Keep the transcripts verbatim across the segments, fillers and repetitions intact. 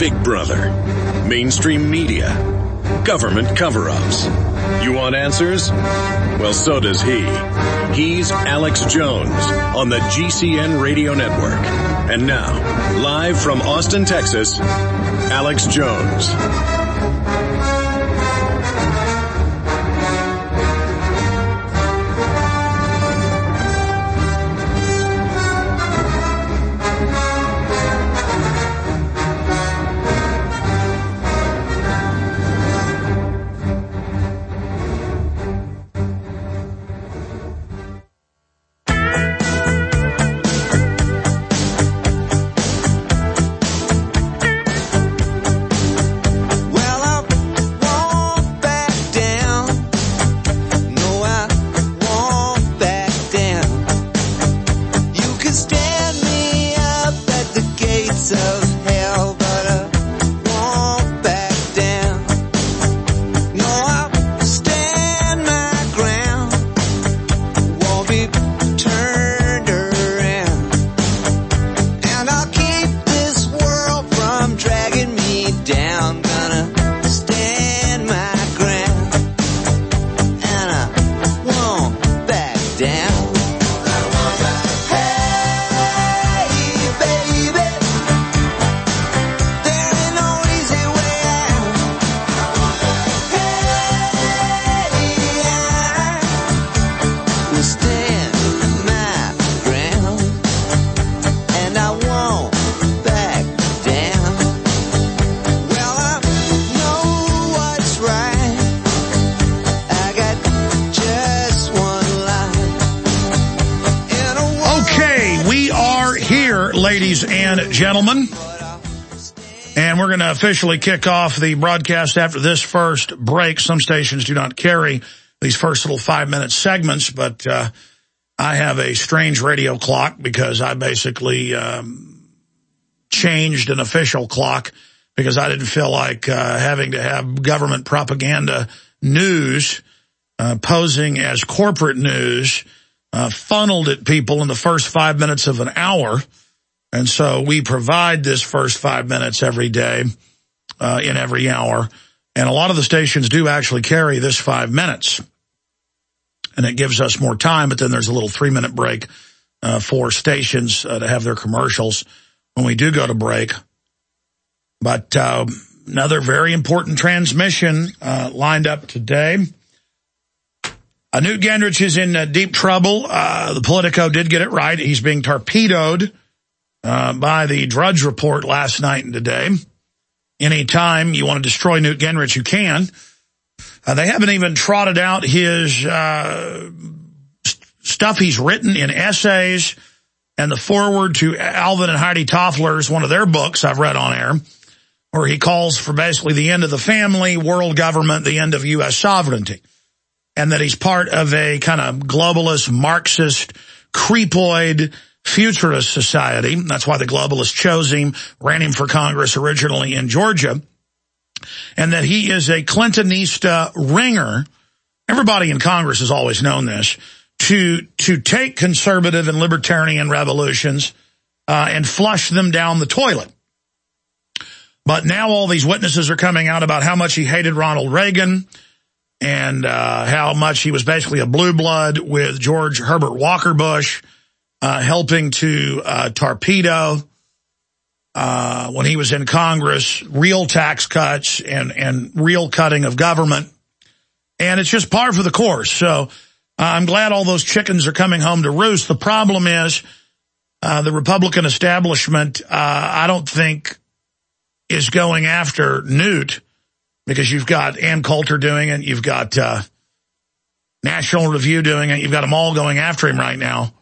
Big Brother, mainstream media, government cover-ups. You want answers? Well, so does he. He's Alex Jones on the G C N Radio Network. And now, live from Austin, Texas, Alex Jones. Ladies and gentlemen, and we're going to officially kick off the broadcast after this first break. Some stations do not carry these first little five-minute segments, but uh, I have a strange radio clock because I basically um, changed an official clock because I didn't feel like uh, having to have government propaganda news uh, posing as corporate news uh, funneled at people in the first five minutes of an hour. And so we provide this first five minutes every day, uh, in every hour. And a lot of the stations do actually carry this five minutes. And it gives us more time, but then there's a little three-minute break uh, for stations uh, to have their commercials when we do go to break. But uh, another very important transmission uh, lined up today. Uh, Newt Gingrich is in uh, deep trouble. Uh, the Politico did get it right. He's being torpedoed Uh, by the Drudge Report last night and today. Anytime you want to destroy Newt Gingrich, you can. Uh, they haven't even trotted out his uh, st- stuff he's written in essays and the foreword to Alvin and Heidi Toffler's, one of their books I've read on air, where he calls for basically the end of the family, world government, the end of U S sovereignty, and that he's part of a kind of globalist, Marxist, creepoid, futurist society. That's why the globalists chose him, ran him for Congress originally in Georgia, and that he is a Clintonista ringer. Everybody in Congress has always known this, to to take conservative and libertarian revolutions uh, and flush them down the toilet. But now all these witnesses are coming out about how much he hated Ronald Reagan and uh, how much he was basically a blue blood with George Herbert Walker Bush, Uh, helping to uh, torpedo, uh, when he was in Congress, real tax cuts and, and real cutting of government. And it's just par for the course. So uh, I'm glad all those chickens are coming home to roost. The problem is uh, the Republican establishment, uh, I don't think, is going after Newt, because you've got Ann Coulter doing it. You've got uh, National Review doing it. You've got them all going after him right now.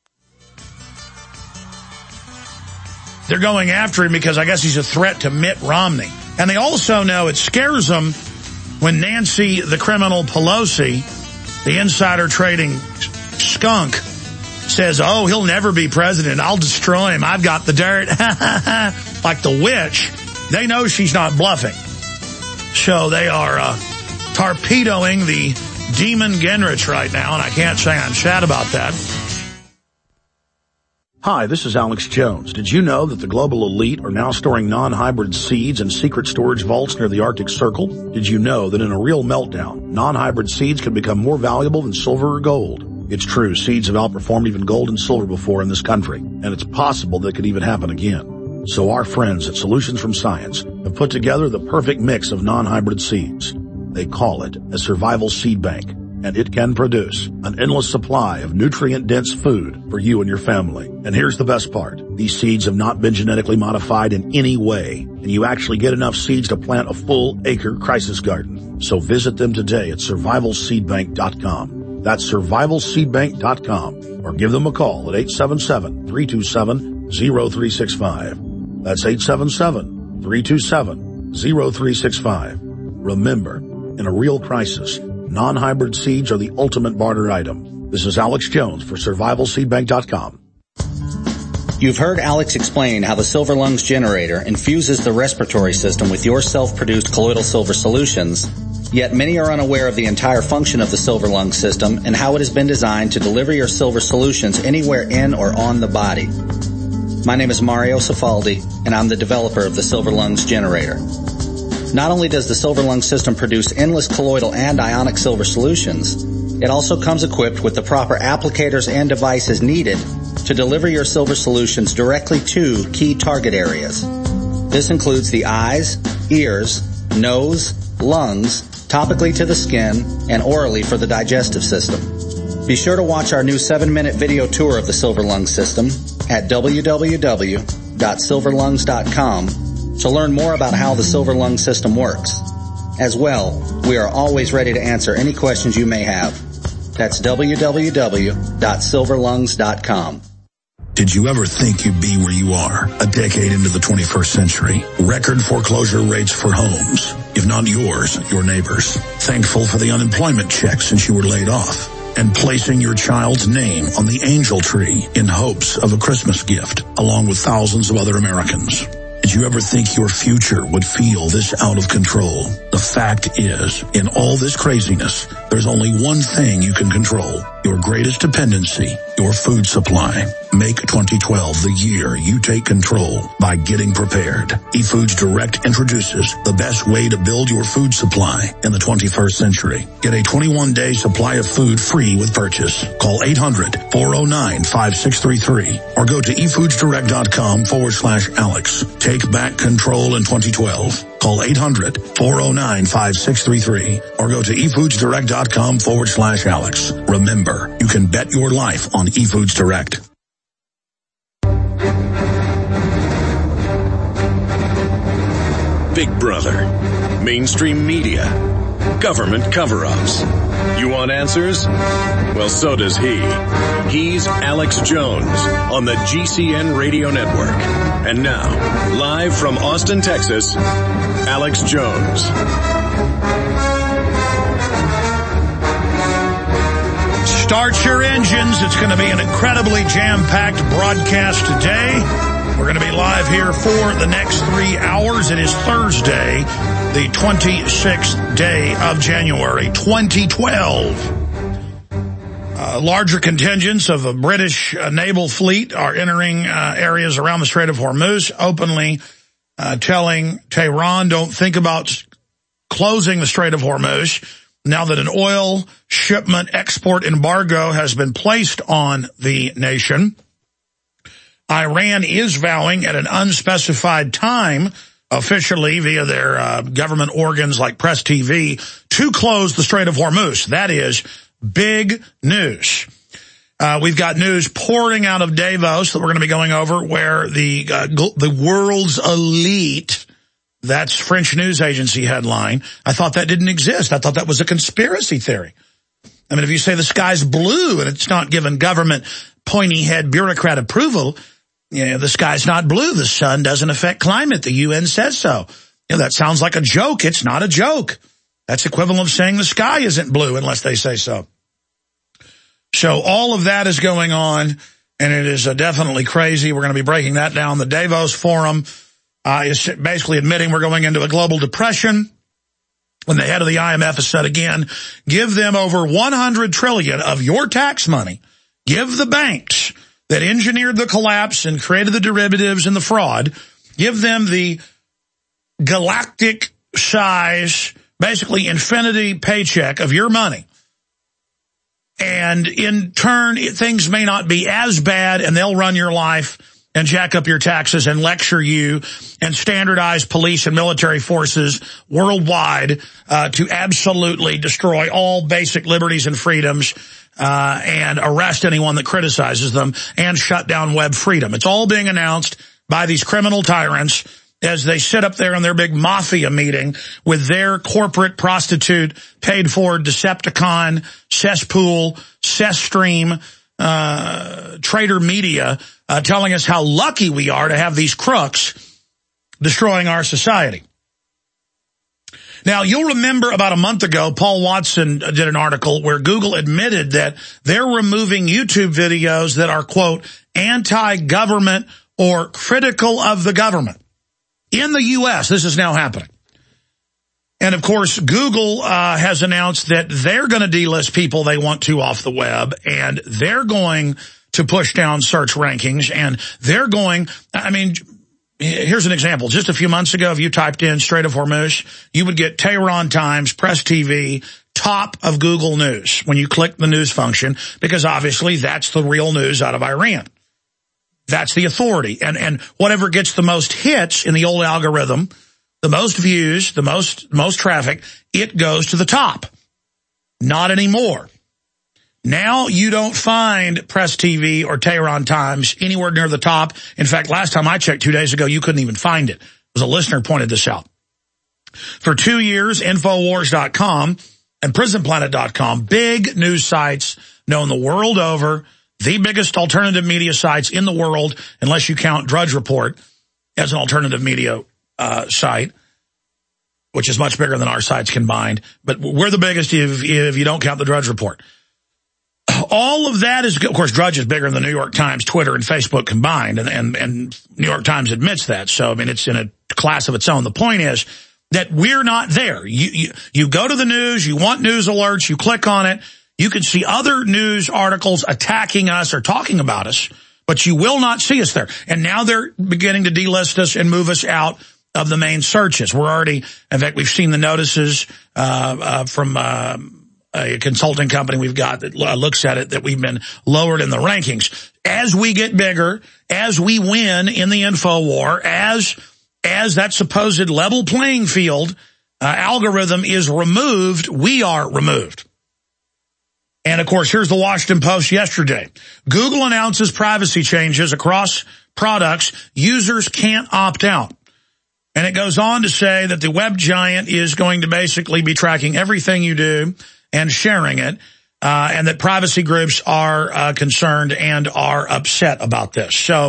They're going after him because I guess he's a threat to Mitt Romney. And they also know it scares them when Nancy, the criminal Pelosi, the insider trading skunk, says, oh, he'll never be president. I'll destroy him. I've got the dirt. Like the witch. They know she's not bluffing. So they are uh, torpedoing the demon Gingrich right now, and I can't say I'm sad about that. Hi, this is Alex Jones. Did you know that the global elite are now storing non-hybrid seeds in secret storage vaults near the Arctic Circle? Did you know that in a real meltdown, non-hybrid seeds can become more valuable than silver or gold? It's true, seeds have outperformed even gold and silver before in this country, and it's possible that it could even happen again. So our friends at Solutions from Science have put together the perfect mix of non-hybrid seeds. They call it a survival seed bank, and it can produce an endless supply of nutrient-dense food for you and your family. And here's the best part. These seeds have not been genetically modified in any way, and you actually get enough seeds to plant a full acre crisis garden. So visit them today at survival seed bank dot com. That's survival seed bank dot com, or give them a call at eight seven seven, three two seven, zero three six five. That's eight seven seven, three two seven, zero three six five. Remember, in a real crisis, non-hybrid seeds are the ultimate barter item. This is Alex Jones for survival seed bank dot com. You've heard Alex explain how the Silver Lungs generator infuses the respiratory system with your self-produced colloidal silver solutions, yet many are unaware of the entire function of the Silver Lung system and how it has been designed to deliver your silver solutions anywhere in or on the body. My name is Mario Cifaldi, and I'm the developer of the Silver Lungs generator. Not only does the Silver Lung system produce endless colloidal and ionic silver solutions, it also comes equipped with the proper applicators and devices needed to deliver your silver solutions directly to key target areas. This includes the eyes, ears, nose, lungs, topically to the skin, and orally for the digestive system. Be sure to watch our new seven-minute video tour of the Silver Lung system at w w w dot silver lungs dot com to learn more about how the Silver Lung system works. As well, we are always ready to answer any questions you may have. That's w w w dot silver lungs dot com. Did you ever think you'd be where you are a decade into the twenty-first century? Record foreclosure rates for homes, if not yours, your neighbors. Thankful for the unemployment check since you were laid off. And placing your child's name on the angel tree in hopes of a Christmas gift, along with thousands of other Americans. Did you ever think your future would feel this out of control? The fact is, in all this craziness, there's only one thing you can control. Your greatest dependency, your food supply. Make twenty twelve the year you take control by getting prepared. eFoods Direct introduces the best way to build your food supply in the twenty-first century. Get a twenty-one day supply of food free with purchase. Call eight hundred, four oh nine, five six three three or go to efoodsdirect.com forward slash Alex. Take back control in twenty twelve. Call eight hundred, four oh nine, five six three three or go to efoodsdirect.com forward slash Alex. Remember, you can bet your life on eFoods Direct. Big Brother, mainstream media, government cover-ups. You want answers? Well, so does he. He's Alex Jones on the G C N Radio Network. And now, live from Austin, Texas, Alex Jones. Start your engines. It's going to be an incredibly jam-packed broadcast today. We're going to be live here for the next three hours. It is Thursday, the twenty-sixth day of January, twenty twelve. Uh, larger contingents of a British uh, naval fleet are entering uh, areas around the Strait of Hormuz, openly uh, telling Tehran, don't think about closing the Strait of Hormuz now that an oil shipment export embargo has been placed on the nation. Iran is vowing at an unspecified time, officially via their uh, government organs like Press T V, to close the Strait of Hormuz. That is big news. Uh, we've got news pouring out of Davos that we're going to be going over, where the uh, the world's elite, that's French news agency headline. I thought that didn't exist. I thought that was a conspiracy theory. I mean, if you say the sky's blue and it's not given government pointy head bureaucrat approval, you know, the sky's not blue. The sun doesn't affect climate. The U N says so. You know, that sounds like a joke. It's not a joke. That's equivalent of saying the sky isn't blue unless they say so. So all of that is going on, and it is uh, definitely crazy. We're going to be breaking that down. The Davos Forum uh, is basically admitting we're going into a global depression. When the head of the I M F has said again, give them over one hundred trillion dollars of your tax money. Give the banks that engineered the collapse and created the derivatives and the fraud, give them the galactic size, basically infinity paycheck of your money. And in turn, things may not be as bad, and they'll run your life and jack up your taxes and lecture you and standardize police and military forces worldwide uh, to absolutely destroy all basic liberties and freedoms uh, and arrest anyone that criticizes them and shut down web freedom. It's all being announced by these criminal tyrants as they sit up there in their big mafia meeting with their corporate prostitute paid for Decepticon, cesspool, cesstream, uh, traitor media uh, telling us how lucky we are to have these crooks destroying our society. Now, you'll remember about a month ago, Paul Watson did an article where Google admitted that they're removing YouTube videos that are, quote, anti-government or critical of the government. In the U S, this is now happening. And, of course, Google uh, has announced that they're going to delist people they want to off the web, and they're going to push down search rankings, and they're going, I mean, here's an example. Just a few months ago, if you typed in Strait of Hormuz, you would get Tehran Times, Press T V, top of Google News when you click the news function, because obviously that's the real news out of Iran. That's the authority. And, and whatever gets the most hits in the old algorithm, the most views, the most, most traffic, it goes to the top. Not anymore. Now you don't find Press T V or Tehran Times anywhere near the top. In fact, last time I checked two days ago, you couldn't even find it. It was a listener pointed this out. For two years, Infowars dot com and Prison Planet dot com, big news sites known the world over, the biggest alternative media sites in the world, unless you count Drudge Report as an alternative media uh, site, which is much bigger than our sites combined. But we're the biggest if, if you don't count the Drudge Report. All of that is, of course, Drudge is bigger than the New York Times, Twitter, and Facebook combined, and, and, and New York Times admits that. So, I mean, it's in a class of its own. The point is that we're not there. You, you, you go to the news, you want news alerts, you click on it, you can see other news articles attacking us or talking about us, but you will not see us there. And now they're beginning to delist us and move us out of the main searches. We're already, in fact, we've seen the notices uh, uh, from uh, a consulting company we've got that looks at it that we've been lowered in the rankings. As we get bigger, as we win in the info war, as as that supposed level playing field uh, algorithm is removed, we are removed. And, of course, here's the Washington Post yesterday. Google announces privacy changes across products. Users can't opt out. And it goes on to say that the web giant is going to basically be tracking everything you do and sharing it, uh, and that privacy groups are uh, concerned and are upset about this. So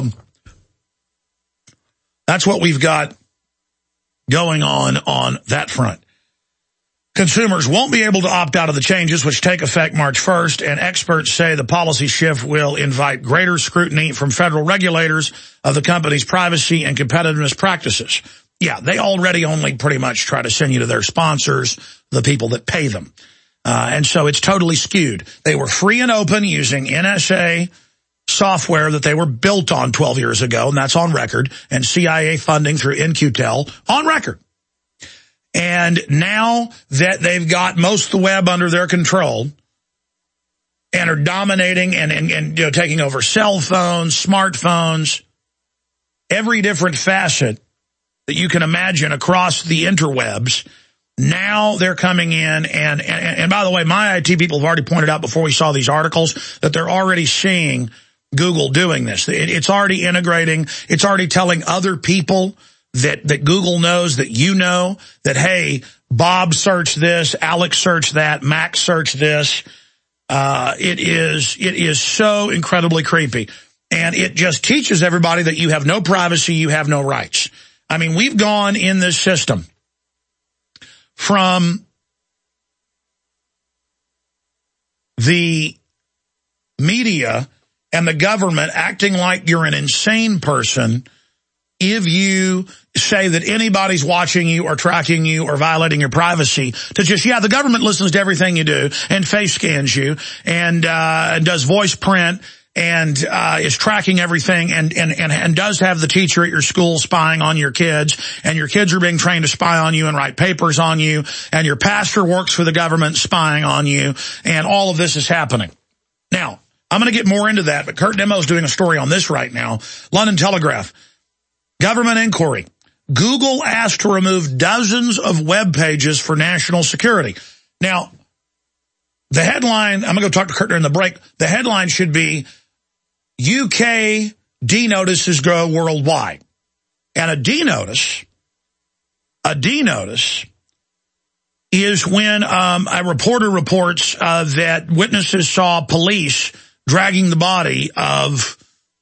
that's what we've got going on on that front. Consumers won't be able to opt out of the changes, which take effect March first, and experts say the policy shift will invite greater scrutiny from federal regulators of the company's privacy and competitiveness practices. Yeah, they already only pretty much try to send you to their sponsors, the people that pay them. Uh, and so it's totally skewed. They were free and open using N S A software that they were built on twelve years ago, and that's on record, and C I A funding through N Q Tel on record. And now that they've got most of the web under their control and are dominating and, and, and you know, taking over cell phones, smartphones, every different facet that you can imagine across the interwebs, now they're coming in. And, and, and by the way, my I T people have already pointed out before we saw these articles that they're already seeing Google doing this. It, it's already integrating. It's already telling other people that, that Google knows, that you know, that, hey, Bob searched this, Alex searched that, Max searched this. Uh, it is, it is so incredibly creepy. And it just teaches everybody that you have no privacy, you have no rights. I mean, we've gone in this system from the media and the government acting like you're an insane person if you say that anybody's watching you or tracking you or violating your privacy, to just, yeah, the government listens to everything you do and face scans you and uh does voice print and uh, is tracking everything and, and, and, and does have the teacher at your school spying on your kids, and your kids are being trained to spy on you and write papers on you, and your pastor works for the government spying on you, and all of this is happening. Now, I'm going to get more into that, but Kurt Nimmo is doing a story on this right now. London Telegraph. Government inquiry. Google asked to remove dozens of web pages for national security. Now, the headline, I'm going to go talk to Kurt during the break. The headline should be, U K D-notices grow worldwide. And a D-notice, a D-notice is when um, a reporter reports uh, that witnesses saw police dragging the body of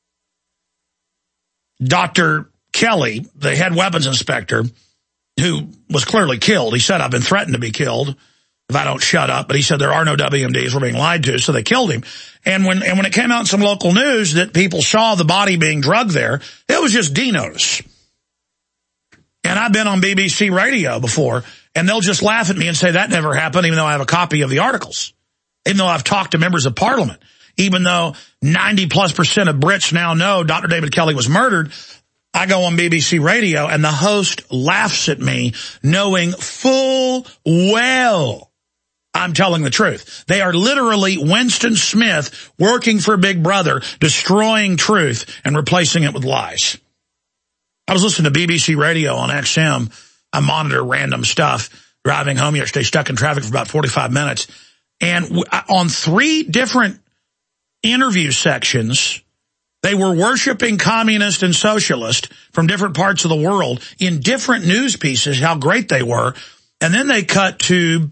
Doctor Kelly, the head weapons inspector, who was clearly killed. He said, I've been threatened to be killed if I don't shut up. But he said there are no W M Ds. We're being lied to, so they killed him. And when and when it came out in some local news that people saw the body being drugged there, it was just D-notice. And I've been on B B C radio before, and they'll just laugh at me and say that never happened, even though I have a copy of the articles, even though I've talked to members of parliament, even though ninety plus percent of Brits now know Doctor David Kelly was murdered. I go on B B C radio, and the host laughs at me, knowing full well I'm telling the truth. They are literally Winston Smith working for Big Brother, destroying truth and replacing it with lies. I was listening to B B C radio on X M. I monitor random stuff, driving home yesterday, stuck in traffic for about forty-five minutes. And on three different interview sections, they were worshiping communist and socialist from different parts of the world in different news pieces, how great they were. And then they cut to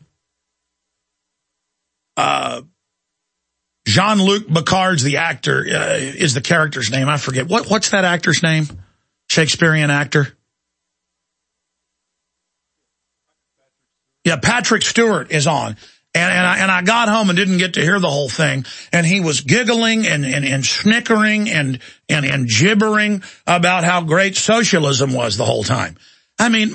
uh, Jean-Luc Picard's, the actor, uh, is the character's name. I forget. What What's that actor's name? Shakespearean actor? Yeah, Patrick Stewart is on. And, and, I, and I got home and didn't get to hear the whole thing. And he was giggling and, and, and snickering and, and, and gibbering about how great socialism was the whole time. I mean,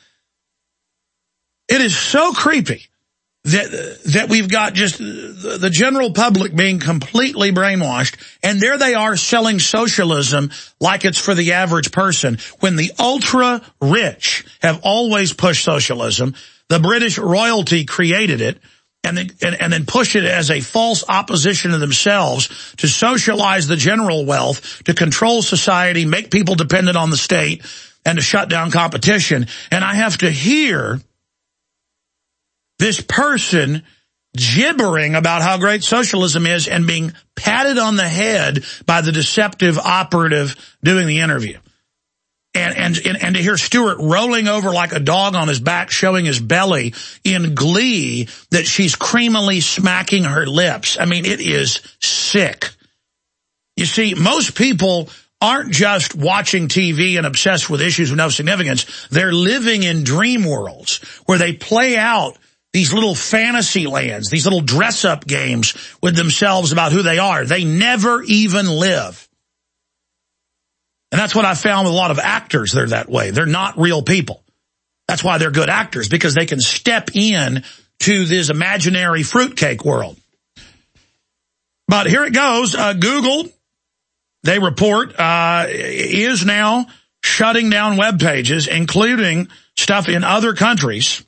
it is so creepy that, that we've got just the, the general public being completely brainwashed. And there they are selling socialism like it's for the average person, when the ultra rich have always pushed socialism. The British royalty created it. And then, and, and then push it as a false opposition to themselves to socialize the general wealth, to control society, make people dependent on the state, and to shut down competition. And I have to hear this person gibbering about how great socialism is and being patted on the head by the deceptive operative doing the interview. And, and, and to hear Stewart rolling over like a dog on his back, showing his belly in glee that she's creamily smacking her lips. I mean, it is sick. You see, most people aren't just watching T V and obsessed with issues of no significance. They're living in dream worlds where they play out these little fantasy lands, these little dress-up games with themselves about who they are. They never even live. And that's what I found with a lot of actors. They're that way. They're not real people. That's why they're good actors, because they can step in to this imaginary fruitcake world. But here it goes. Uh, Google, they report, uh, is now shutting down web pages, including stuff in other countries,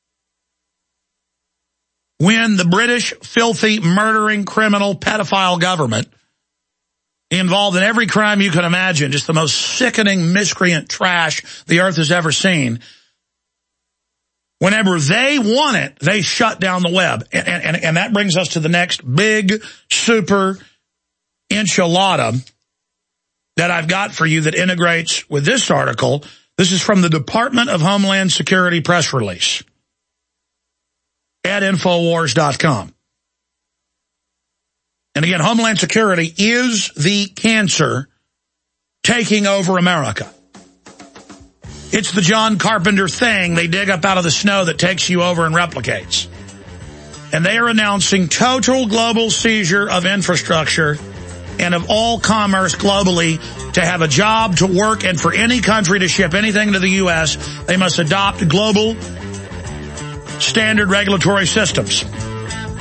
when the British filthy, murdering, criminal, pedophile government, involved in every crime you can imagine, just the most sickening, miscreant trash the earth has ever seen. Whenever they want it, they shut down the web. And, and, and that brings us to the next big, super enchilada that I've got for you that integrates with this article. This is from the Department of Homeland Security press release at Infowars dot com. And again, Homeland Security is the cancer taking over America. It's the John Carpenter thing they dig up out of the snow that takes you over and replicates. And they are announcing total global seizure of infrastructure and of all commerce globally. To have a job, to work, and for any country to ship anything to the U S, they must adopt global standard regulatory systems.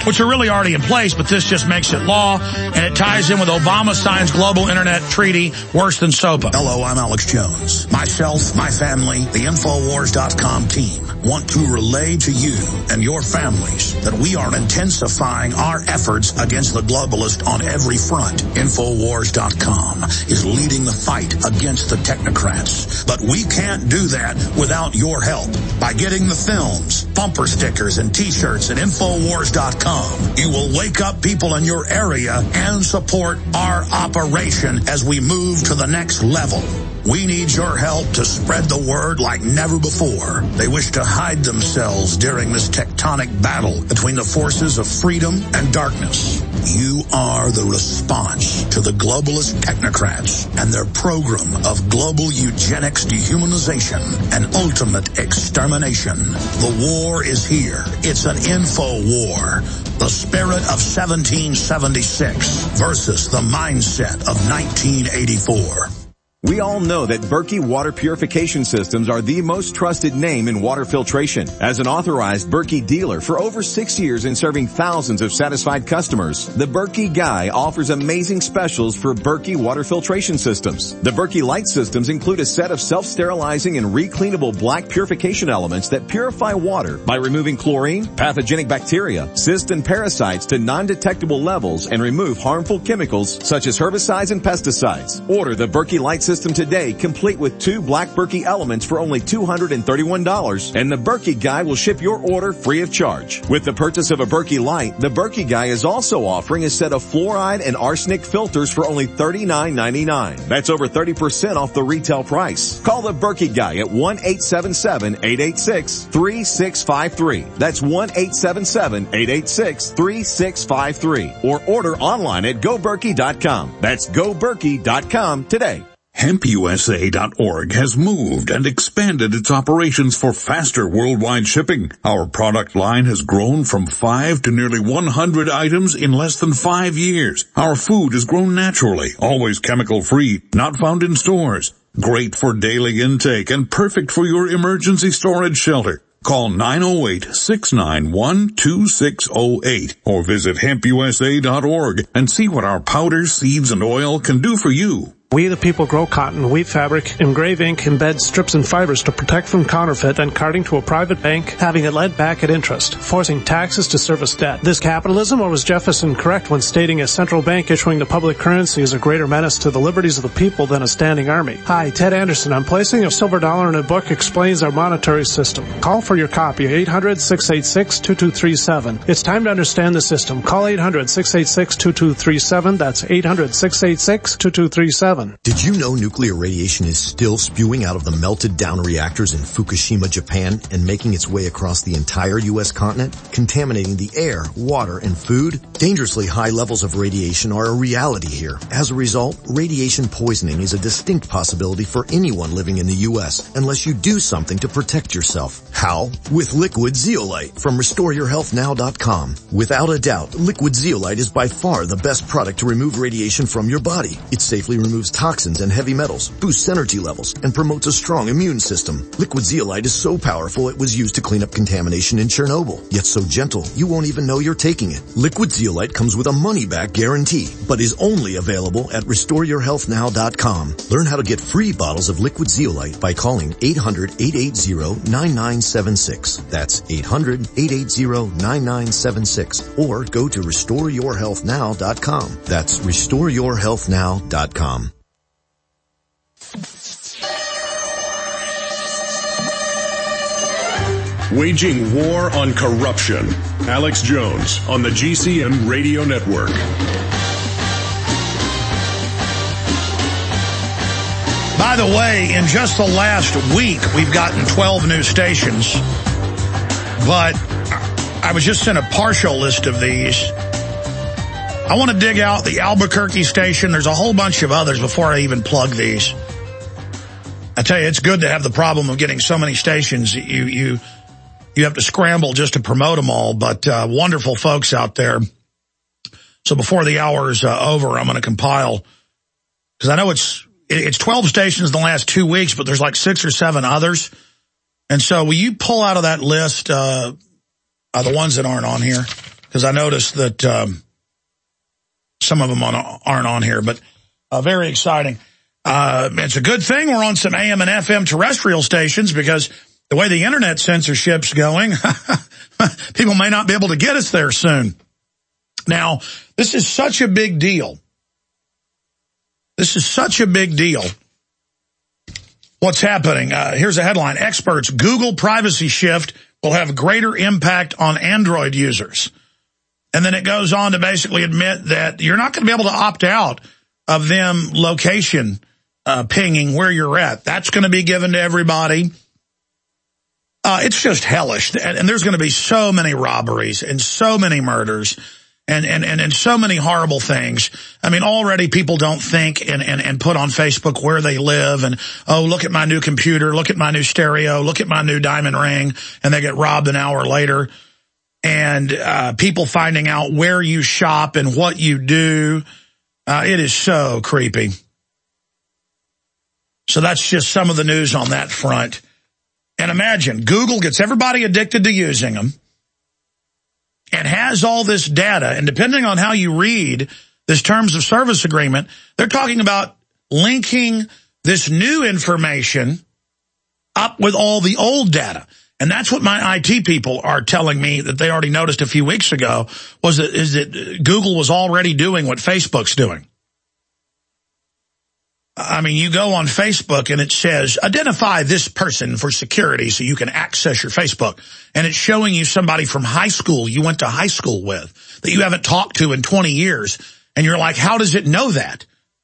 which are really already in place, but this just makes it law, and it ties in with Obama signs global internet treaty worse than SOPA. Hello, I'm Alex Jones. Myself, my family, the Infowars dot com team want to relay to you and your families that we are intensifying our efforts against the globalist on every front. Infowars dot com is leading the fight against the technocrats, but we can't do that without your help. By getting the films, bumper stickers, and t-shirts at Infowars dot com, you will wake up people in your area and support our operation as we move to the next level. We need your help to spread the word like never before. They wish to hide themselves during this tectonic battle between the forces of freedom and darkness. You are the response to the globalist technocrats and their program of global eugenics, dehumanization, and ultimate extermination. The war is here. It's an info war. The spirit of seventeen seventy-six versus the mindset of nineteen eighty-four. We all know that Berkey water purification systems are the most trusted name in water filtration. As an authorized Berkey dealer for over six years and serving thousands of satisfied customers, the Berkey Guy offers amazing specials for Berkey water filtration systems. The Berkey Light systems include a set of self-sterilizing and recleanable black purification elements that purify water by removing chlorine, pathogenic bacteria, cysts, and parasites to non-detectable levels and remove harmful chemicals such as herbicides and pesticides. Order the Berkey Light system today, complete with two black Berkey elements for only two hundred thirty-one dollars, and the Berkey Guy will ship your order free of charge. With the purchase of a Berkey Light, the Berkey Guy is also offering a set of fluoride and arsenic filters for only thirty-nine ninety-nine. That's over thirty percent off the retail price. Call the Berkey Guy at one eight seven seven, eight eight six, three six five three. That's one eight seven seven, eight eight six, three six five three. Or order online at go berkey dot com. That's go berkey dot com today. hemp U S A dot org has moved and expanded its operations for faster worldwide shipping. Our product line has grown from five to nearly one hundred items in less than five years. Our food has grown naturally, always chemical-free, not found in stores. Great for daily intake and perfect for your emergency storage shelter. Call nine oh eight, six nine one, two six oh eight or visit hemp U S A dot org and see what our powders, seeds, and oil can do for you. We the people grow cotton, weave fabric, engrave ink, embed strips and fibers to protect from counterfeit and carting to a private bank, having it lent back at interest, forcing taxes to service debt. This capitalism, or was Jefferson correct when stating a central bank issuing the public currency is a greater menace to the liberties of the people than a standing army? Hi, Ted Anderson. I'm placing a silver dollar in a book explains our monetary system. Call for your copy, eight hundred, six eight six, two two three seven. It's time to understand the system. Call eight hundred, six eight six, two two three seven. That's eight hundred, six eight six, two two three seven. Did you know nuclear radiation is still spewing out of the melted down reactors in Fukushima, Japan, and making its way across the entire U S continent, contaminating the air, water, and food? Dangerously high levels of radiation are a reality here. As a result, radiation poisoning is a distinct possibility for anyone living in the U S, unless you do something to protect yourself. How? With Liquid Zeolite from restore your health now dot com. Without a doubt, Liquid Zeolite is by far the best product to remove radiation from your body. It safely removes toxins and heavy metals, boosts energy levels, and promotes a strong immune system. Liquid Zeolite is so powerful it was used to clean up contamination in Chernobyl, yet so gentle you won't even know you're taking it. Liquid Zeolite comes with a money-back guarantee, but is only available at restore your health now dot com. Learn how to get free bottles of Liquid Zeolite by calling eight hundred, eight eight zero, nine nine seven six. That's eight hundred, eight eight zero, nine nine seven six. Or go to restore your health now dot com. That's restore your health now dot com. Waging war on corruption. Alex Jones on the G C N Radio Network. By the way, in just the last week, we've gotten twelve new stations. But I was just sent a partial list of these. I want to dig out the Albuquerque station. There's a whole bunch of others before I even plug these. I tell you, it's good to have the problem of getting so many stations. You you you have to scramble just to promote them all, but uh, wonderful folks out there. So before the hour's uh, over, I'm going to compile, because I know it's it's twelve stations in the last two weeks, but there's like six or seven others. And so will you pull out of that list uh, uh, the ones that aren't on here? Because because I noticed that um, some of them on, aren't on here, but uh, very exciting. Uh, it's a good thing we're on some A M and F M terrestrial stations, because the way the internet censorship's going, people may not be able to get us there soon. Now, this is such a big deal. This is such a big deal. What's happening? Uh, here's a headline. Experts, Google privacy shift will have greater impact on Android users. And then it goes on to basically admit that you're not going to be able to opt out of them location uh, pinging where you're at. That's going to be given to everybody. Uh, it's just hellish. And, and there's going to be so many robberies and so many murders and, and, and, and so many horrible things. I mean, already people don't think and, and, and put on Facebook where they live and, oh, look at my new computer, look at my new stereo, look at my new diamond ring, and they get robbed an hour later. And uh, people finding out where you shop and what you do. Uh, it is so creepy. So that's just some of the news on that front. And imagine, Google gets everybody addicted to using them and has all this data. And depending on how you read this terms of service agreement, they're talking about linking this new information up with all the old data. And that's what my I T people are telling me that they already noticed a few weeks ago, was that, is that Google was already doing what Facebook's doing. I mean, you go on Facebook and it says, identify this person for security so you can access your Facebook. And it's showing you somebody from high school you went to high school with that you haven't talked to in twenty years. And you're like, how does it know that?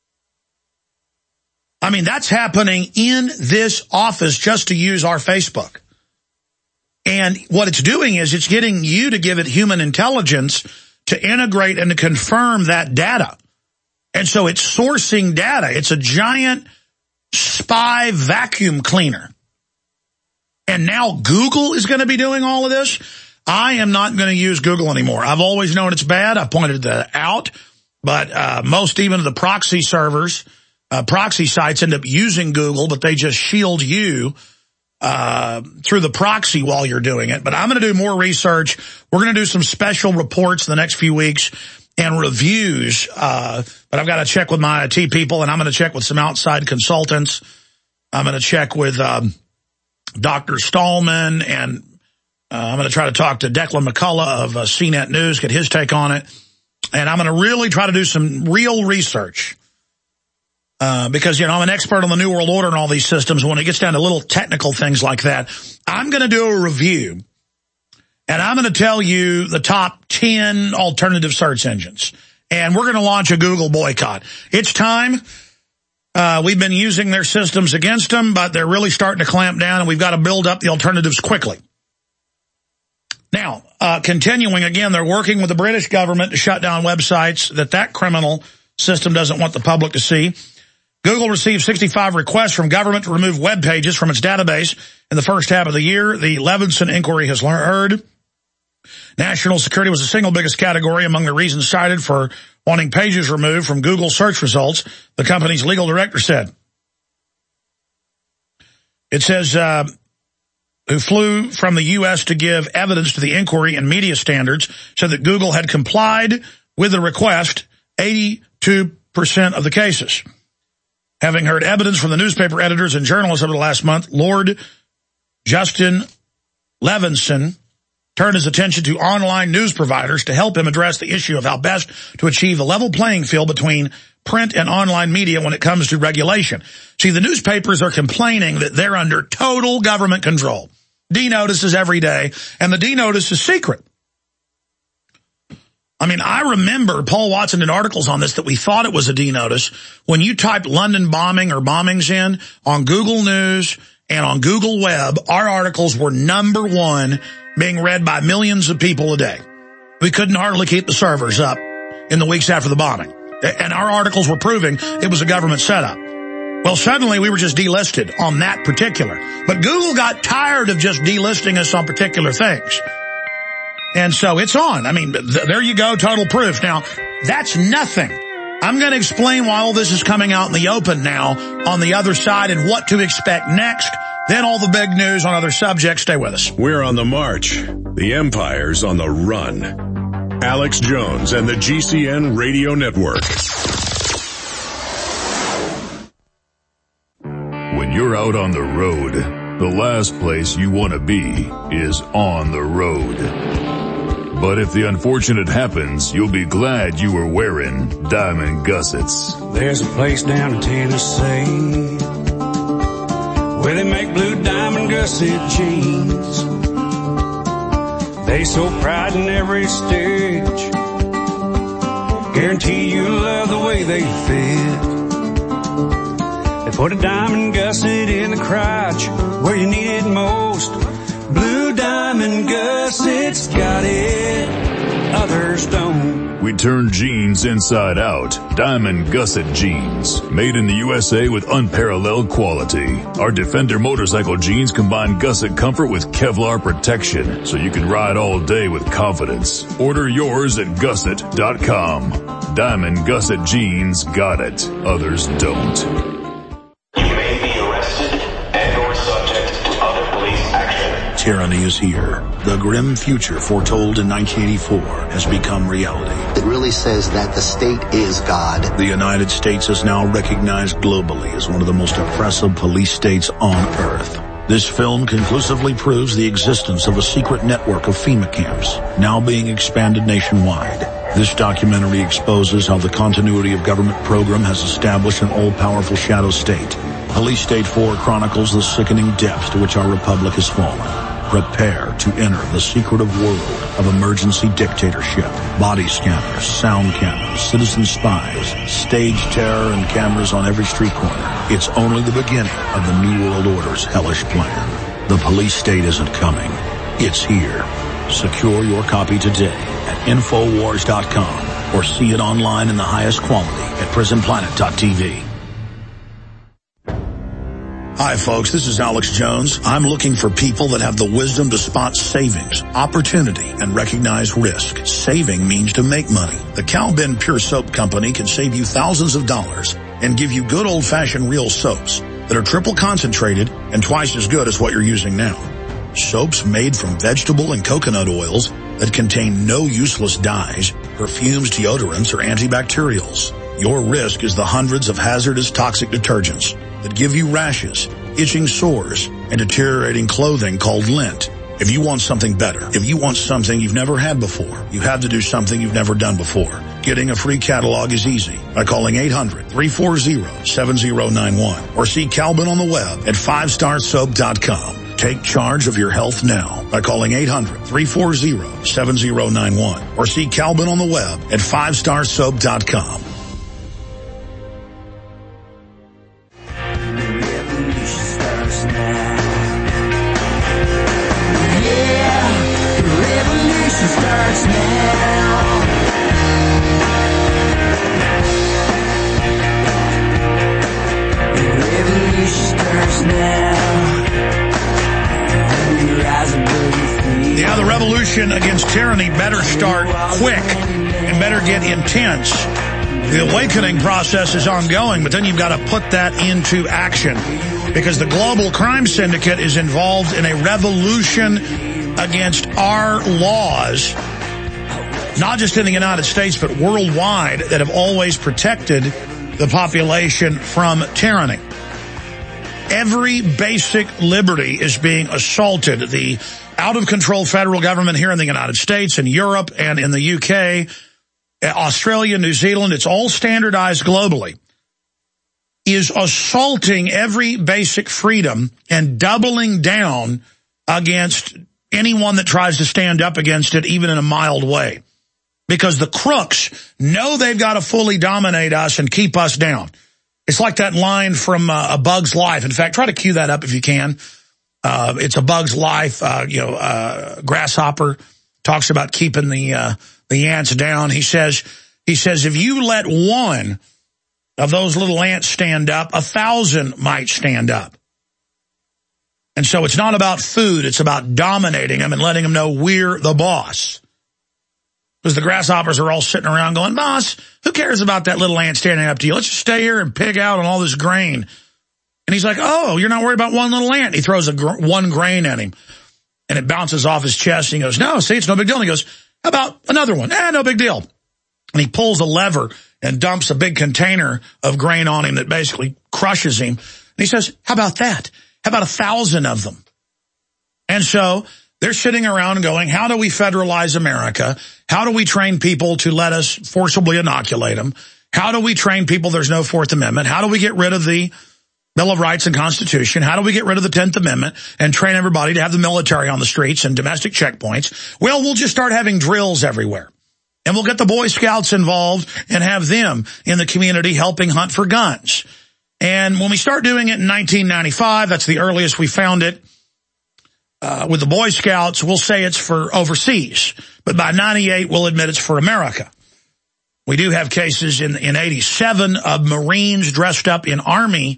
I mean, that's happening in this office just to use our Facebook. And what it's doing is it's getting you to give it human intelligence to integrate and to confirm that data. And so it's sourcing data. It's a giant spy vacuum cleaner. And now Google is going to be doing all of this. I am not going to use Google anymore. I've always known it's bad. I pointed that out. But uh, most even of the proxy servers, uh, proxy sites end up using Google, but they just shield you uh through the proxy while you're doing it. But I'm going to do more research. We're going to do some special reports in the next few weeks and reviews. Uh but I've got to check with my I T people, and I'm going to check with some outside consultants. I'm going to check with um, Doctor Stallman, and uh, I'm going to try to talk to Declan McCullough of uh, C net News, get his take on it. And I'm going to really try to do some real research. Uh, because, you know, I'm an expert on the New World Order and all these systems. When it gets down to little technical things like that, I'm going to do a review. And I'm going to tell you the top ten alternative search engines. And we're going to launch a Google boycott. It's time. Uh, we've been using their systems against them, but they're really starting to clamp down, and we've got to build up the alternatives quickly. Now, uh, continuing again, they're working with the British government to shut down websites that that criminal system doesn't want the public to see. Google received sixty-five requests from government to remove web pages from its database in the first half of the year. The Levinson inquiry has heard. National security was the single biggest category among the reasons cited for wanting pages removed from Google search results, the company's legal director said. It says, uh, who flew from the U S to give evidence to the inquiry and media standards, said that Google had complied with the request eighty-two percent of the cases. Having heard evidence from the newspaper editors and journalists over the last month, Lord Justin Levinson turned his attention to online news providers to help him address the issue of how best to achieve a level playing field between print and online media when it comes to regulation. See, the newspapers are complaining that they're under total government control. D-notices every day, and the D-notice is secret. I mean, I remember Paul Watson did articles on this that we thought it was a D-notice. When you typed London bombing or bombings in on Google News and on Google Web, our articles were number one, being read by millions of people a day. We couldn't hardly keep the servers up in the weeks after the bombing. And our articles were proving it was a government setup. Well, suddenly we were just delisted on that particular. But Google got tired of just delisting us on particular things. And so it's on. I mean, th- there you go, total proof. Now, that's nothing. I'm going to explain why all this is coming out in the open now on the other side and what to expect next. Then all the big news on other subjects. Stay with us. We're on the march. The empire's on the run. Alex Jones and the G C N Radio Network. When you're out on the road, the last place you want to be is on the road. But if the unfortunate happens, you'll be glad you were wearing diamond gussets. There's a place down in Tennessee where they make blue diamond gusset jeans. They so pride in every stitch, guarantee you love the way they fit. They put a diamond gusset in the crotch where you need it most. Blue diamond gussets got it, others don't. We turn jeans inside out. Diamond gusset jeans. Made in the U S A with unparalleled quality. Our Defender motorcycle jeans combine gusset comfort with Kevlar protection, so you can ride all day with confidence. Order yours at gusset dot com. Diamond gusset jeans got it, others don't. Tyranny is here. The grim future foretold in nineteen eighty-four has become reality. It really says that the state is God. The United States is now recognized globally as one of the most oppressive police states on earth. This film conclusively proves the existence of a secret network of FEMA camps, now being expanded nationwide. This documentary exposes how the continuity of government program has established an all-powerful shadow state. Police State four chronicles the sickening depths to which our republic has fallen. Prepare to enter the secretive world of emergency dictatorship. Body scanners, sound cameras, citizen spies, stage terror, and cameras on every street corner. It's only the beginning of the New World Order's hellish plan. The police state isn't coming. It's here. Secure your copy today at infowars dot com or see it online in the highest quality at prison planet dot t v. Hi, folks. This is Alex Jones. I'm looking for people that have the wisdom to spot savings, opportunity, and recognize risk. Saving means to make money. The Cal-Ben Pure Soap Company can save you thousands of dollars and give you good old-fashioned real soaps that are triple concentrated and twice as good as what you're using now. Soaps made from vegetable and coconut oils that contain no useless dyes, perfumes, deodorants, or antibacterials. Your risk is the hundreds of hazardous toxic detergents that give you rashes, itching sores, and deteriorating clothing called lint. If you want something better, if you want something you've never had before, you have to do something you've never done before. Getting a free catalog is easy by calling eight hundred, three four zero, seven zero nine one or see Cal-Ben on the web at five star soap dot com. Take charge of your health now by calling eight hundred, three four zero, seven zero nine one or see Cal-Ben on the web at five star soap dot com. Yeah, the revolution against tyranny better start quick and better get intense. The awakening process is ongoing, but then you've got to put that into action because the global crime syndicate is involved in a revolution against our laws, not just in the United States, but worldwide, that have always protected the population from tyranny. Every basic liberty is being assaulted. The out-of-control federal government here in the United States and Europe and in the U K, Australia, New Zealand, it's all standardized globally, is assaulting every basic freedom and doubling down against anyone that tries to stand up against it, even in a mild way. Because the crooks know they've got to fully dominate us and keep us down. It's like that line from uh, A Bug's Life. In fact, try to cue that up if you can. Uh, it's A Bug's Life. Uh, you know, uh, Grasshopper talks about keeping the uh, the ants down. He says, he says, if you let one of those little ants stand up, a thousand might stand up. And so it's not about food. It's about dominating them and letting them know we're the boss. Because the grasshoppers are all sitting around going, boss, who cares about that little ant standing up to you? Let's just stay here and pig out on all this grain. And he's like, oh, you're not worried about one little ant. He throws a gr one grain at him, and it bounces off his chest. And he goes, no, see, it's no big deal. And he goes, How about another one? Eh, no big deal. And he pulls a lever and dumps a big container of grain on him that basically crushes him. And he says, how about that? How about a thousand of them? And so they're sitting around going, how do we federalize America? How do we train people to let us forcibly inoculate them? How do we train people there's no Fourth Amendment? How do we get rid of the Bill of Rights and Constitution? How do we get rid of the Tenth Amendment and train everybody to have the military on the streets and domestic checkpoints? Well, we'll just start having drills everywhere. And we'll get the Boy Scouts involved and have them in the community helping hunt for guns. And when we start doing it in nineteen ninety-five, that's the earliest we found it, uh, with the Boy Scouts, we'll say it's for overseas. But by ninety-eight, we'll admit it's for America. We do have cases in, in eighty-seven of Marines dressed up in Army,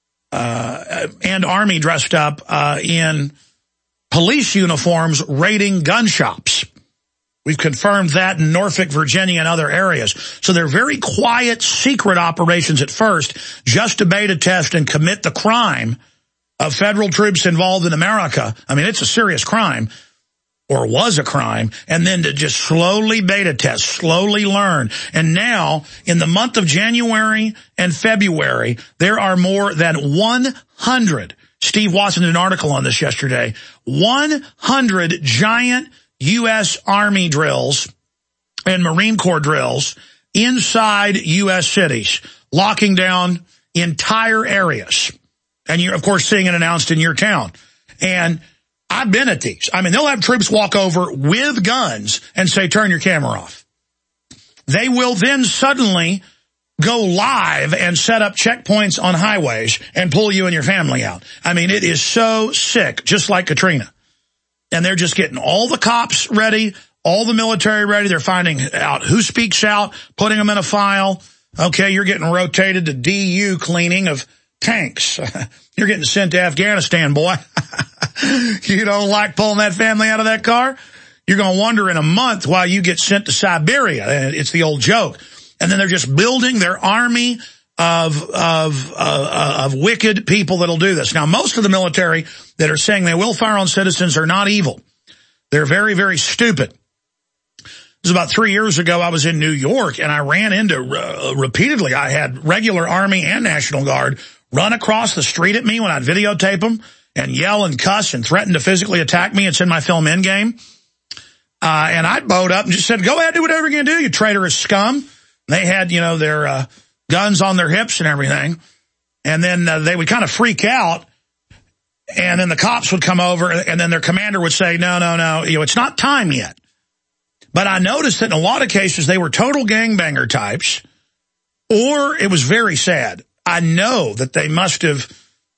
uh, and Army dressed up, uh, in police uniforms raiding gun shops. We've confirmed that in Norfolk, Virginia, and other areas. So they're very quiet, secret operations at first, just to beta test and commit the crime of federal troops involved in America. I mean, it's a serious crime, or was a crime, and then to just slowly beta test, slowly learn. And now, in the month of January and February, there are more than one hundred, Steve Watson did an article on this yesterday, one hundred giant U S Army drills and Marine Corps drills inside U S cities, locking down entire areas. And you're, of course, seeing it announced in your town. And I've been at these. I mean, they'll have troops walk over with guns and say, turn your camera off. They will then suddenly go live and set up checkpoints on highways and pull you and your family out. I mean, it is so sick, just like Katrina. And they're just getting all the cops ready, all the military ready. They're finding out who speaks out, putting them in a file. Okay, you're getting rotated to D U cleaning of tanks. You're getting sent to Afghanistan, boy. You don't like pulling that family out of that car? You're going to wonder in a month why you get sent to Siberia. It's the old joke. And then they're just building their army of of uh, of wicked people that'll do this. Now, most of the military that are saying they will fire on citizens are not evil. They're very, very stupid. This was about three years ago. I was in New York, and I ran into, uh, repeatedly, I had regular Army and National Guard run across the street at me when I'd videotape them and yell and cuss and threaten to physically attack me. It's in my film Endgame. Uh, and I bowed up and just said, go ahead, do whatever you're going to do, you traitorous scum. They had, you know, their uh, guns on their hips and everything. And then uh, they would kind of freak out. And then the cops would come over, and then their commander would say, no, no, no, you know, it's not time yet. But I noticed that in a lot of cases, they were total gangbanger types, or it was very sad. I know that they must have,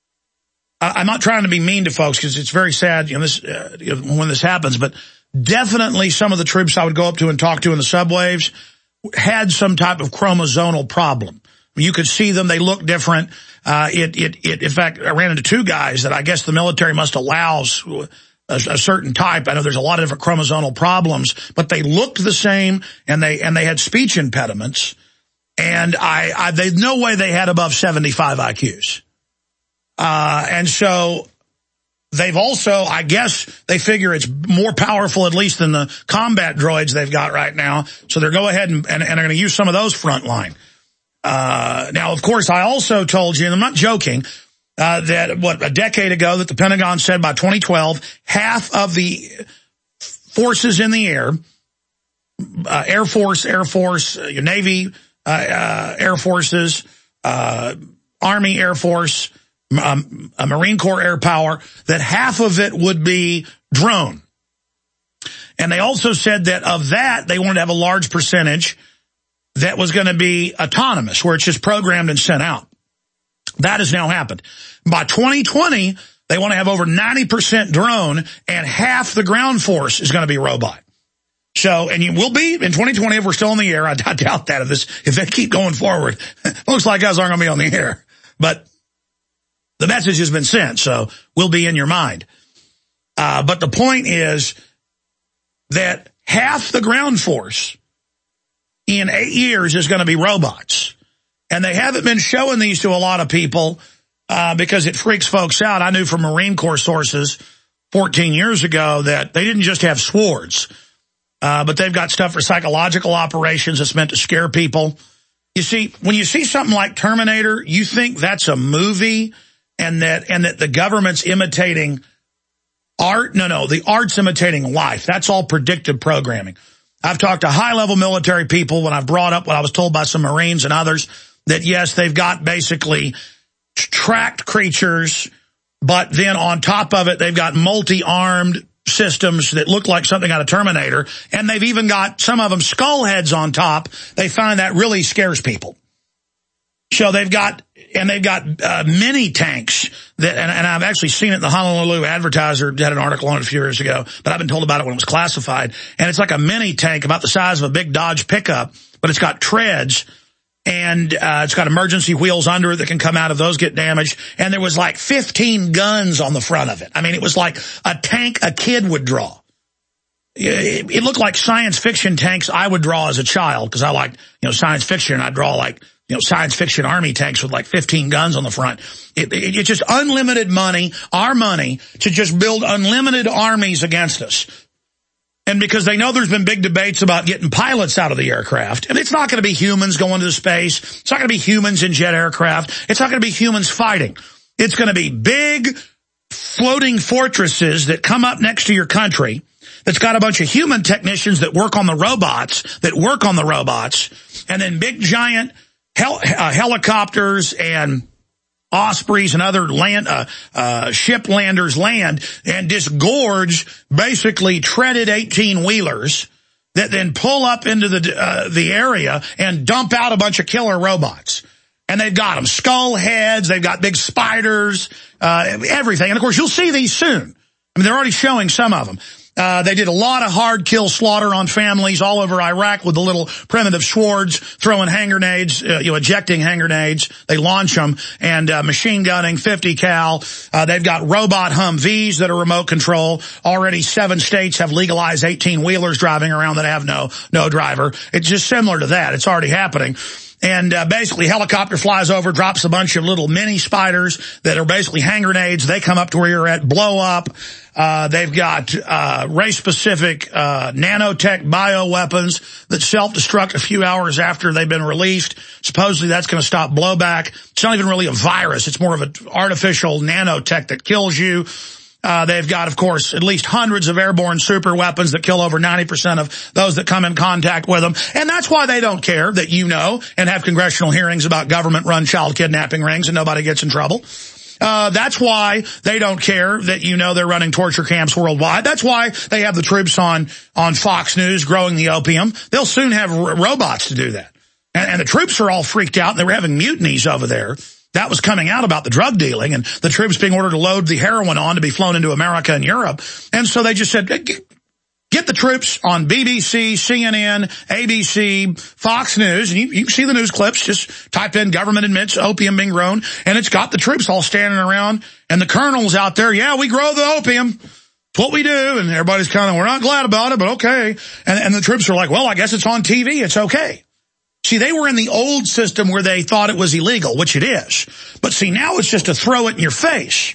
I'm not trying to be mean to folks because it's very sad, you know, this, uh, when this happens, but definitely some of the troops I would go up to and talk to in the subways had some type of chromosomal problem. You could see them. They look different. Uh, it, it, it, in fact, I ran into two guys that I guess the military must allow a, a certain type. I know there's a lot of different chromosomal problems, but they looked the same, and they, and they had speech impediments. And I, I there's no way they had above seventy-five I Qs. Uh, and so they've also, I guess they figure it's more powerful at least than the combat droids they've got right now. So they're go ahead and, and, and are going to use some of those frontline. Uh, now, of course, I also told you, and I'm not joking, uh, that what a decade ago that the Pentagon said by twenty twelve, half of the forces in the air, uh, Air Force, Air Force, uh, your Navy, uh, uh, Air Forces, uh, Army, Air Force, um, a Marine Corps air power, that half of it would be drone. And they also said that of that, they wanted to have a large percentage that was going to be autonomous, where it's just programmed and sent out. That has now happened. By twenty twenty, they want to have over ninety percent drone, and half the ground force is going to be robot. So, and you will be in twenty twenty if we're still in the air. I, I doubt that if this, if they keep going forward. Looks like us aren't going to be on the air. But the message has been sent, so we'll be in your mind. Uh, but the point is that half the ground force in eight years is going to be robots. And they haven't been showing these to a lot of people uh, because it freaks folks out. I knew from Marine Corps sources fourteen years ago that they didn't just have swords. Uh, but they've got stuff for psychological operations that's meant to scare people. You see, when you see something like Terminator, you think that's a movie and that and that the government's imitating art. No, no, the art's imitating life. That's all predictive programming. I've talked to high-level military people when I've brought up what I was told by some Marines and others, that, yes, they've got basically tracked creatures, but then on top of it, they've got multi-armed systems that look like something out of Terminator, and they've even got some of them skull heads on top. They find that really scares people. So they've got, and they've got uh, mini tanks that, and, and I've actually seen it. The Honolulu Advertiser had an article on it a few years ago, but I've been told about it when it was classified. And it's like a mini tank about the size of a big Dodge pickup, but it's got treads, and uh, it's got emergency wheels under it that can come out if those get damaged. And there was like fifteen guns on the front of it. I mean, it was like a tank a kid would draw. It, it looked like science fiction tanks I would draw as a child, because I liked, you know, science fiction. I'd draw like, you know, science fiction army tanks with like fifteen guns on the front. It, it, it's just unlimited money, our money, to just build unlimited armies against us. And because they know there's been big debates about getting pilots out of the aircraft. And it's not going to be humans going to space. It's not going to be humans in jet aircraft. It's not going to be humans fighting. It's going to be big floating fortresses that come up next to your country that's got a bunch of human technicians that work on the robots, that work on the robots, and then big giant hel uh, helicopters and Ospreys and other land uh, uh, ship landers land and disgorge basically treaded eighteen-wheelers that then pull up into the uh, the area and dump out a bunch of killer robots. And they've got them skull heads, they've got big spiders, uh, everything. And of course, you'll see these soon. I mean, they're already showing some of them. Uh, they did a lot of hard kill slaughter on families all over Iraq with the little primitive Swords throwing hand grenades, uh, you know, ejecting hand grenades. They launch them, and uh, machine gunning fifty cal. Uh, they've got robot Humvees that are remote control. Already seven states have legalized eighteen-wheelers driving around that have no, no driver. It's just similar to that. It's already happening. And uh, basically, helicopter flies over, drops a bunch of little mini spiders that are basically hand grenades. They come up to where you're at, blow up. Uh, they've got uh, race-specific uh, nanotech bioweapons that self-destruct a few hours after they've been released. Supposedly, that's going to stop blowback. It's not even really a virus. It's more of an artificial nanotech that kills you. Uh, they've got, of course, at least hundreds of airborne super weapons that kill over ninety percent of those that come in contact with them. And that's why they don't care that you know and have congressional hearings about government-run child kidnapping rings and nobody gets in trouble. Uh, that's why they don't care that you know they're running torture camps worldwide. That's why they have the troops on, on Fox News growing the opium. They'll soon have r robots to do that. And, and the troops are all freaked out, and they were having mutinies over there. That was coming out about the drug dealing and the troops being ordered to load the heroin on to be flown into America and Europe. And so they just said, get the troops on B B C, C N N, A B C, Fox News, and you, you can see the news clips. Just type in government admits opium being grown, and it's got the troops all standing around and the colonels out there. Yeah, we grow the opium. It's what we do. And everybody's kind of, we're not glad about it, but okay. And, and the troops are like, well, I guess it's on T V. It's okay. See, they were in the old system where they thought it was illegal, which it is. But see, now it's just to throw it in your face.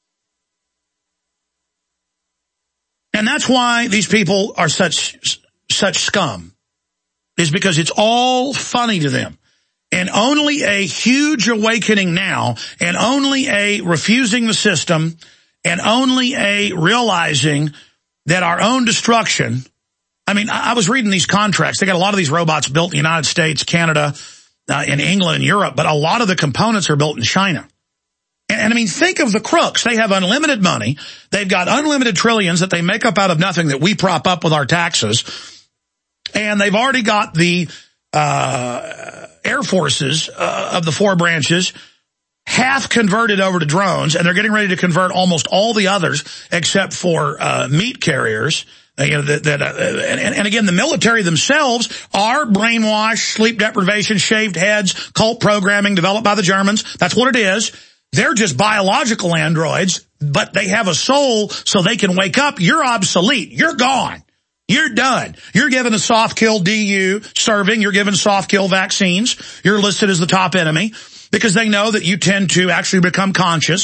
And that's why these people are such, such scum, is because it's all funny to them. And only a huge awakening now, and only a refusing the system, and only a realizing that our own destruction. I mean, I was reading these contracts. They got a lot of these robots built in the United States, Canada, uh, in England and Europe, but a lot of the components are built in China. And, and I mean, think of the crooks. They have unlimited money. They've got unlimited trillions that they make up out of nothing that we prop up with our taxes. And they've already got the uh air forces uh, of the four branches half converted over to drones, and they're getting ready to convert almost all the others except for uh meat carriers. Uh, you know, that, that, uh, and, and again, the military themselves are brainwashed, sleep deprivation, shaved heads, cult programming developed by the Germans. That's what it is. They're just biological androids, but they have a soul so they can wake up. You're obsolete. You're gone. You're done. You're given a soft kill D U serving. You're given soft kill vaccines. You're listed as the top enemy because they know that you tend to actually become conscious.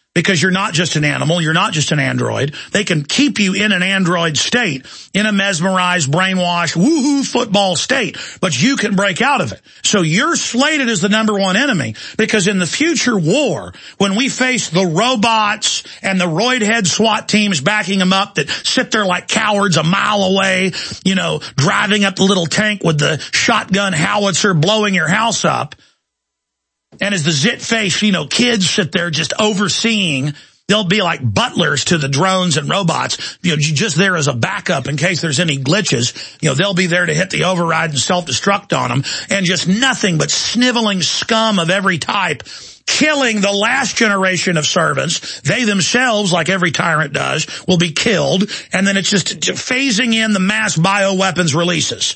because you're not just an animal, you're not just an android. They can keep you in an android state, in a mesmerized, brainwashed, woohoo football state, but you can break out of it. So you're slated as the number one enemy, because in the future war, when we face the robots and the roid-head SWAT teams backing them up that sit there like cowards a mile away, you know, driving up the little tank with the shotgun howitzer blowing your house up, and as the zit-faced, you know, kids sit there just overseeing, they'll be like butlers to the drones and robots, you know, just there as a backup in case there's any glitches. You know, they'll be there to hit the override and self-destruct on them, and just nothing but sniveling scum of every type, killing the last generation of servants. They themselves, like every tyrant does, will be killed, and then it's just phasing in the mass bioweapons releases.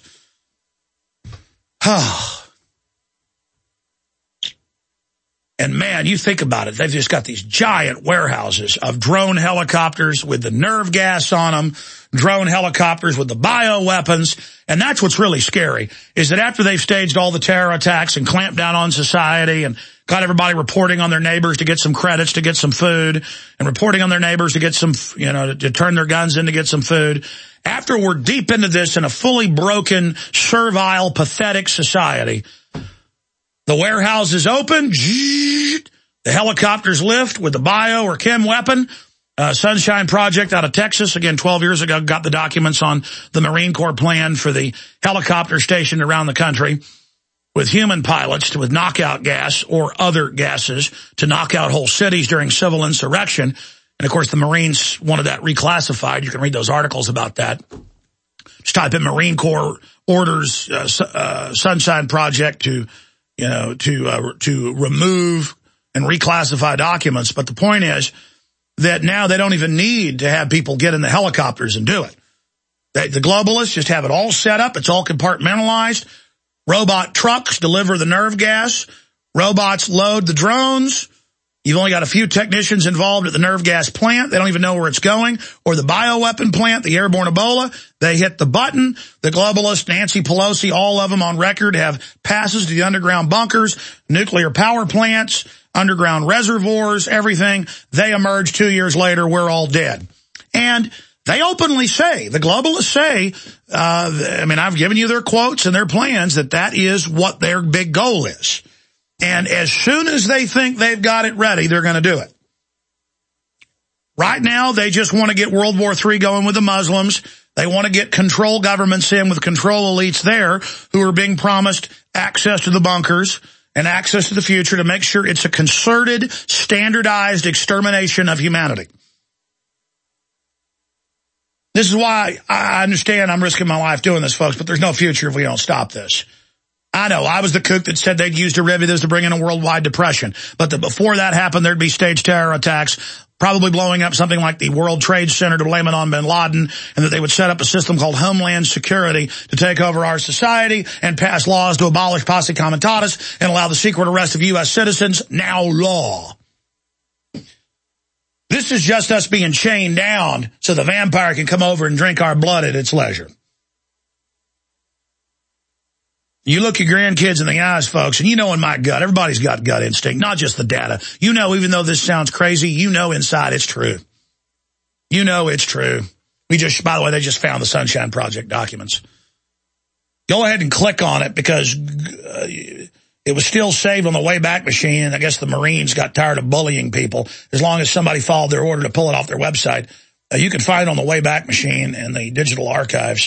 And man, you think about it, they've just got these giant warehouses of drone helicopters with the nerve gas on them, drone helicopters with the bioweapons, and that's what's really scary, is that after they've staged all the terror attacks and clamped down on society and got everybody reporting on their neighbors to get some credits, to get some food, and reporting on their neighbors to get some, you know, to, to turn their guns in to get some food, after we're deep into this in a fully broken, servile, pathetic society, the warehouses open, the helicopters lift with the bio or chem weapon. Uh, Sunshine Project out of Texas, again, twelve years ago, got the documents on the Marine Corps plan for the helicopter stationed around the country with human pilots to, with knockout gas or other gases to knock out whole cities during civil insurrection. And, of course, the Marines wanted that reclassified. You can read those articles about that. Just type in Marine Corps orders uh, uh, Sunshine Project to... you know, to, uh, to remove and reclassify documents. But the point is that now they don't even need to have people get in the helicopters and do it. They, the globalists just have it all set up. It's all compartmentalized. Robot trucks deliver the nerve gas. Robots load the drones. You've only got a few technicians involved at the nerve gas plant. They don't even know where it's going. Or the bioweapon plant, the airborne Ebola. They hit the button. The globalists, Nancy Pelosi, all of them on record have passes to the underground bunkers, nuclear power plants, underground reservoirs, everything. They emerge two years later. We're all dead. And they openly say, the globalists say, uh, I mean, I've given you their quotes and their plans, that that is what their big goal is. And as soon as they think they've got it ready, they're going to do it. Right now, they just want to get World War Three going with the Muslims. They want to get control governments in with control elites there who are being promised access to the bunkers and access to the future to make sure it's a concerted, standardized extermination of humanity. This is why I understand I'm risking my life doing this, folks, but there's no future if we don't stop this. I know, I was the kook that said they'd use derivatives to bring in a worldwide depression. But the, before that happened, there'd be staged terror attacks, probably blowing up something like the World Trade Center to blame it on bin Laden, and that they would set up a system called Homeland Security to take over our society and pass laws to abolish posse comitatus and allow the secret arrest of U S citizens, now law. This is just us being chained down so the vampire can come over and drink our blood at its leisure. You look your grandkids in the eyes, folks, and you know in my gut, everybody's got gut instinct, not just the data. You know, even though this sounds crazy, you know inside it's true. You know it's true. We just, by the way, they just found the Sunshine Project documents. Go ahead and click on it because uh, it was still saved on the Wayback Machine, and I guess the Marines got tired of bullying people. As long as somebody followed their order to pull it off their website, uh, you can find it on the Wayback Machine and the digital archives.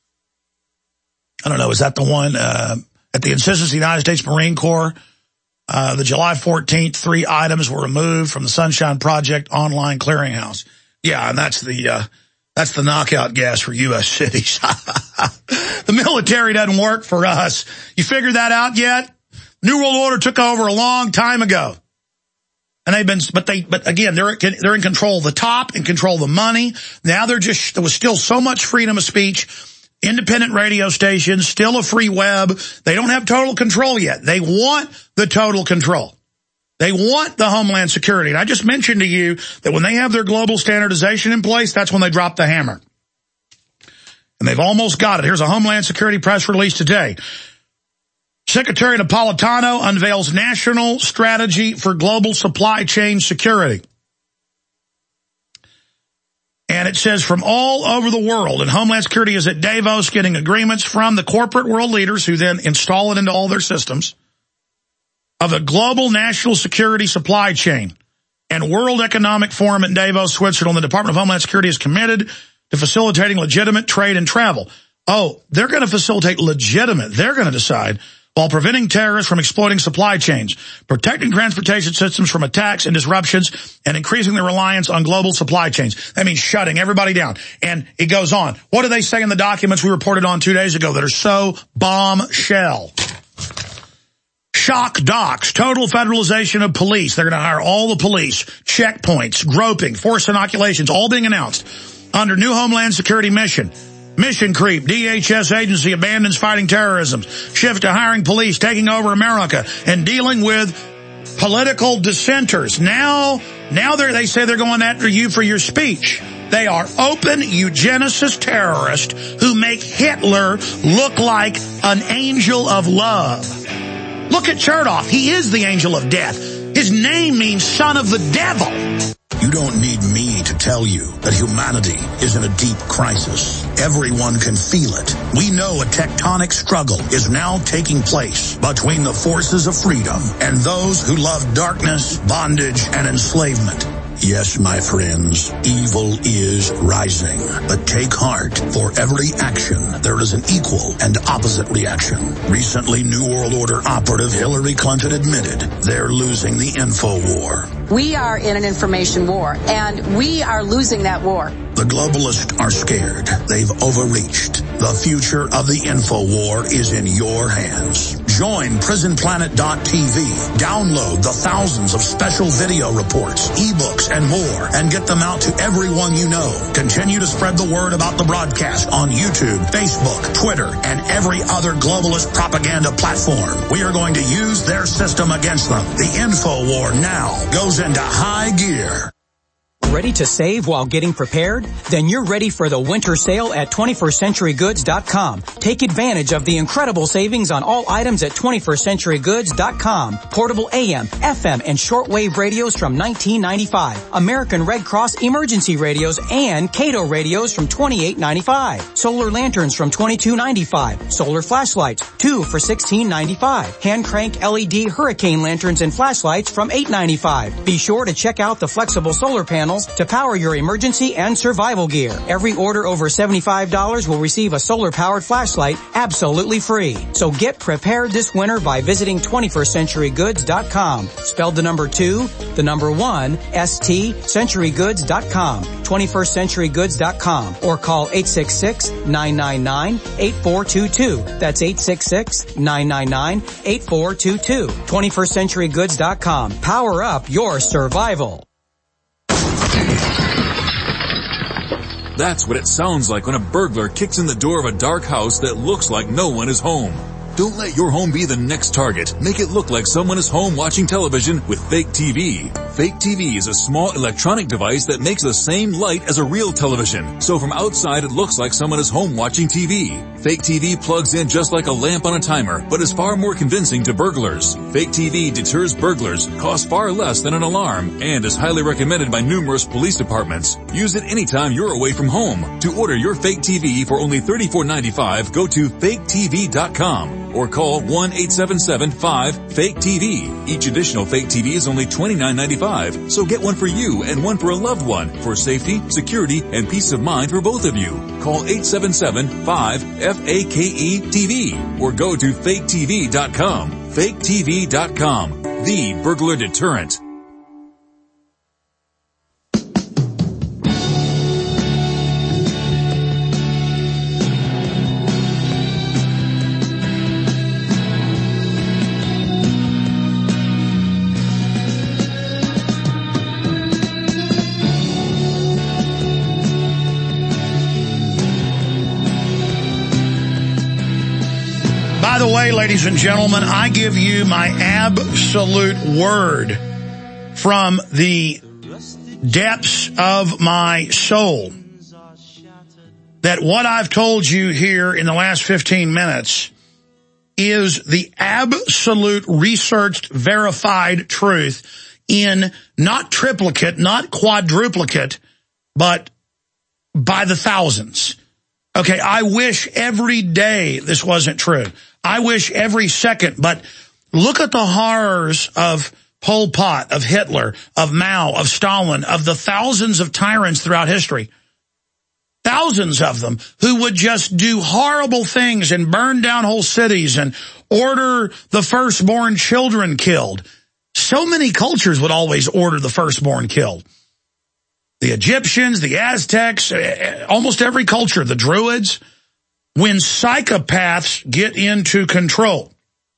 I don't know, is that the one, uh, at the insistence of the United States Marine Corps, uh, the July fourteenth, three items were removed from the Sunshine Project online clearinghouse. Yeah, and that's the, uh, that's the knockout gas for U S cities. The military doesn't work for us. You figured that out yet? New World Order took over a long time ago. And they've been, but they, but again, they're, they're in control of the top and control of the money. Now they're just, there was still so much freedom of speech. Independent radio stations, still a free web. They don't have total control yet. They want the total control. They want the Homeland Security. And I just mentioned to you that when they have their global standardization in place, that's when they drop the hammer. And they've almost got it. Here's a Homeland Security press release today. Secretary Napolitano unveils national strategy for global supply chain security. And it says from all over the world, and Homeland Security is at Davos getting agreements from the corporate world leaders who then install it into all their systems of a global national security supply chain. And World Economic Forum in Davos, Switzerland, the Department of Homeland Security is committed to facilitating legitimate trade and travel. Oh, they're going to facilitate legitimate. They're going to decide while preventing terrorists from exploiting supply chains, protecting transportation systems from attacks and disruptions, and increasing the reliance on global supply chains. That means shutting everybody down. And it goes on. What do they say in the documents we reported on two days ago that are so bombshell? Shock docs, total federalization of police. They're going to hire all the police, checkpoints, groping, forced inoculations, all being announced under new Homeland Security mission. Mission creep, D H S agency abandons fighting terrorism, shift to hiring police, taking over America, and dealing with political dissenters. Now, now they they say they're going after you for your speech. They are open eugenicist terrorists who make Hitler look like an angel of love. Look at Chertoff. He is the angel of death. His name means son of the devil. You don't need me to tell you that humanity is in a deep crisis. Everyone can feel it. We know a tectonic struggle is now taking place between the forces of freedom and those who love darkness, bondage, and enslavement. Yes, my friends, evil is rising. But take heart. For every action, there is an equal and opposite reaction. Recently, New World Order operative Hillary Clinton admitted they're losing the info war. We are in an information war, and we are losing that war. The globalists are scared. They've overreached. The future of the info war is in your hands. Join prison planet dot t v. Download the thousands of special video reports, ebooks, and more, and get them out to everyone you know. Continue to spread the word about the broadcast on YouTube, Facebook, Twitter, and every other globalist propaganda platform. We are going to use their system against them. The info war now goes into high gear. Ready to save while getting prepared? Then you're ready for the winter sale at twenty-first century goods dot com. Take advantage of the incredible savings on all items at twenty-first century goods dot com. Portable A M, F M, and shortwave radios from nineteen ninety-five. American Red Cross emergency radios and Cato radios from twenty-eight ninety-five. Solar lanterns from twenty-two ninety-five. Solar flashlights, two for sixteen ninety-five. Hand crank L E D hurricane lanterns and flashlights from eight ninety-five. Be sure to check out the flexible solar panels to power your emergency and survival gear. Every order over seventy-five dollars will receive a solar-powered flashlight absolutely free. So get prepared this winter by visiting twenty-first century goods dot com. Spelled the number two, the number one, S T, century goods dot com. twenty-first century goods dot com. Or call eight six six, nine nine nine, eight four two two. That's eight six six, nine nine nine, eight four two two. twenty-first century goods dot com. Power up your survival. That's what it sounds like when a burglar kicks in the door of a dark house that looks like no one is home. Don't let your home be the next target. Make it look like someone is home watching television with Fake T V. Fake T V is a small electronic device that makes the same light as a real television. So from outside it looks like someone is home watching T V. Fake T V plugs in just like a lamp on a timer, but is far more convincing to burglars. Fake T V deters burglars, costs far less than an alarm, and is highly recommended by numerous police departments. Use it anytime you're away from home. To order your Fake T V for only thirty-four ninety-five, go to fake t v dot com. Or call one eight seven seven five fake T V. Each additional Fake T V is only twenty-nine ninety-five, so get one for you and one for a loved one for safety, security, and peace of mind for both of you. Call eight seven seven five F A K E T V or go to fake t v dot com. fake t v dot com, the burglar deterrent. By the way, ladies and gentlemen, I give you my absolute word from the depths of my soul that what I've told you here in the last fifteen minutes is the absolute researched, verified truth in not triplicate, not quadruplicate, but by the thousands. Okay, I wish every day this wasn't true. I wish every second, but look at the horrors of Pol Pot, of Hitler, of Mao, of Stalin, of the thousands of tyrants throughout history. Thousands of them who would just do horrible things and burn down whole cities and order the firstborn children killed. So many cultures would always order the firstborn killed. The Egyptians, the Aztecs, almost every culture, the Druids, when psychopaths get into control.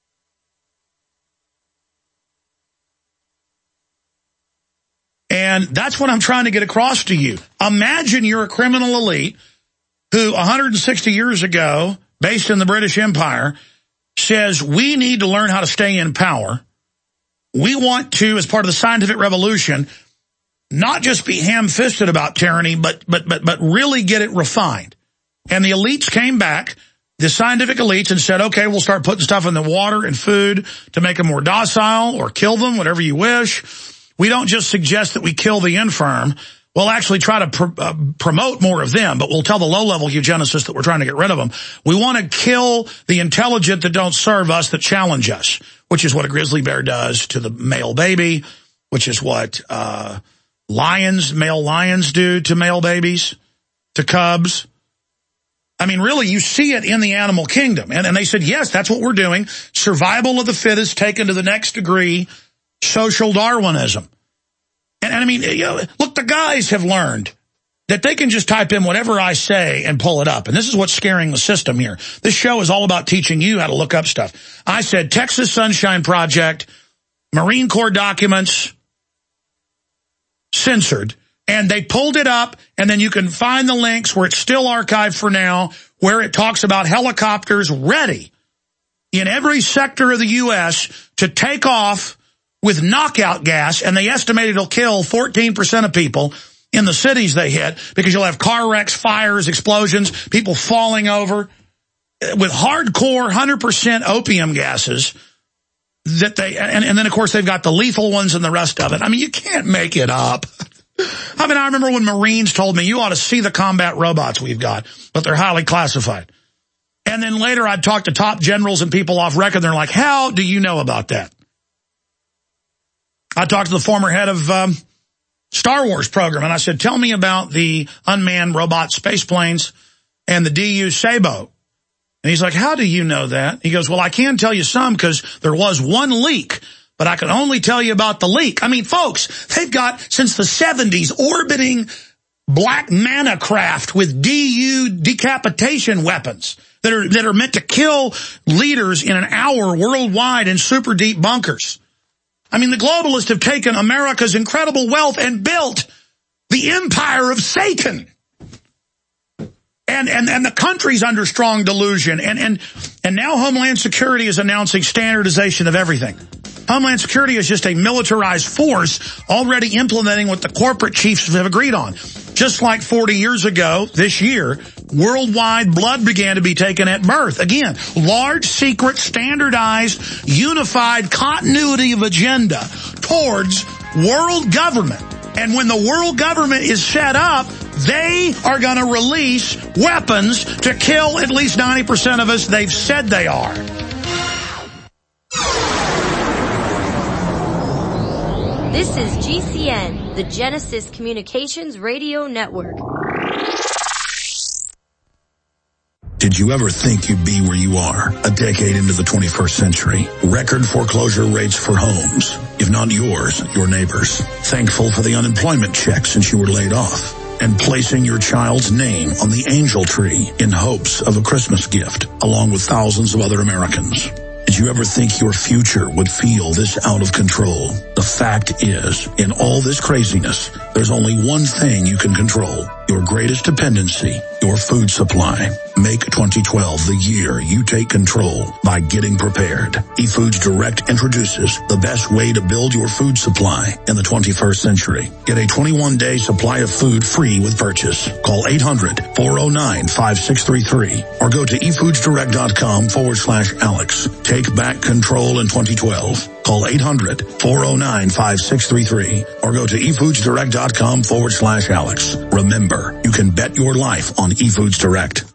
And that's what I'm trying to get across to you. Imagine you're a criminal elite who one hundred sixty years ago, based in the British Empire, says we need to learn how to stay in power. We want to, as part of the scientific revolution, not just be ham-fisted about tyranny, but but but but really get it refined. And the elites came back, the scientific elites, and said, okay, we'll start putting stuff in the water and food to make them more docile or kill them, whatever you wish. We don't just suggest that we kill the infirm. We'll actually try to pr uh, promote more of them, but we'll tell the low-level eugenicists that we're trying to get rid of them. We want to kill the intelligent that don't serve us, that challenge us, which is what a grizzly bear does to the male baby, which is what uh lions, male lions do to male babies, to cubs. I mean, really, you see it in the animal kingdom. And, and they said, yes, that's what we're doing. Survival of the fittest taken to the next degree, social Darwinism. And, and I mean, you know, look, the guys have learned that they can just type in whatever I say and pull it up. And this is what's scaring the system here. This show is all about teaching you how to look up stuff. I said Texas Sunshine Project, Marine Corps documents, censored, and they pulled it up, and then you can find the links where it's still archived for now, where it talks about helicopters ready in every sector of the U S to take off with knockout gas, and they estimate it'll kill fourteen percent of people in the cities they hit, because you'll have car wrecks, fires, explosions, people falling over with hardcore one hundred percent opium gases that they, and, and then of course they've got the lethal ones and the rest of it. I mean, you can't make it up. I mean, I remember when Marines told me, you ought to see the combat robots we've got, but they're highly classified. And then later I'd talk to top generals and people off record, and they're like, how do you know about that? I talked to the former head of um, Star Wars program, and I said, tell me about the unmanned robot space planes and the D U Sabo. And he's like, how do you know that? He goes, well, I can tell you some because there was one leak, but I can only tell you about the leak. I mean, folks, they've got, since the seventies, orbiting black mana craft with D U decapitation weapons that are, that are meant to kill leaders in an hour worldwide in super deep bunkers. I mean, the globalists have taken America's incredible wealth and built the empire of Satan. And, and, and the country's under strong delusion. And, and, and now Homeland Security is announcing standardization of everything. Homeland Security is just a militarized force already implementing what the corporate chiefs have agreed on. Just like forty years ago, this year, worldwide blood began to be taken at birth. Again, large, secret, standardized, unified continuity of agenda towards world government. And when the world government is set up, they are going to release weapons to kill at least ninety percent of us. They've said they are. This is G C N, the Genesis Communications Radio Network. Did you ever think you'd be where you are a decade into the twenty-first century? Record foreclosure rates for homes, if not yours, your neighbors. Thankful for the unemployment check since you were laid off. And placing your child's name on the angel tree in hopes of a Christmas gift, along with thousands of other Americans. Did you ever think your future would feel this out of control? The fact is, in all this craziness, there's only one thing you can control. Your greatest dependency, your food supply. Make twenty twelve the year you take control by getting prepared. eFoods Direct introduces the best way to build your food supply in the twenty-first century. Get a twenty-one day supply of food free with purchase. Call eight hundred, four oh nine, five six three three or go to e foods direct dot com forward slash Alex. Take back control in twenty twelve. Call eight hundred, four oh nine, five six three three or go to efoodsdirect.com forward slash Alex. Remember, you can bet your life on eFoods Direct.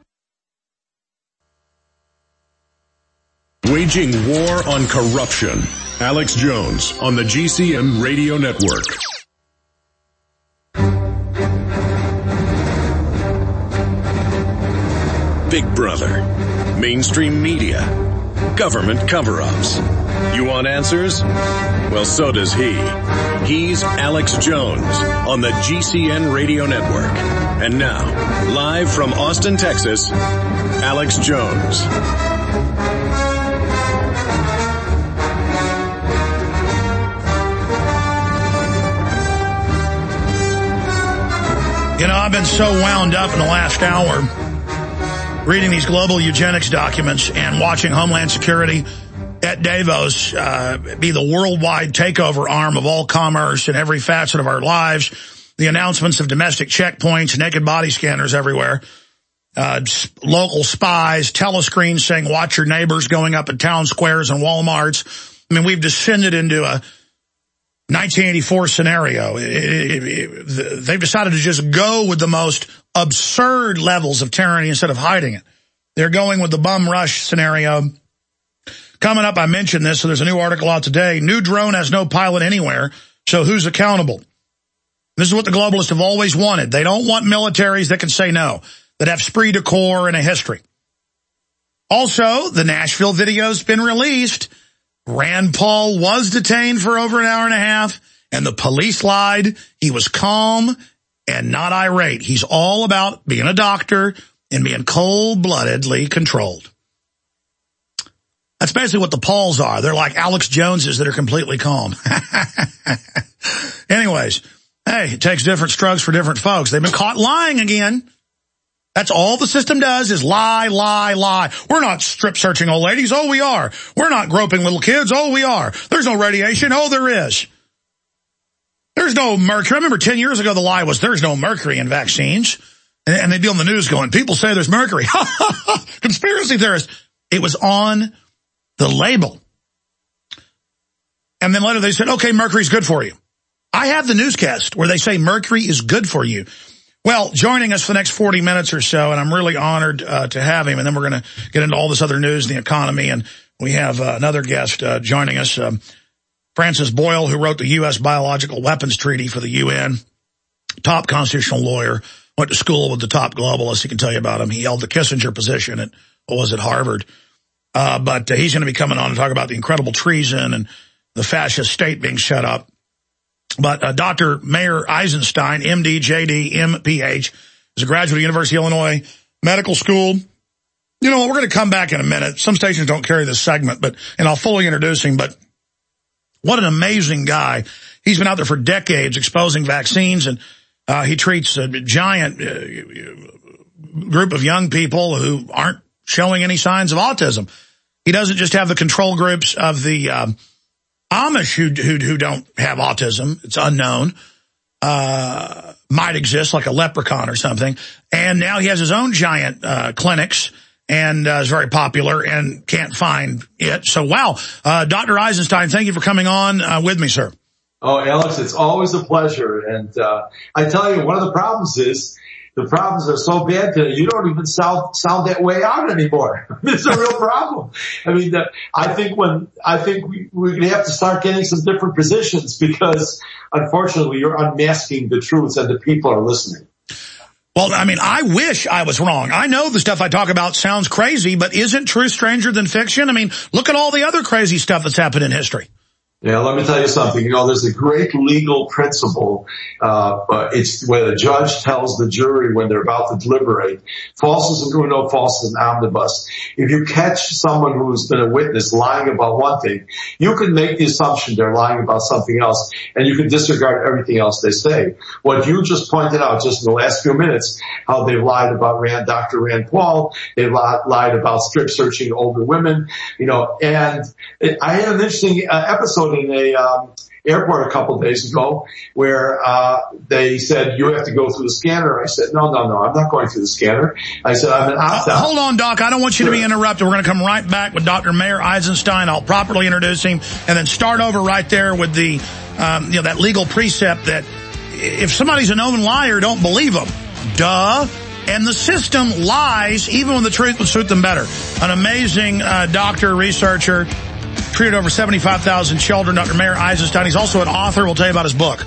Waging war on corruption. Alex Jones on the G C N Radio Network. Big Brother, mainstream media, government cover-ups. You want answers? Well, so does he. He's Alex Jones on the G C N Radio Network. And now, live from Austin, Texas, Alex Jones. You know, I've been so wound up in the last hour reading these global eugenics documents and watching Homeland Security at Davos uh, be the worldwide takeover arm of all commerce in every facet of our lives, the announcements of domestic checkpoints, naked body scanners everywhere, uh, local spies, telescreens saying watch your neighbors going up in town squares and Walmarts. I mean, we've descended into a nineteen eighty-four scenario. It, it, it, they've decided to just go with the most absurd levels of tyranny instead of hiding it. They're going with the bum rush scenario. Coming up, I mentioned this, so there's a new article out today. New drone has no pilot anywhere, so who's accountable? This is what the globalists have always wanted. They don't want militaries that can say no, that have esprit de corps and a history. Also, the Nashville video's been released. Rand Paul was detained for over an hour and a half, and the police lied. He was calm and not irate. He's all about being a doctor and being cold-bloodedly controlled. That's basically what the Pauls are. They're like Alex Joneses that are completely calm. Anyways, hey, it takes different strokes for different folks. They've been caught lying again. That's all the system does is lie, lie, lie. We're not strip searching old ladies. Oh, we are. We're not groping little kids. Oh, we are. There's no radiation. Oh, there is. There's no mercury. I remember ten years ago the lie was there's no mercury in vaccines. And they'd be on the news going, people say there's mercury. Conspiracy theorists. It was on the label. And then later they said, okay, mercury's good for you. I have the newscast where they say mercury is good for you. Well, joining us for the next forty minutes or so, and I'm really honored uh, to have him, and then we're going to get into all this other news in the economy, and we have uh, another guest uh, joining us, um, Francis Boyle, who wrote the U S Biological Weapons Treaty for the U N, top constitutional lawyer, went to school with the top globalists. He can tell you about him. He held the Kissinger position at, what was it, Harvard. Uh, but uh, he's going to be coming on to talk about the incredible treason and the fascist state being set up. But uh, Doctor Mayer Eisenstein, M D, J D, M P H, is a graduate of University of Illinois Medical School. You know what, we're going to come back in a minute. Some stations don't carry this segment, but and I'll fully introduce him. But what an amazing guy. He's been out there for decades exposing vaccines, and uh, he treats a giant uh, group of young people who aren't showing any signs of autism. He doesn't just have the control groups of the um, Amish who, who who don't have autism. It's unknown. Uh, might exist like a leprechaun or something. And now he has his own giant uh, clinics and uh, is very popular and can't find it. So, wow. Uh, Doctor Eisenstein, thank you for coming on uh, with me, sir. Oh, Alex, it's always a pleasure. And uh, I tell you, one of the problems is the problems are so bad that you don't even sound sound that way out anymore. It's a real problem. I mean, uh, I think when I think we we have to start getting some different positions because, unfortunately, you're unmasking the truths and the people are listening. Well, I mean, I wish I was wrong. I know the stuff I talk about sounds crazy, but isn't truth stranger than fiction? I mean, look at all the other crazy stuff that's happened in history. Yeah, let me tell you something. You know, there's a great legal principle. Uh, uh, it's when a judge tells the jury when they're about to deliberate, false is no false is an omnibus. If you catch someone who's been a witness lying about one thing, you can make the assumption they're lying about something else, and you can disregard everything else they say. What you just pointed out just in the last few minutes, how they've lied about Rand, Doctor Rand Paul, they've lied about strip searching older women, you know, and it, I had an interesting uh, episode in a um, airport a couple of days ago where uh they said, you have to go through the scanner. I said, no, no, no, I'm not going through the scanner. I said, I'm an opt-out. Uh, hold on, Doc. I don't want you sure. to be interrupted. We're going to come right back with Doctor Mayer Eisenstein. I'll properly introduce him and then start over right there with the, um, you know, that legal precept that if somebody's a known liar, don't believe them. Duh. And the system lies even when the truth would suit them better. An amazing uh, doctor, researcher, treated over seventy-five thousand children, Doctor Mayer Eisenstein. He's also an author. We'll tell you about his book.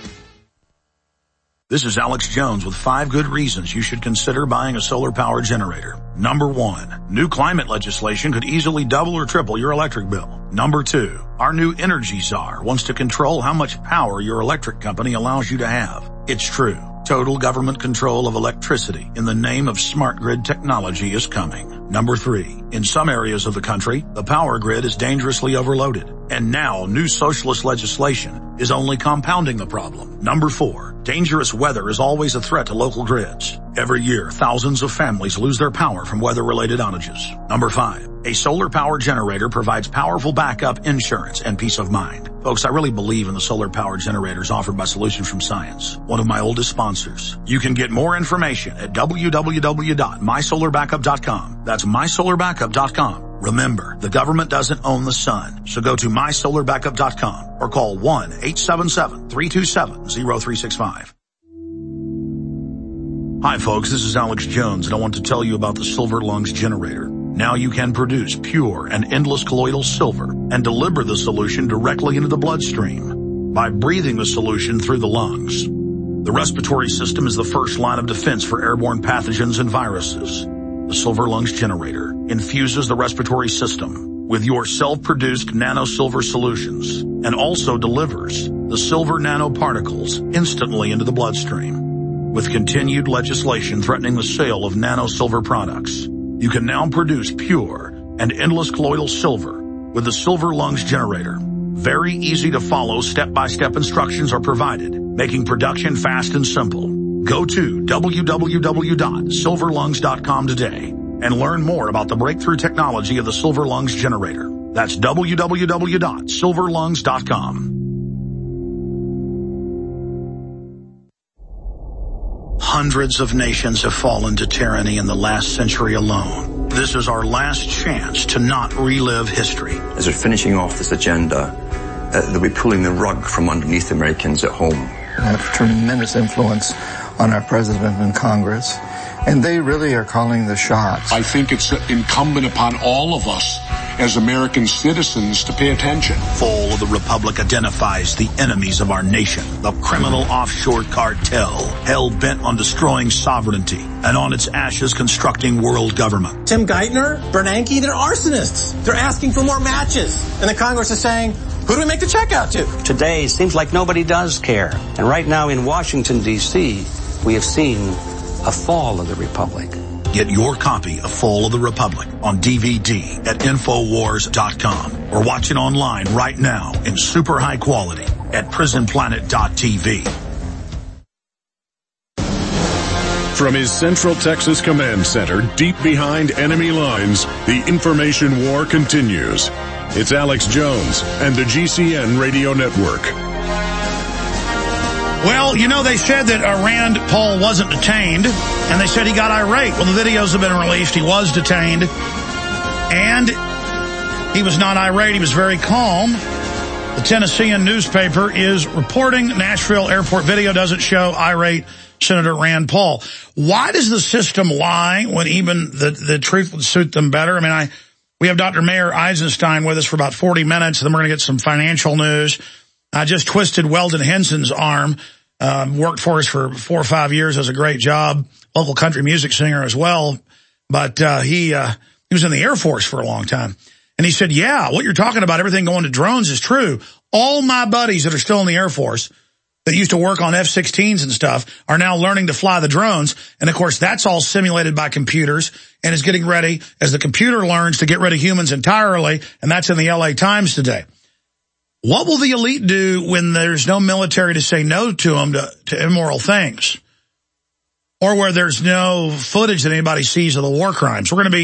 This is Alex Jones with five good reasons you should consider buying a solar power generator. Number one, new climate legislation could easily double or triple your electric bill. Number two, our new energy czar wants to control how much power your electric company allows you to have. It's true. Total government control of electricity in the name of smart grid technology is coming. Number three, in some areas of the country, the power grid is dangerously overloaded. And now new socialist legislation is only compounding the problem. Number four, dangerous weather is always a threat to local grids. Every year, thousands of families lose their power from weather-related outages. Number five, a solar power generator provides powerful backup insurance and peace of mind. Folks, I really believe in the solar power generators offered by Solutions from Science, one of my oldest sponsors. You can get more information at w w w dot my solar backup dot com. That's my solar backup dot com. Remember, the government doesn't own the sun, so go to my solar backup dot com or call one eight seven seven, three two seven, zero three six five. Hi folks, this is Alex Jones and I want to tell you about the Silver Lungs generator. Now you can produce pure and endless colloidal silver and deliver the solution directly into the bloodstream by breathing the solution through the lungs. The respiratory system is the first line of defense for airborne pathogens and viruses. The Silver Lungs generator infuses the respiratory system with your self-produced nano-silver solutions and also delivers the silver nanoparticles instantly into the bloodstream. With continued legislation threatening the sale of nano-silver products, you can now produce pure and endless colloidal silver with the Silver Lungs generator. Very easy to follow step-by-step instructions are provided, making production fast and simple. Go to w w w dot silver lungs dot com today and learn more about the breakthrough technology of the Silver Lungs generator. That's w w w dot silver lungs dot com. Hundreds of nations have fallen to tyranny in the last century alone. This is our last chance to not relive history. As they're finishing off this agenda, uh, they'll be pulling the rug from underneath Americans at home. They have tremendous influence on our president and Congress, and they really are calling the shots. I think it's incumbent upon all of us as American citizens to pay attention. Fall of the Republic identifies the enemies of our nation, the criminal offshore cartel, hell-bent on destroying sovereignty, and on its ashes constructing world government. Tim Geithner, Bernanke, they're arsonists. They're asking for more matches. And the Congress is saying, who do we make the check out to? Today, seems like nobody does care. And right now in Washington, D C, we have seen a fall of the Republic. Get your copy of Fall of the Republic on D V D at infowars dot com or watch it online right now in super high quality at prison planet dot t v. From his Central Texas Command Center, deep behind enemy lines, the information war continues. It's Alex Jones and the G C N Radio Network. Well, you know, they said that uh, Rand Paul wasn't detained, and they said he got irate. Well, the videos have been released. He was detained, and he was not irate. He was very calm. The Tennessean newspaper is reporting Nashville airport video doesn't show irate Senator Rand Paul. Why does the system lie when even the, the truth would suit them better? I mean, I we have Doctor Mayer Eisenstein with us for about forty minutes, and then we're going to get some financial news. I just twisted Weldon Henson's arm, um, worked for us for four or five years, does a great job, local country music singer as well. But uh, he uh, he was in the Air Force for a long time. And he said, yeah, what you're talking about, everything going to drones is true. All my buddies that are still in the Air Force that used to work on F sixteens and stuff are now learning to fly the drones. And, of course, that's all simulated by computers and is getting ready as the computer learns to get rid of humans entirely. And that's in the L A Times today. What will the elite do when there's no military to say no to them to, to immoral things? Or where there's no footage that anybody sees of the war crimes? We're going to be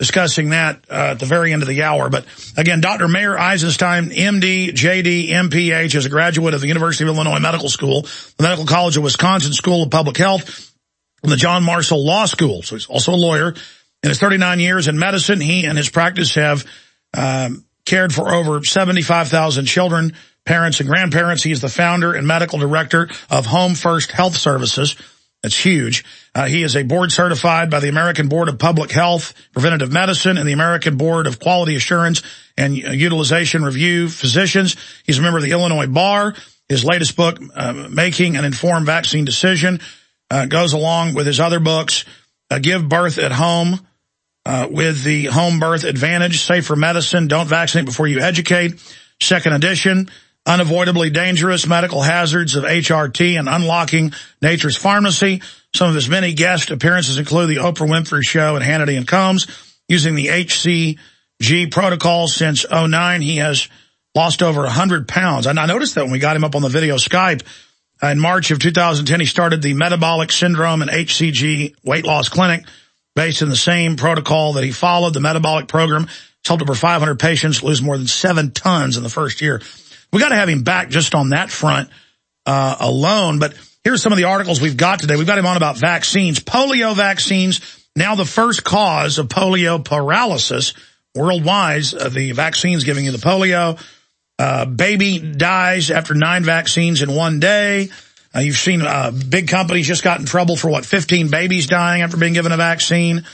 discussing that uh, at the very end of the hour. But again, Doctor Mayer Eisenstein, M D, J D, M P H, is a graduate of the University of Illinois Medical School, the Medical College of Wisconsin School of Public Health, and the John Marshall Law School. So he's also a lawyer. In his thirty-nine years in medicine, he and his practice have um, cared for over seventy-five thousand children, parents, and grandparents. He is the founder and medical director of Home First Health Services. That's huge. Uh, he is a board certified by the American Board of Public Health, Preventative Medicine, and the American Board of Quality Assurance and Utilization Review Physicians. He's a member of the Illinois Bar. His latest book, uh, Making an Informed Vaccine Decision, uh, goes along with his other books, uh, Give Birth at Home, uh, with the Home Birth Advantage, Safer Medicine, Don't Vaccinate Before You Educate, second edition, Unavoidably Dangerous Medical Hazards of H R T and Unlocking Nature's Pharmacy. Some of his many guest appearances include the Oprah Winfrey Show and Hannity and Combs. Using the H C G protocol since oh nine, he has lost over one hundred pounds. And I noticed that when we got him up on the video Skype. Uh, in March of two thousand ten, he started the Metabolic Syndrome and H C G Weight Loss Clinic based in the same protocol that he followed. The metabolic program has helped over five hundred patients lose more than seven tons in the first year. We got to have him back just on that front uh, alone. But here's some of the articles we've got today. We've got him on about vaccines. Polio vaccines, now the first cause of polio paralysis worldwide. Uh, the vaccine's giving you the polio. Uh, baby dies after nine vaccines in one day. Uh, you've seen uh, big companies just got in trouble for, what, fifteen babies dying after being given a vaccine.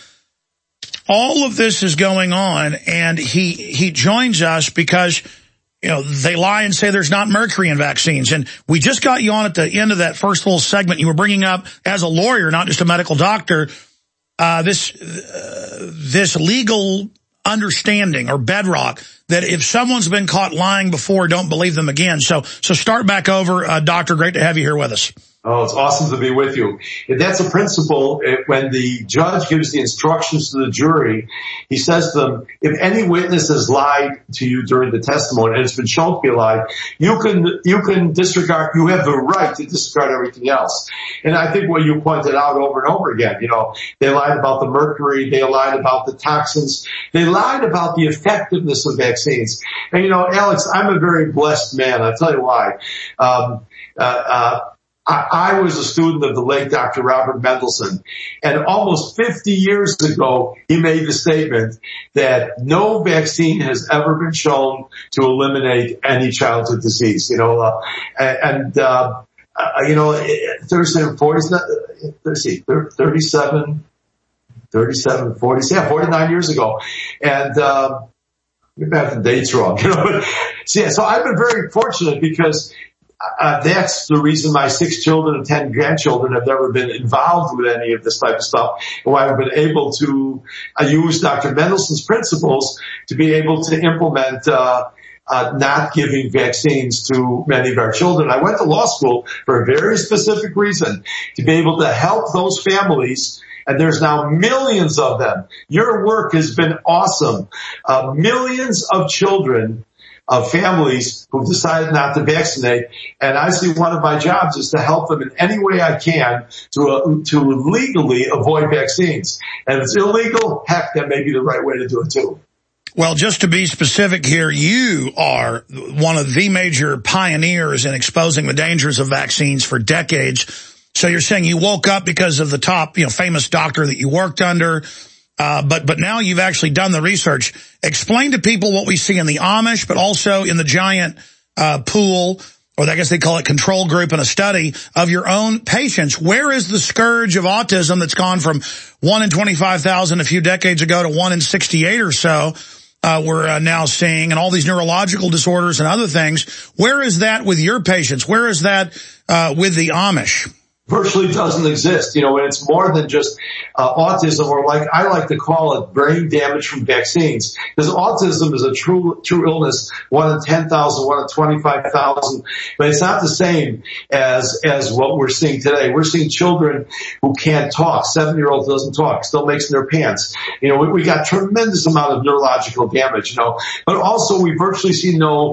All of this is going on, and he he joins us because, you know, they lie and say there's not mercury in vaccines. And we just got you on at the end of that first little segment. You were bringing up, as a lawyer, not just a medical doctor, uh, this uh, this legal understanding or bedrock that if someone's been caught lying before, don't believe them again. So so start back over, uh, Doctor. Great to have you here with us. Oh, it's awesome to be with you. And that's a principle. When the judge gives the instructions to the jury, he says to them, if any witness has lied to you during the testimony and it's been shown to be a lie, you can, you can disregard, you have the right to disregard everything else. And I think what you pointed out over and over again, you know, they lied about the mercury, they lied about the toxins, they lied about the effectiveness of vaccines. And you know, Alex, I'm a very blessed man. I'll tell you why. Um, uh, uh, I was a student of the late Doctor Robert Mendelsohn, and almost fifty years ago, he made the statement that no vaccine has ever been shown to eliminate any childhood disease. You know, uh, and uh, uh, you know, Thursday and forties, let's see, thirty-seven, thirty-seven, forty, yeah, forty-nine years ago, and. Uh, Maybe I have the dates wrong, you know. So, yeah, so I've been very fortunate because uh, that's the reason my six children and ten grandchildren have never been involved with any of this type of stuff. And why I've been able to uh, use Doctor Mendelsohn's principles to be able to implement uh, uh not giving vaccines to many of our children. I went to law school for a very specific reason, to be able to help those families. And there's now millions of them. Your work has been awesome. Uh, millions of children, of families who've decided not to vaccinate. And I see one of my jobs is to help them in any way I can to, uh, to legally avoid vaccines. And if it's illegal, heck, that may be the right way to do it too. Well, just to be specific here, you are one of the major pioneers in exposing the dangers of vaccines for decades. So you're saying you woke up because of the top, you know, famous doctor that you worked under, uh, but but now you've actually done the research. Explain to people what we see in the Amish, but also in the giant uh, pool, or I guess they call it control group in a study of your own patients. Where is the scourge of autism that's gone from one in twenty-five thousand a few decades ago to one in sixty-eight or so uh, we're uh, now seeing, and all these neurological disorders and other things? Where is that with your patients? Where is that uh, with the Amish? Virtually doesn't exist, you know, and it's more than just uh, autism, or like I like to call it brain damage from vaccines, because autism is a true true illness, one in ten thousand, one in twenty-five thousand, but it's not the same as as what we're seeing today. We're seeing children who can't talk. Seven-year-old doesn't talk, still makes in their pants. You know, we, we got tremendous amount of neurological damage, you know, but also we virtually see no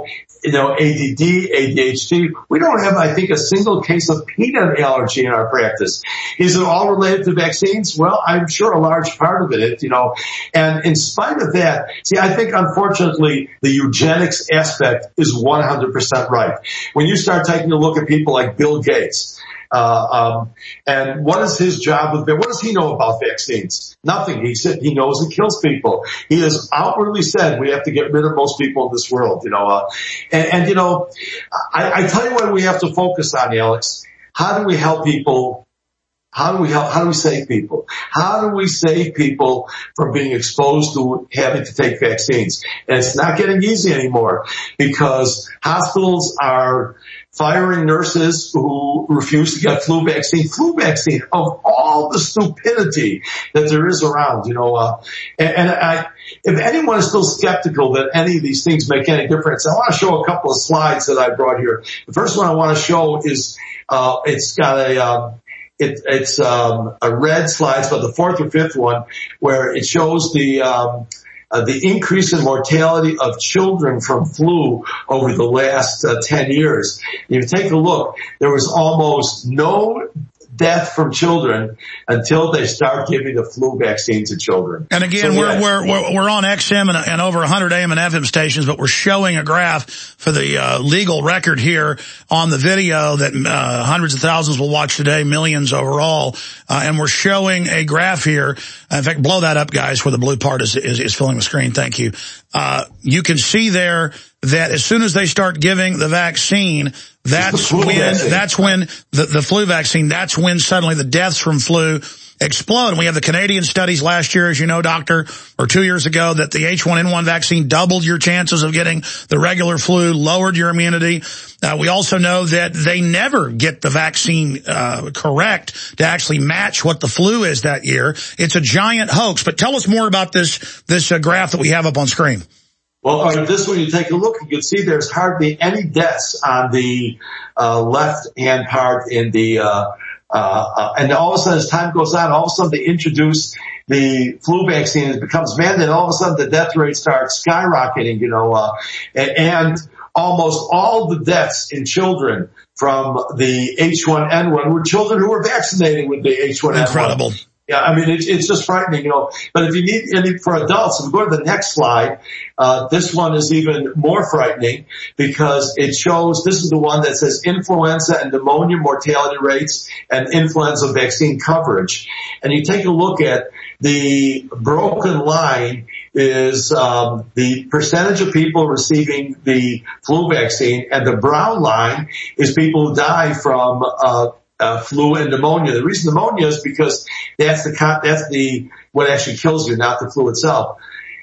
you know, A D D, A D H D. We don't have, I think, a single case of peanut allergy in our practice. Is it all related to vaccines? Well, I'm sure a large part of it is, you know, and in spite of that, see, I think unfortunately the eugenics aspect is one hundred percent right. When you start taking a look at people like Bill Gates, Uh, um, and what is his job with, what does he know about vaccines? Nothing. He said he knows it kills people. He has outwardly said we have to get rid of most people in this world, you know, uh, and, and, you know, I, I tell you what we have to focus on, Alex. How do we help people? How do we help? How do we save people? How do we save people from being exposed to having to take vaccines? And it's not getting easy anymore because hospitals are firing nurses who refuse to get flu vaccine. Flu vaccine, of all the stupidity that there is around, you know, uh, and, and I, if anyone is still skeptical that any of these things make any difference, I want to show a couple of slides that I brought here. The first one I want to show is, uh, it's got a, um, It, it's um, a red slide, but the fourth or fifth one, where it shows the um, uh, the increase in mortality of children from flu over the last uh, ten years. If you take a look, there was almost no death from children until they start giving the flu vaccine to children. And again, so, we're, yeah. we're, we're, we're on X M and, and over one hundred A M and F M stations, but we're showing a graph for the uh, legal record here on the video that uh, hundreds of thousands will watch today, millions overall. Uh, and we're showing a graph here. In fact, blow that up, guys, where the blue part is, is, is filling the screen. Thank you. Uh, you can see there that as soon as they start giving the vaccine, that's when, vaccine. that's when the, the flu vaccine, that's when suddenly the deaths from flu explode. And we have the Canadian studies last year, as you know, doctor, or two years ago, that the H one N one vaccine doubled your chances of getting the regular flu, lowered your immunity. Uh, we also know that they never get the vaccine uh, correct to actually match what the flu is that year. It's a giant hoax. But tell us more about this, this uh, graph that we have up on screen. Well, on this one, you take a look, you can see there's hardly any deaths on the uh, left-hand part in the, uh, uh, uh, and all of a sudden as time goes on, all of a sudden they introduce the flu vaccine, it becomes mandated, all of a sudden the death rate starts skyrocketing, you know, uh, and, and almost all the deaths in children from the H one N one were children who were vaccinated with the H one N one. Incredible. Yeah, I mean, it's, it's just frightening, you know. But if you need any for adults, if we go to the next slide, uh, this one is even more frightening because it shows, this is the one that says influenza and pneumonia mortality rates and influenza vaccine coverage. And you take a look at the broken line is um, the percentage of people receiving the flu vaccine, and the brown line is people who die from uh Uh, flu and pneumonia. The reason pneumonia is because that's the, that's the, what actually kills you, not the flu itself.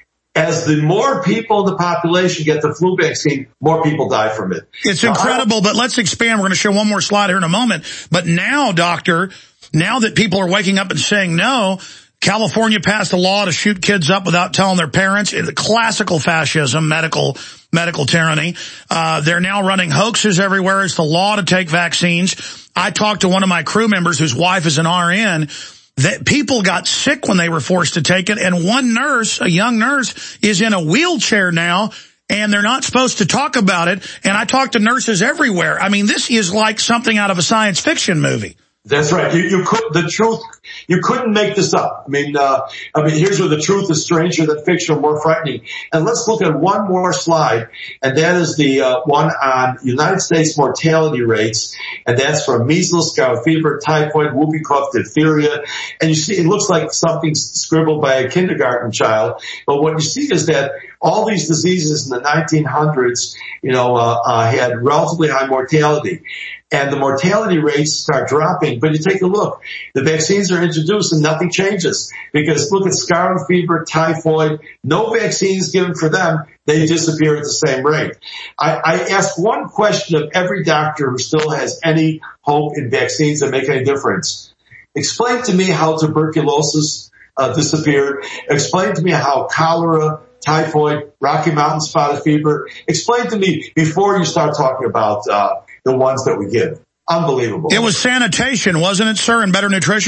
As the more people in the population get the flu vaccine, more people die from it. It's now, incredible, but let's expand. We're going to show one more slide here in a moment. But now, doctor, now that people are waking up and saying no, California passed a law to shoot kids up without telling their parents. The classical fascism, medical medical tyranny. Uh, they're now running hoaxes everywhere. It's the law to take vaccines. I talked to one of my crew members whose wife is an R N. That people got sick when they were forced to take it. And one nurse, a young nurse, is in a wheelchair now, and they're not supposed to talk about it. And I talk to nurses everywhere. I mean, this is like something out of a science fiction movie. That's right. You, you could, the truth, you couldn't make this up. I mean, uh, I mean, here's where the truth is stranger than fiction, more frightening. And let's look at one more slide, and that is the uh, one on United States mortality rates, and that's for measles, scarlet fever, typhoid, whooping cough, diphtheria. And you see, it looks like something scribbled by a kindergarten child. But what you see is that all these diseases in the nineteen hundreds, you know, uh, uh, had relatively high mortality. And the mortality rates start dropping. But you take a look, the vaccines are introduced and nothing changes. Because look at scarlet fever, typhoid, no vaccines given for them, they disappear at the same rate. I, I ask one question of every doctor who still has any hope in vaccines that make any difference. Explain to me how tuberculosis uh, disappeared. Explain to me how cholera, typhoid, Rocky Mountain spotted fever. Explain to me before you start talking about uh the ones that we give. Unbelievable. It was sanitation, wasn't it, sir, and better nutrition?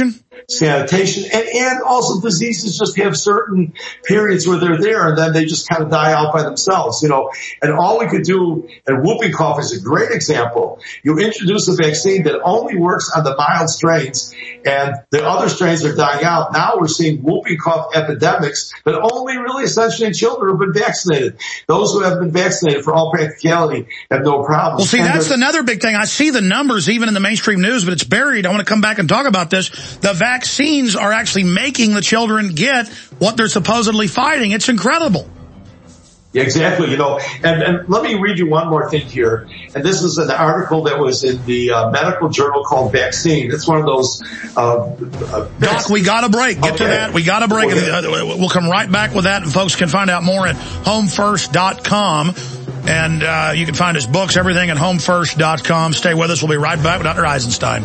sanitation, and, and also diseases just have certain periods where they're there and then they just kind of die out by themselves, you know. And all we could do, and whooping cough is a great example. You introduce a vaccine that only works on the mild strains and the other strains are dying out. Now we're seeing whooping cough epidemics, but only really essentially in children who have been vaccinated. Those who have been vaccinated for all practicality have no problem. Well, see, and that's another big thing. I see the numbers even in the mainstream news, but it's buried. I want to come back and talk about this. The vaccines are actually making the children get what they're supposedly fighting. It's incredible. Yeah, exactly. You know, and, and let me read you one more thing here. And this is an article that was in the uh, medical journal called Vaccine. It's one of those. Uh, uh, Doc, we got a break. Get okay. to that. We got a break. Okay. We'll come right back with that, and folks can find out more at home first dot com. And uh, you can find his books, everything at home first dot com. Stay with us. We'll be right back with Doctor Eisenstein.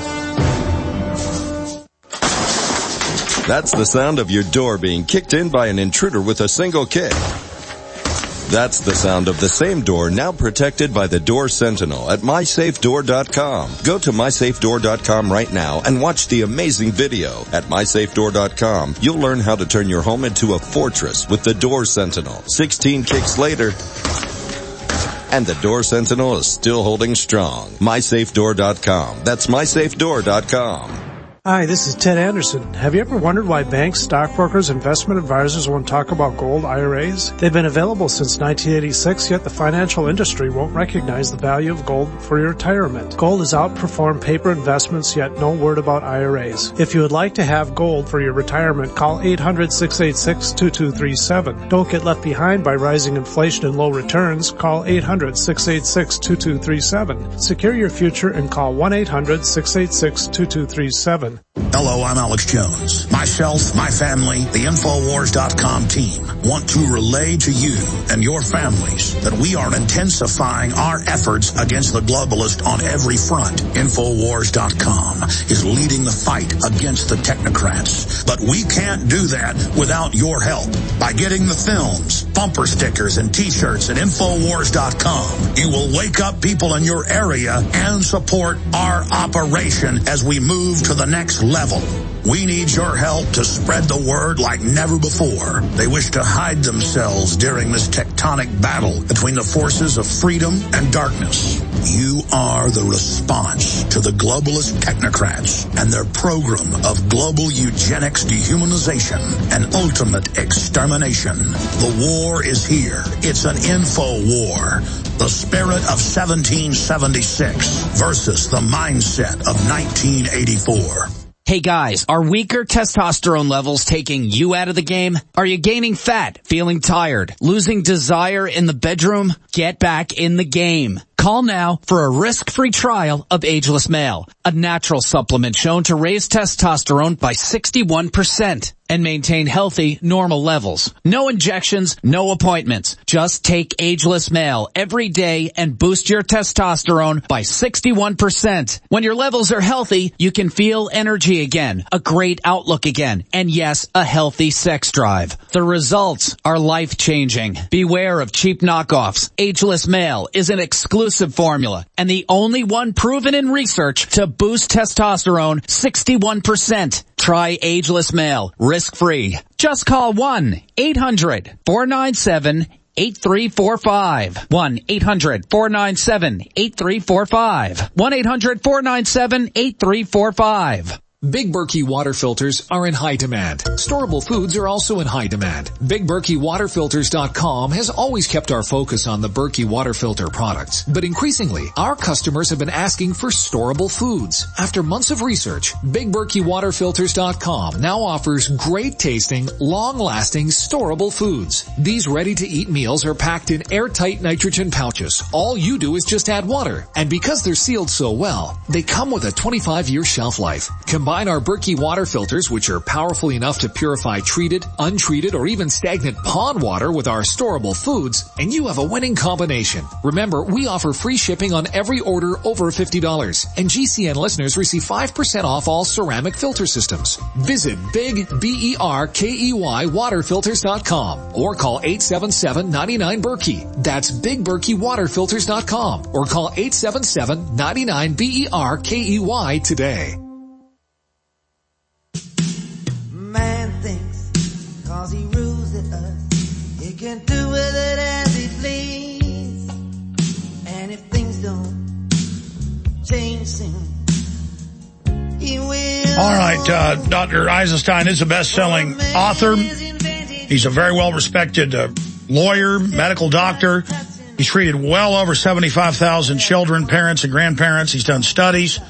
That's the sound of your door being kicked in by an intruder with a single kick. That's the sound of the same door now protected by the Door Sentinel at my safe door dot com. Go to my safe door dot com right now and watch the amazing video. At my safe door dot com, you'll learn how to turn your home into a fortress with the Door Sentinel. sixteen kicks later, and the Door Sentinel is still holding strong. my safe door dot com. That's my safe door dot com. Hi, this is Ted Anderson. Have you ever wondered why banks, stockbrokers, investment advisors won't talk about gold I R As? They've been available since nineteen eighty-six, yet the financial industry won't recognize the value of gold for your retirement. Gold has outperformed paper investments, yet no word about I R As. If you would like to have gold for your retirement, call eight hundred, six eight six, two two three seven. Don't get left behind by rising inflation and low returns. Call eight hundred, six eight six, two two three seven. Secure your future and call one eight hundred, six eight six, two two three seven. Hello, I'm Alex Jones. Myself, my family, the Infowars dot com team want to relay to you and your families that we are intensifying our efforts against the globalist on every front. Infowars dot com is leading the fight against the technocrats. But we can't do that without your help. By getting the films, bumper stickers, and t-shirts at Infowars dot com, you will wake up people in your area and support our operation as we move to the next level. We need your help to spread the word like never before. They wish to hide themselves during this tectonic battle between the forces of freedom and darkness. You are the response to the globalist technocrats and their program of global eugenics, dehumanization, and ultimate extermination. The war is here. It's an info war. The spirit of seventeen seventy-six versus the mindset of nineteen eighty-four. Hey guys, are weaker testosterone levels taking you out of the game? Are you gaining fat, feeling tired, losing desire in the bedroom? Get back in the game. Call now for a risk-free trial of Ageless Male, a natural supplement shown to raise testosterone by sixty-one percent and maintain healthy, normal levels. No injections, no appointments. Just take Ageless Male every day and boost your testosterone by sixty-one percent. When your levels are healthy, you can feel energy again, a great outlook again, and yes, a healthy sex drive. The results are life-changing. Beware of cheap knockoffs. Ageless Male is an exclusive formula and the only one proven in research to boost testosterone sixty-one percent. Try Ageless Male, risk-free. Just call one eight hundred, four nine seven, eight three four five. one eight hundred, four nine seven, eight three four five. one eight hundred, four nine seven, eight three four five. Big Berkey water filters are in high demand. Storable foods are also in high demand. Big Berkey Water Filters dot com has always kept our focus on the Berkey water filter products. But increasingly, our customers have been asking for storable foods. After months of research, Big Berkey Water Filters dot com now offers great tasting, long-lasting, storable foods. These ready-to-eat meals are packed in airtight nitrogen pouches. All you do is just add water. And because they're sealed so well, they come with a twenty-five year shelf life. Combine our Berkey water filters, which are powerful enough to purify treated, untreated, or even stagnant pond water with our storable foods, and you have a winning combination. Remember, we offer free shipping on every order over fifty dollars, and G C N listeners receive five percent off all ceramic filter systems. Visit Big B E R K E Y Water Filters dot com or call eight seven seven, nine nine, Berkey. That's Big Berkey Water Filters dot com or call eight seven seven, nine nine, B E R K E Y today. thinks, cause he rules it us, he can do with it as he please. And if things don't change soon, he will. All right, uh, Doctor Eisenstein is a best-selling author. He's a very well-respected uh, lawyer, medical doctor. He's treated well over seventy-five thousand children, parents, and grandparents. He's done studies.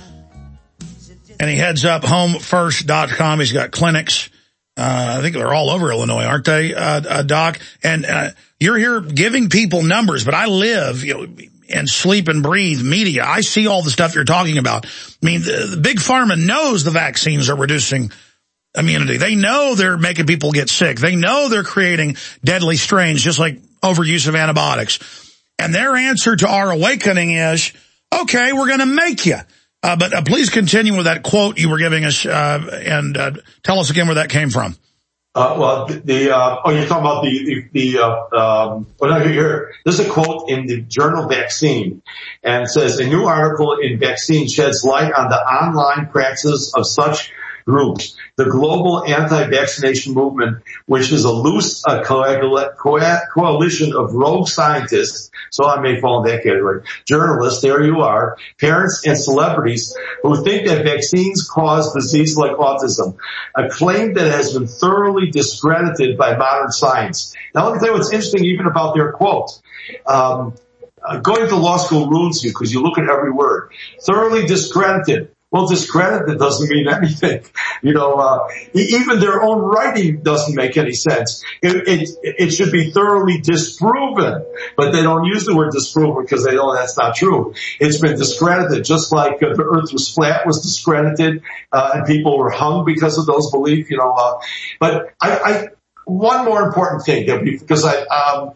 And he heads up home first dot com. He's got clinics. Uh, I think they're all over Illinois, aren't they, uh, uh, Doc? And uh, you're here giving people numbers, but I live, you know, and sleep and breathe media. I see all the stuff you're talking about. I mean, the, the big pharma knows the vaccines are reducing immunity. They know they're making people get sick. They know they're creating deadly strains, just like overuse of antibiotics. And their answer to our awakening is, okay, we're going to make you. Uh, but uh, please continue with that quote you were giving us, uh, and uh, tell us again where that came from. Uh, well, the, the uh, oh, you're talking about the, the, the uh, um, well, no, here, this is a quote in the journal Vaccine, and it says, a new article in Vaccine sheds light on the online practices of such groups. The global anti-vaccination movement, which is a loose uh, coagula- co- coalition of rogue scientists, so I may fall in that category, journalists, there you are, parents and celebrities who think that vaccines cause disease like autism, a claim that has been thoroughly discredited by modern science. Now let me tell you what's interesting even about their quote. Um, uh, going to law school ruins you because you look at every word. Thoroughly discredited. Well, discredited doesn't mean anything. You know, uh, even their own writing doesn't make any sense. It, it, it should be thoroughly disproven, but they don't use the word disproven because they know that's not true. It's been discredited, just like uh, the earth was flat was discredited, uh, and people were hung because of those beliefs, you know, uh, but I, I, one more important thing, because I, um,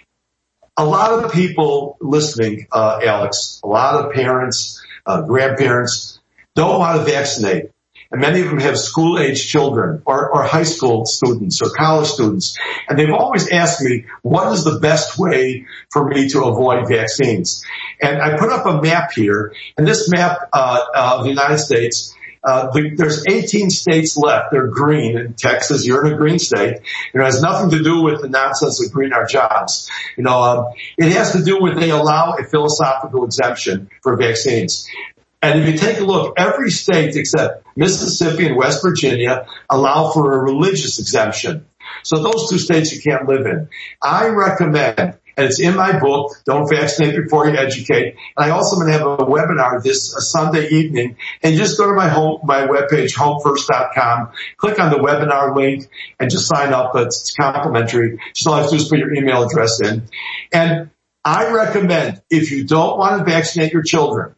a lot of the people listening, uh, Alex, a lot of parents, uh, grandparents, don't want to vaccinate. And many of them have school-age children or, or high school students or college students. And they've always asked me, what is the best way for me to avoid vaccines? And I put up a map here. And this map uh, uh, of the United States, uh, the, there's eighteen states left. They're green. In Texas, you're in a green state. It has nothing to do with the nonsense of green our jobs. You know, um, it has to do with they allow a philosophical exemption for vaccines. And if you take a look, every state except Mississippi and West Virginia allow for a religious exemption. So those two states you can't live in. I recommend, and it's in my book, Don't Vaccinate Before You Educate. And I also am going to have a webinar this uh, Sunday evening. And just go to my home, my webpage, home first dot com, click on the webinar link, and just sign up. It's complimentary. Just all you have to do is put your email address in. And I recommend, if you don't want to vaccinate your children,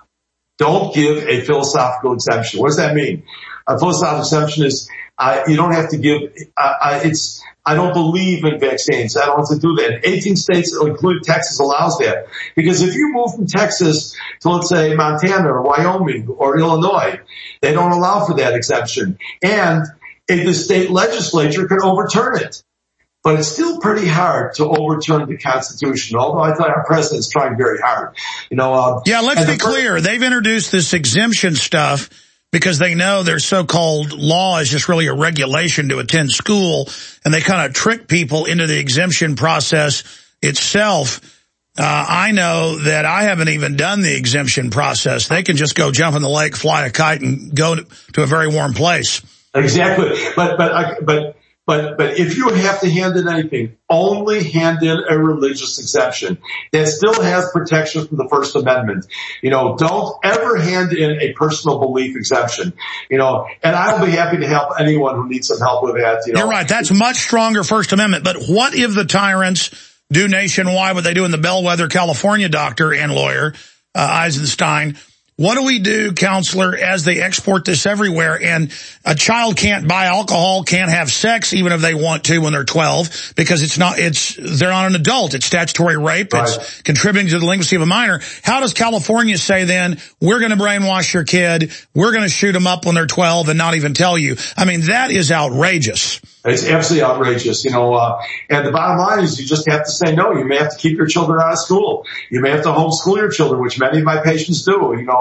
don't give a philosophical exemption. What does that mean? A philosophical exemption is uh, you don't have to give. Uh, uh, it's I don't believe in vaccines. I don't want to do that. eighteen states, including Texas, allows that because if you move from Texas to let's say Montana or Wyoming or Illinois, they don't allow for that exemption, and if the state legislature can overturn it. But it's still pretty hard to overturn the Constitution, although I thought our president's trying very hard. You know. Uh, yeah, let's be clear. They've introduced this exemption stuff because they know their so-called law is just really a regulation to attend school, and they kind of trick people into the exemption process itself. Uh, I know that I haven't even done the exemption process. They can just go jump in the lake, fly a kite, and go to, to a very warm place. Exactly. But, but, I, but, But, but if you have to hand in anything, only hand in a religious exemption that still has protection from the First Amendment. You know, don't ever hand in a personal belief exemption. You know, and I'll be happy to help anyone who needs some help with that. You know? You're right. That's much stronger First Amendment. But what if the tyrants do nationwide what they do in the Bellwether, California doctor and lawyer, uh, Eisenstein? What do we do, counselor, as they export this everywhere? And a child can't buy alcohol, can't have sex, even if they want to when they're twelve, because it's not, it's, they're not an adult. It's statutory rape. Right. It's contributing to the delinquency of a minor. How does California say then, we're going to brainwash your kid, we're going to shoot them up when they're twelve and not even tell you? I mean, that is outrageous. It's absolutely outrageous, you know, uh, and the bottom line is you just have to say no. You may have to keep your children out of school. You may have to homeschool your children, which many of my patients do, you know,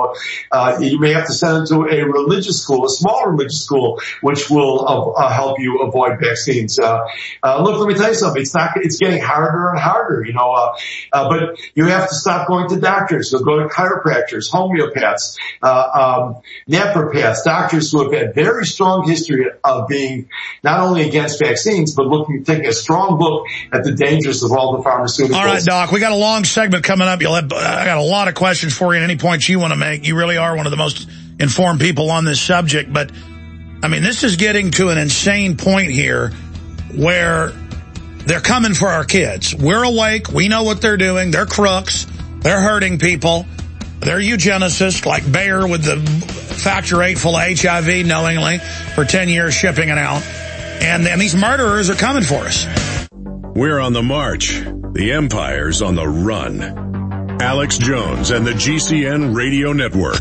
know, uh, you may have to send them to a religious school, a small religious school, which will uh, uh, help you avoid vaccines. Uh, uh, look, let me tell you something. It's not, it's getting harder and harder, you know, uh, uh, but you have to stop going to doctors. So go to chiropractors, homeopaths, uh, um, naturopaths, doctors who have had very strong history of being not only against vaccines, but looking, taking a strong look at the dangers of all the pharmaceuticals. All right, Doc, we got a long segment coming up. You'll have, I got a lot of questions for you and any points you want to make. You really are one of the most informed people on this subject, but I mean, this is getting to an insane point here where they're coming for our kids. We're awake. We know what they're doing. They're crooks. They're hurting people. They're eugenicists like Bayer with the factor eight full of H I V knowingly for ten years shipping it out. And, and these murderers are coming for us. We're on the march. The empire's on the run. Alex Jones and the G C N Radio Network.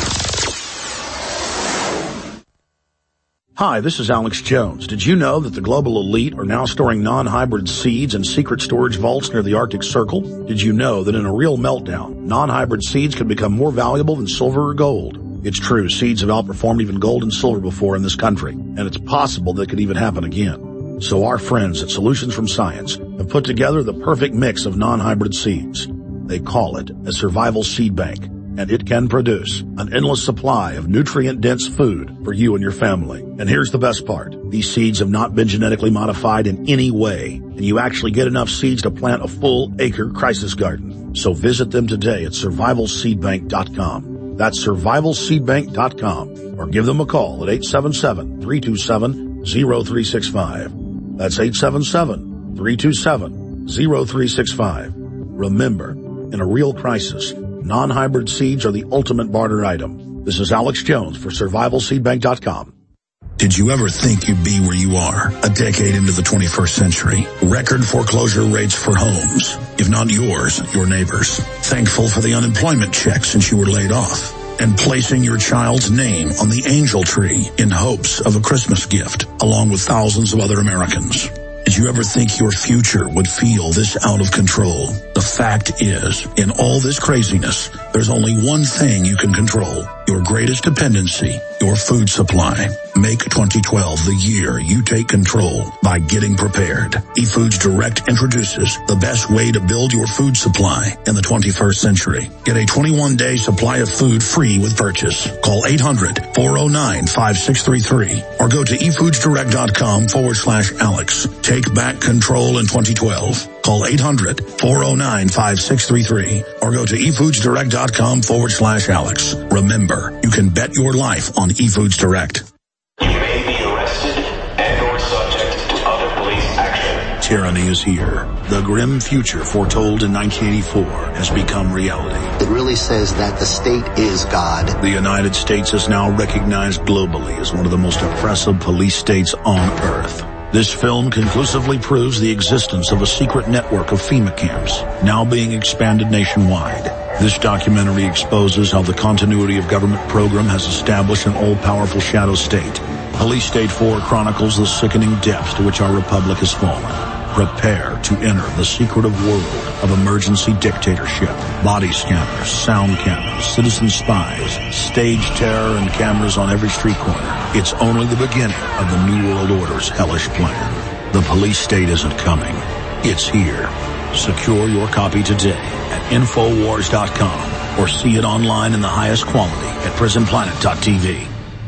Hi, this is Alex Jones. Did you know that the global elite are now storing non-hybrid seeds in secret storage vaults near the Arctic Circle? Did you know that in a real meltdown, non-hybrid seeds can become more valuable than silver or gold? It's true, seeds have outperformed even gold and silver before in this country, and it's possible that could even happen again. So our friends at Solutions from Science have put together the perfect mix of non-hybrid seeds. They call it a survival seed bank, and it can produce an endless supply of nutrient-dense food for you and your family. And here's the best part. These seeds have not been genetically modified in any way, and you actually get enough seeds to plant a full acre crisis garden. So visit them today at survival seed bank dot com. That's survival seed bank dot com, or give them a call at eight seven seven, three two seven, zero three six five. That's eight seven seven, three two seven, zero three six five. Remember, in a real crisis, non-hybrid seeds are the ultimate barter item. This is Alex Jones for survival seed bank dot com. Did you ever think you'd be where you are a decade into the twenty-first century? Record foreclosure rates for homes, if not yours, your neighbors. Thankful for the unemployment check since you were laid off. And placing your child's name on the angel tree in hopes of a Christmas gift, along with thousands of other Americans. Did you ever think your future would feel this out of control? The fact is, in all this craziness, there's only one thing you can control. Your greatest dependency, your food supply. Make twenty twelve the year you take control by getting prepared. eFoods Direct introduces the best way to build your food supply in the twenty-first century. Get a twenty-one day supply of food free with purchase. Call eight hundred, four oh nine, five six three three or go to efoodsdirect.com forward slash Alex. Take back control in twenty twelve. Call eight hundred, four oh nine, five six three three or go to efoodsdirect.com forward slash Alex. Remember, you can bet your life on eFoods Direct. You may be arrested and or subject to other police action. Tyranny is here. The grim future foretold in nineteen eighty-four has become reality. It really says that the state is God. The United States is now recognized globally as one of the most oppressive police states on earth. This film conclusively proves the existence of a secret network of FEMA camps, now being expanded nationwide. This documentary exposes how the continuity of government program has established an all-powerful shadow state. Police State four chronicles the sickening depths to which our republic has fallen. Prepare to enter the secretive world of emergency dictatorship. Body scanners, sound cameras, citizen spies, stage terror, and cameras on every street corner. It's only the beginning of the New World Order's hellish plan. The police state isn't coming. It's here. Secure your copy today at infowars dot com or see it online in the highest quality at prison planet dot t v.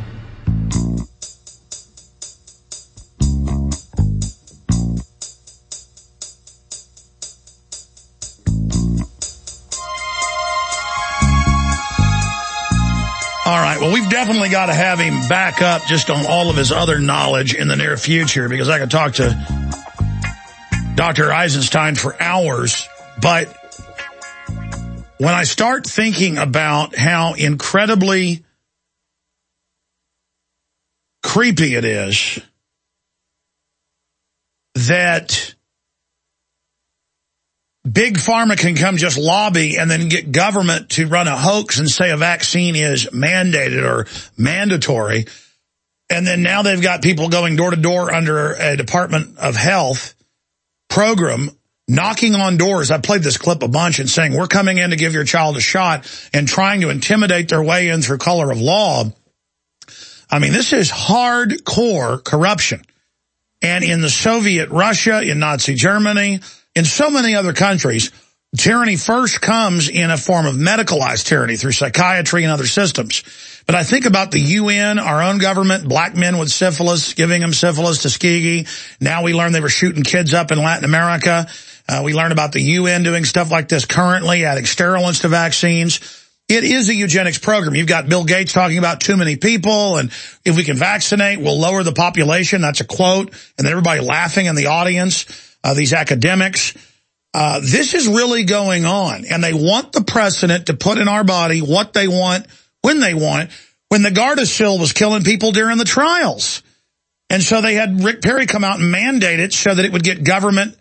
All right, well, we've definitely got to have him back up just on all of his other knowledge in the near future, because I could talk to Doctor Eisenstein for hours. But when I start thinking about how incredibly creepy it is that Big Pharma can come just lobby and then get government to run a hoax and say a vaccine is mandated or mandatory. And then now they've got people going door to door under a Department of Health program, knocking on doors. I played this clip a bunch and saying, we're coming in to give your child a shot, and trying to intimidate their way in through color of law. I mean, this is hardcore corruption. And in the Soviet Russia, in Nazi Germany, in so many other countries, tyranny first comes in a form of medicalized tyranny through psychiatry and other systems. But I think about the U N, our own government, black men with syphilis, giving them syphilis, Tuskegee. Now we learn they were shooting kids up in Latin America. Uh, we learn about the U N doing stuff like this currently, adding sterilants to vaccines. It is a eugenics program. You've got Bill Gates talking about too many people, and if we can vaccinate, we'll lower the population. That's a quote. And everybody laughing in the audience, uh, these academics. Uh, this is really going on, and they want the president to put in our body what they want, when they want, when the Gardasil was killing people during the trials. And so they had Rick Perry come out and mandate it so that it would get government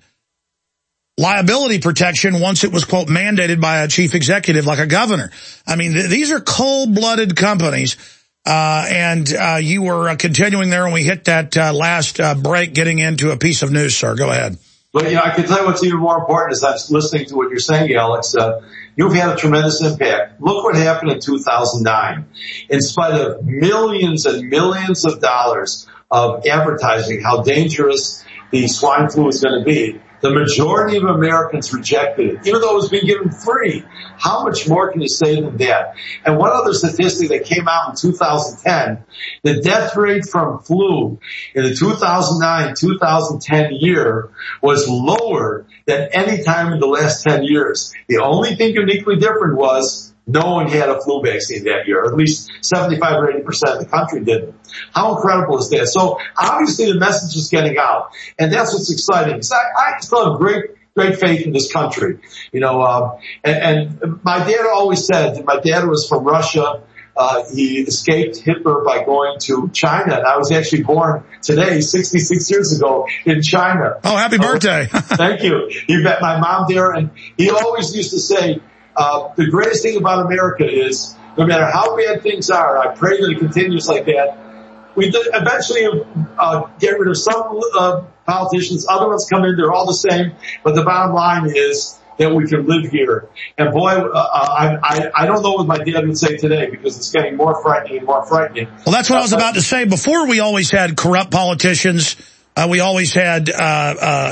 liability protection once it was, quote, mandated by a chief executive like a governor. I mean, th these are cold-blooded companies, uh, and uh, you were uh, continuing there when we hit that uh, last uh, break, getting into a piece of news, sir. Go ahead. But, you know, I can tell you what's even more important is I'm listening to what you're saying, Alex. Uh, you've had a tremendous impact. Look what happened in two thousand nine. In spite of millions and millions of dollars of advertising how dangerous the swine flu is going to be, the majority of Americans rejected it, even though it was being given free. How much more can you say than that? And one other statistic that came out in two thousand ten, the death rate from flu in the two thousand nine two thousand ten year was lower than any time in the last ten years. The only thing uniquely different was no one had a flu vaccine that year, or at least seventy-five or eighty percent of the country didn't. How incredible is that? So obviously the message is getting out, and that's what's exciting. Because I, I still have great, great faith in this country. You know, um, and, and my dad always said, my dad was from Russia. Uh, he escaped Hitler by going to China, and I was actually born today, sixty-six years ago, in China. Oh, happy so, birthday. Thank you. He met my mom there, and he always used to say, Uh, the greatest thing about America is no matter how bad things are, I pray that it continues like that. We eventually uh, get rid of some uh, politicians. Other ones come in. They're all the same. But the bottom line is that we can live here. And boy, uh, I, I, I don't know what my dad would say today because it's getting more frightening and more frightening. Well, that's what I was about to say. Before, we always had corrupt politicians. Uh, we always had, uh, uh,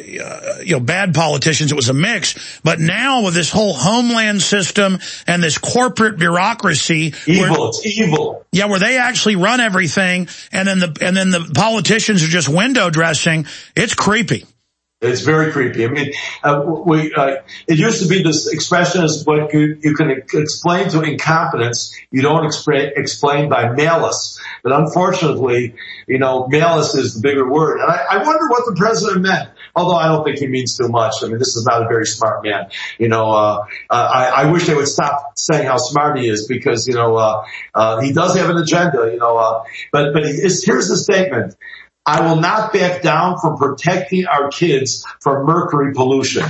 you know, bad politicians. It was a mix. But now with this whole homeland system and this corporate bureaucracy. Evil. Where, it's evil. Yeah, where they actually run everything, and then the, and then the politicians are just window dressing. It's creepy. It's very creepy. I mean, uh, we, uh, it used to be this expression is what you, you can explain to incompetence. You don't explain, explain by malice. But unfortunately, you know, malice is the bigger word. And I, I wonder what the president meant. Although I don't think he means too much. I mean, this is not a very smart man. You know, uh, I, I wish they would stop saying how smart he is because, you know, uh, uh, he does have an agenda, you know, uh, but, but he is, here's the statement. I will not back down from protecting our kids from mercury pollution.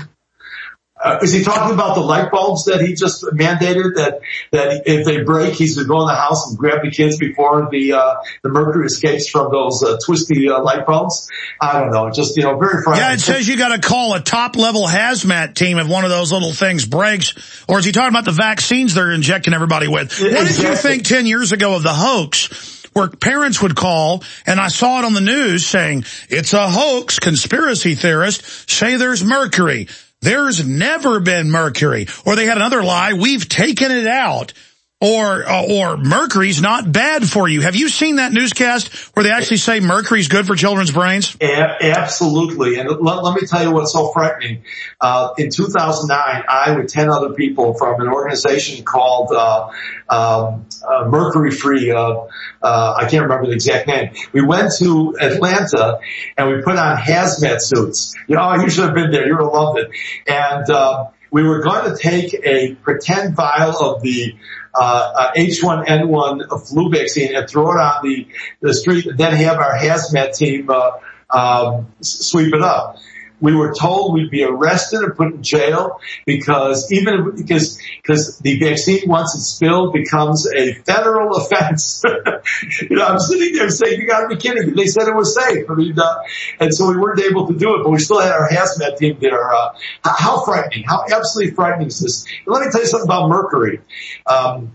Uh, is he talking about the light bulbs that he just mandated that, that if they break, he's going to go in the house and grab the kids before the, uh, the mercury escapes from those, uh, twisty, uh, light bulbs? I don't know. Just, you know, very frightening. Yeah, it says you got to call a top level hazmat team if one of those little things breaks. Or is he talking about the vaccines they're injecting everybody with? What exactly. did you think ten years ago of the hoax? Where parents would call, and I saw it on the news saying, it's a hoax, conspiracy theorists say there's mercury. There's never been mercury. Or they had another lie, we've taken it out. Or, uh, or mercury's not bad for you. Have you seen that newscast where they actually say mercury's good for children's brains? A- absolutely. And let, let me tell you what's so frightening. Uh, in two thousand nine, I with ten other people from an organization called, uh, um, uh, Mercury Free, uh, uh, I can't remember the exact name. We went to Atlanta and we put on hazmat suits. You know, you should have been there. You would have loved it. And, uh, we were going to take a pretend vial of the Uh, uh, H one N one flu vaccine and throw it on the, the street and then have our hazmat team, uh, um, sweep it up. We were told we'd be arrested and put in jail because even if, because because the vaccine, once it's spilled, becomes a federal offense. You know, I'm sitting there saying, "You got to be kidding me!" They said it was safe. I mean, uh, and so we weren't able to do it, but we still had our hazmat team there. Uh, how, how frightening! How absolutely frightening is this? And let me tell you something about mercury. Um,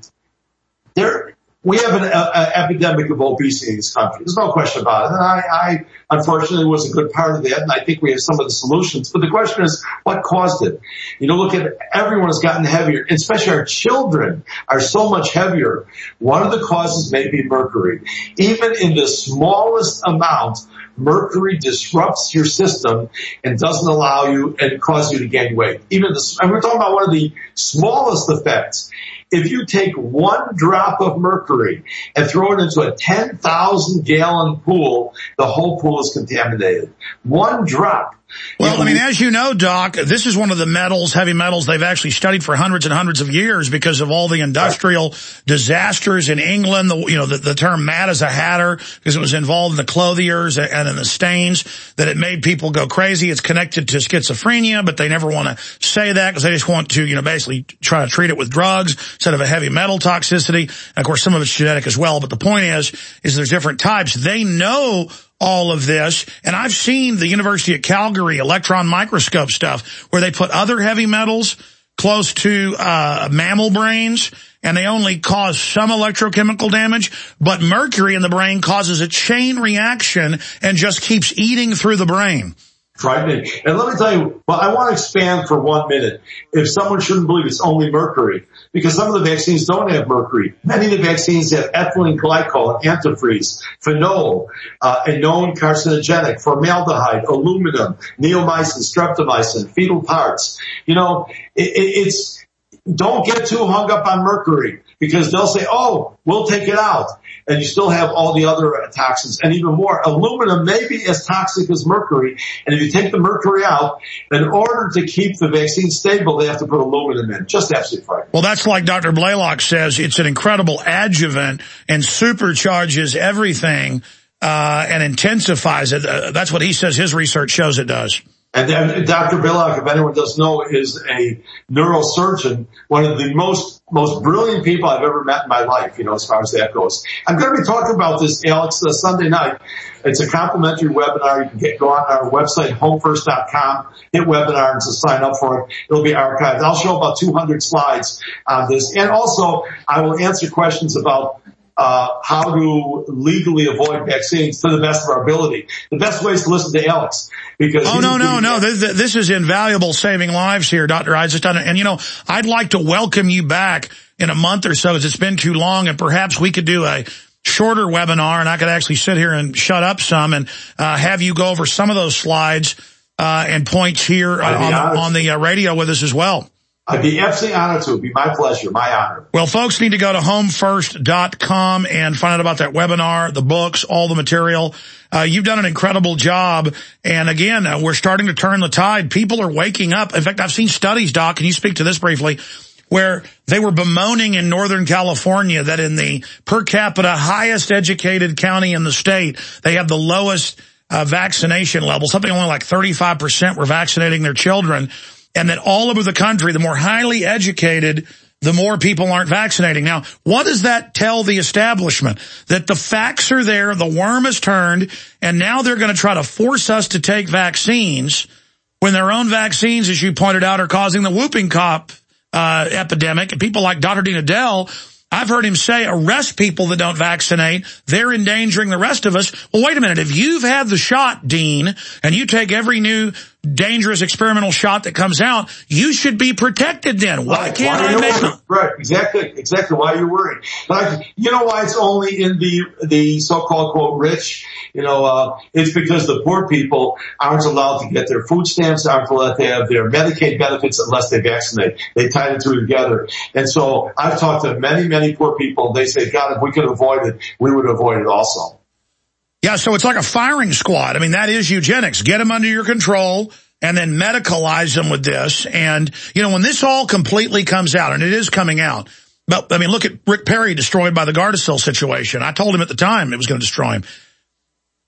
there. We have an uh, epidemic of obesity in this country. There's no question about it. And I, I, unfortunately, was a good part of that, and I think we have some of the solutions. But the question is, what caused it? You know, look at everyone has gotten heavier, especially our children are so much heavier. One of the causes may be mercury. Even in the smallest amount, mercury disrupts your system and doesn't allow you and cause you to gain weight. Even the, and we're talking about one of the smallest effects. If you take one drop of mercury and throw it into a ten thousand gallon pool, the whole pool is contaminated. One drop. Well, I mean, as you know, Doc, this is one of the metals, heavy metals, they've actually studied for hundreds and hundreds of years because of all the industrial disasters in England. The, you know, the, the term mad as a hatter, because it was involved in the clothiers and in the stains, that it made people go crazy. It's connected to schizophrenia, but they never want to say that because they just want to, you know, basically try to treat it with drugs instead of a heavy metal toxicity. And of course, some of it's genetic as well. But the point is, is there's different types. They know all of this, and I've seen the University of Calgary electron microscope stuff where they put other heavy metals close to uh mammal brains, and they only cause some electrochemical damage, but mercury in the brain causes a chain reaction and just keeps eating through the brain. Frightening. And let me tell you, well, I want to expand for one minute. If someone shouldn't believe it's only mercury, because some of the vaccines don't have mercury. Many of the vaccines have ethylene glycol, antifreeze, phenol, uh, a known carcinogenic, formaldehyde, aluminum, neomycin, streptomycin, fetal parts. You know, it, it, it's, don't get too hung up on mercury because they'll say, oh, we'll take it out. And you still have all the other toxins, and even more. Aluminum may be as toxic as mercury, and if you take the mercury out, in order to keep the vaccine stable, they have to put aluminum in. Just absolutely frightening. Well, that's like Doctor Blaylock says, it's an incredible adjuvant and supercharges everything uh, and intensifies it. Uh, that's what he says his research shows it does. And then Doctor Blaylock, if anyone doesn't know, is a neurosurgeon, one of the most most brilliant people I've ever met in my life, you know, as far as that goes. I'm going to be talking about this, Alex, uh, Sunday night. It's a complimentary webinar. You can get go on our website, home first dot com, hit webinar and to sign up for it. It'll be archived. I'll show about two hundred slides on this. And also, I will answer questions about Uh, how to legally avoid vaccines to the best of our ability. The best way is to listen to Alex. Because oh, no, no, no. This, this is invaluable saving lives here, Doctor Isaac. And, you know, I'd like to welcome you back in a month or so, as it's been too long, and perhaps we could do a shorter webinar, and I could actually sit here and shut up some and uh, have you go over some of those slides uh, and points here uh, on, the, on the uh, radio with us as well. I'd be absolutely honored to. It'd be my pleasure, my honor. Well, folks need to go to home first dot com and find out about that webinar, the books, all the material. Uh, you've done an incredible job. And again, uh, we're starting to turn the tide. People are waking up. In fact, I've seen studies, Doc, can you speak to this briefly, where they were bemoaning in Northern California that in the per capita highest educated county in the state, they have the lowest uh, vaccination level. Something only like thirty-five percent were vaccinating their children. And that all over the country, the more highly educated, the more people aren't vaccinating. Now, what does that tell the establishment? That the facts are there, the worm is turned, and now they're going to try to force us to take vaccines when their own vaccines, as you pointed out, are causing the whooping cough uh, epidemic. And people like Doctor Dean Adele, I've heard him say, arrest people that don't vaccinate. They're endangering the rest of us. Well, wait a minute. If you've had the shot, Dean, and you take every new dangerous experimental shot that comes out, you should be protected then. Why right. can't why I make them? Right, exactly, exactly why you're worried. Like, you know why it's only in the, the so-called, quote, rich? You know, uh, it's because the poor people aren't allowed to get their food stamps, aren't allowed to have their Medicaid benefits unless they vaccinate. They tie the two together. And so I've talked to many, many poor people. They say, God, if we could avoid it, we would avoid it also. Yeah, so it's like a firing squad. I mean, that is eugenics. Get them under your control and then medicalize them with this. And, you know, when this all completely comes out, and it is coming out, but, I mean, look at Rick Perry destroyed by the Gardasil situation. I told him at the time it was going to destroy him.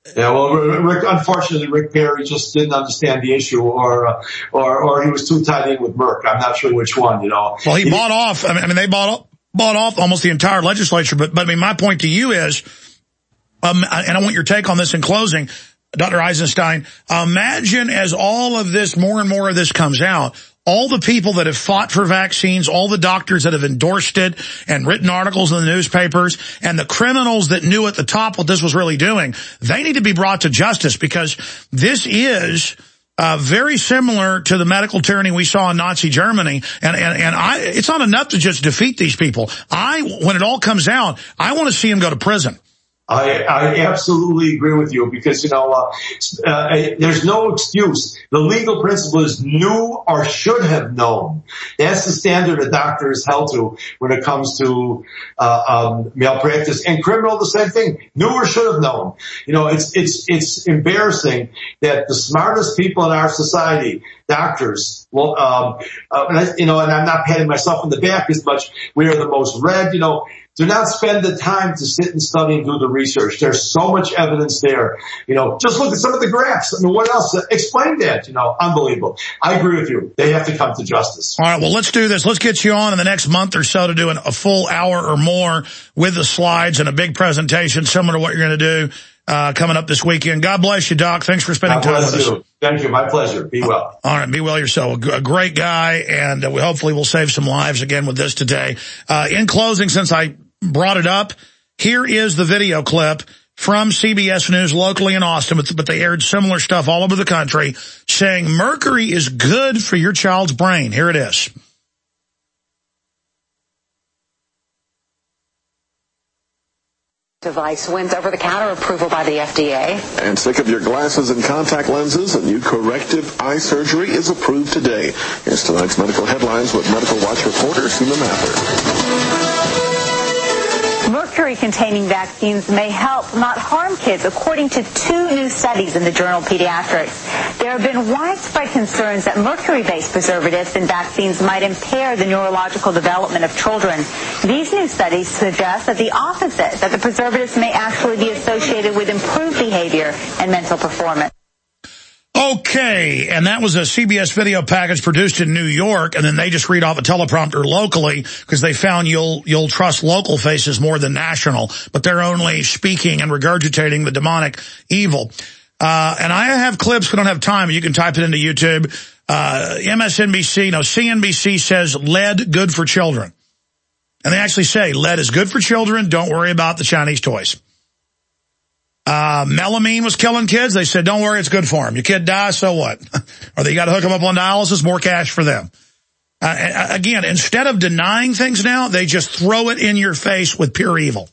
Yeah, well, Rick, unfortunately, Rick Perry just didn't understand the issue, or, uh, or, or he was too tied in with Merck. I'm not sure which one, you know. Well, he, he bought off, I mean, I mean, they bought, bought off almost the entire legislature, but, but I mean, my point to you is, um, and I want your take on this in closing, Doctor Eisenstein, imagine as all of this, more and more of this comes out, all the people that have fought for vaccines, all the doctors that have endorsed it and written articles in the newspapers, and the criminals that knew at the top what this was really doing, they need to be brought to justice, because this is uh, very similar to the medical tyranny we saw in Nazi Germany. And, and, and I, it's not enough to just defeat these people. I, when it all comes out, I want to see them go to prison. I, I absolutely agree with you, because, you know, uh, uh, there's no excuse. The legal principle is knew or should have known. That's the standard a doctor is held to when it comes to uh, um, malpractice. And criminal, the same thing. Knew or should have known. You know, it's it's it's embarrassing that the smartest people in our society, doctors, well, um, uh, and I, you know, and I'm not patting myself on the back as much. We are the most read, you know. Do not spend the time to sit and study and do the research. There's so much evidence there. You know, just look at some of the graphs. I mean, what else? Explain that, you know, unbelievable. I agree with you. They have to come to justice. All right, well, let's do this. Let's get you on in the next month or so to do an, a full hour or more with the slides and a big presentation similar to what you're going to do uh coming up this weekend. God bless you, Doc. Thanks for spending time with us. Thank you. My pleasure. Be well. All right. Be well yourself. A great guy, and uh, we hopefully will save some lives again with this today. Uh in closing, since I brought it up, here is the video clip from C B S News locally in Austin, but, but they aired similar stuff all over the country saying mercury is good for your child's brain. Here it is. Device wins over-the-counter approval by the F D A. And sick of your glasses and contact lenses? A new corrective eye surgery is approved today. Here's tonight's medical headlines with Medical Watch reporter Seema Mather. Mercury-containing vaccines may help, not harm kids, according to two new studies in the journal Pediatrics. There have been widespread concerns that mercury-based preservatives in vaccines might impair the neurological development of children. These new studies suggest that the opposite, that the preservatives may actually be associated with improved behavior and mental performance. Okay, and that was a C B S video package produced in New York, and then they just read off a teleprompter locally because they found you'll you'll trust local faces more than national, but they're only speaking and regurgitating the demonic evil. Uh, and I have clips, we don't have time, you can type it into YouTube. Uh, M S N B C, no, C N B C says lead good for children. And they actually say lead is good for children, don't worry about the Chinese toys. Uh, melamine was killing kids. They said, don't worry, it's good for them. Your kid dies, so what? Or they got to hook them up on dialysis, more cash for them. Uh, again, instead of denying things now, they just throw it in your face with pure evil.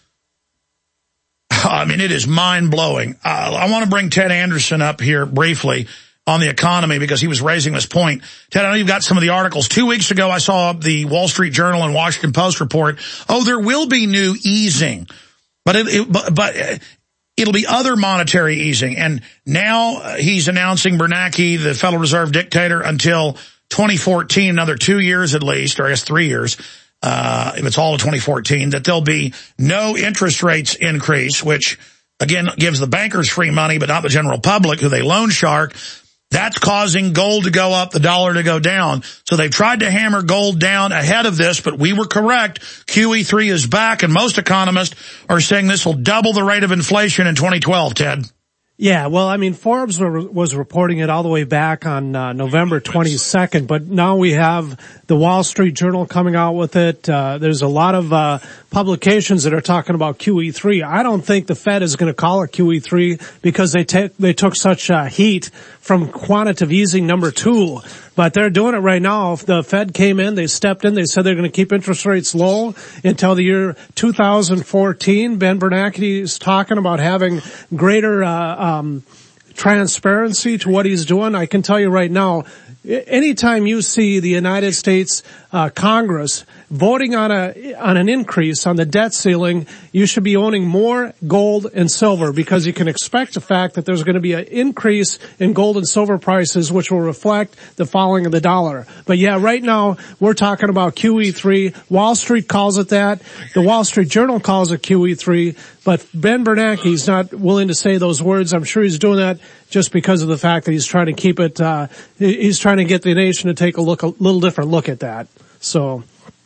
I mean, it is mind-blowing. Uh, I want to bring Ted Anderson up here briefly on the economy because he was raising this point. Ted, I know you've got some of the articles. Two weeks ago, I saw the Wall Street Journal and Washington Post report, oh, there will be new easing. But it, it but, but uh, it'll be other monetary easing. And now uh, he's announcing Bernanke, the Federal Reserve dictator, until twenty fourteen, another two years at least, or I guess three years, uh, if it's all of twenty fourteen, that there'll be no interest rates increase, which, again, gives the bankers free money, but not the general public, who they loan shark. That's causing gold to go up, the dollar to go down. So they've tried to hammer gold down ahead of this, but we were correct. Q E three is back, and most economists are saying this will double the rate of inflation in twenty twelve, Ted. Yeah, well, I mean, Forbes was reporting it all the way back on uh, November twenty-second, but now we have the Wall Street Journal coming out with it. Uh, there's a lot of uh publications that are talking about Q E three. I don't think the Fed is going to call it Q E three because they take they took such uh, heat from quantitative easing number two. But they're doing it right now. If the Fed came in, they stepped in, they said they're going to keep interest rates low until the year two thousand fourteen. Ben Bernanke is talking about having greater uh, um transparency to what he's doing. I can tell you right now, anytime you see the United States uh, Congress voting on a on an increase on the debt ceiling, you should be owning more gold and silver, because you can expect the fact that there's going to be an increase in gold and silver prices, which will reflect the falling of the dollar. But yeah, right now we're talking about Q E three. Wall Street calls it that. The Wall Street Journal calls it Q E three. But Ben Bernanke's not willing to say those words. I'm sure he's doing that just because of the fact that he's trying to keep it, uh, he's trying to get the nation to take a look, a little different look at that. So.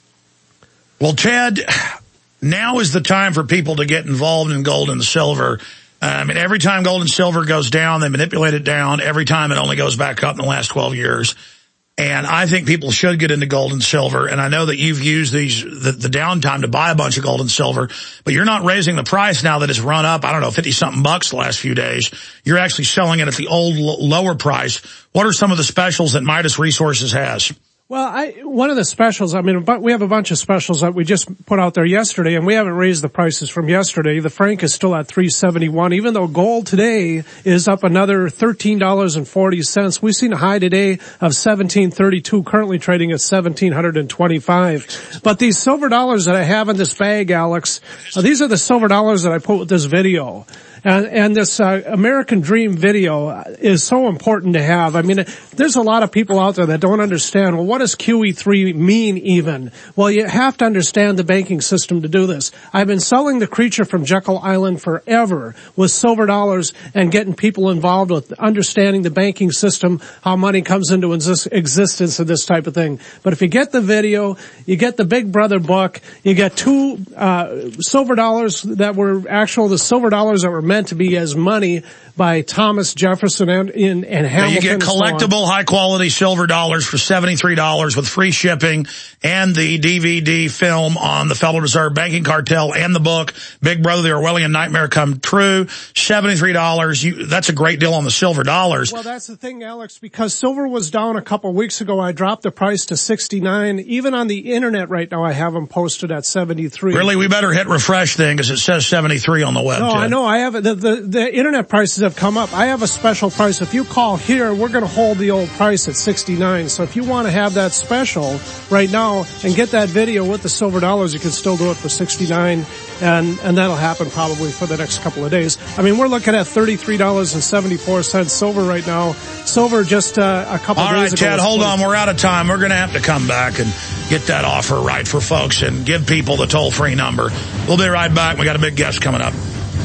Well, Ted, now is the time for people to get involved in gold and silver. Uh, I mean, every time gold and silver goes down, they manipulate it down. Every time it only goes back up in the last twelve years. And I think people should get into gold and silver. And I know that you've used these, the, the downtime to buy a bunch of gold and silver, but you're not raising the price now that it's run up, I don't know, fifty something bucks the last few days. You're actually selling it at the old lower price. What are some of the specials that Midas Resources has? Well, I, one of the specials, I mean, but we have a bunch of specials that we just put out there yesterday, and we haven't raised the prices from yesterday. The Franc is still at three seventy-one, even though gold today is up another thirteen dollars and forty cents. We've seen a high today of seventeen thirty-two, currently trading at seventeen twenty-five. But these silver dollars that I have in this bag, Alex, uh, these are the silver dollars that I put with this video. And, and this uh, American Dream video is so important to have. I mean, there's a lot of people out there that don't understand, well, what does Q E three mean even? Well, you have to understand the banking system to do this. I've been selling the Creature from Jekyll Island forever with silver dollars and getting people involved with understanding the banking system, how money comes into existence and this type of thing. But if you get the video, you get the Big Brother book, you get two uh silver dollars that were actual, the silver dollars that were meant to be as money by Thomas Jefferson and in and Hamilton. Yeah, you get collectible, high quality silver dollars for seventy-three dollars with free shipping and the D V D film on the Federal Reserve Banking Cartel and the book Big Brother: The Orwellian Nightmare Come True. seventy-three dollars. You, that's a great deal on the silver dollars. Well, that's the thing, Alex, because silver was down a couple of weeks ago. I dropped the price to sixty-nine. Even on the internet right now, I have them posted at seventy-three. Really, we better hit refresh thing because it says seventy-three on the web. No, Ted. I know. I have the, the the internet prices have come up. I have a special price. If you call here, we're going to hold the old price at sixty-nine. So if you want to have that special right now and get that video with the silver dollars, you can still do it for sixty-nine, and and that'll happen probably for the next couple of days. I mean, we're looking at thirty-three dollars and seventy-four cents silver right now. Silver just uh, a couple All of days right, ago. Ted, All right, Ted, hold on. We're out of time. We're going to have to come back and get that offer right for folks and give people the toll-free number. We'll be right back. We got a big guest coming up.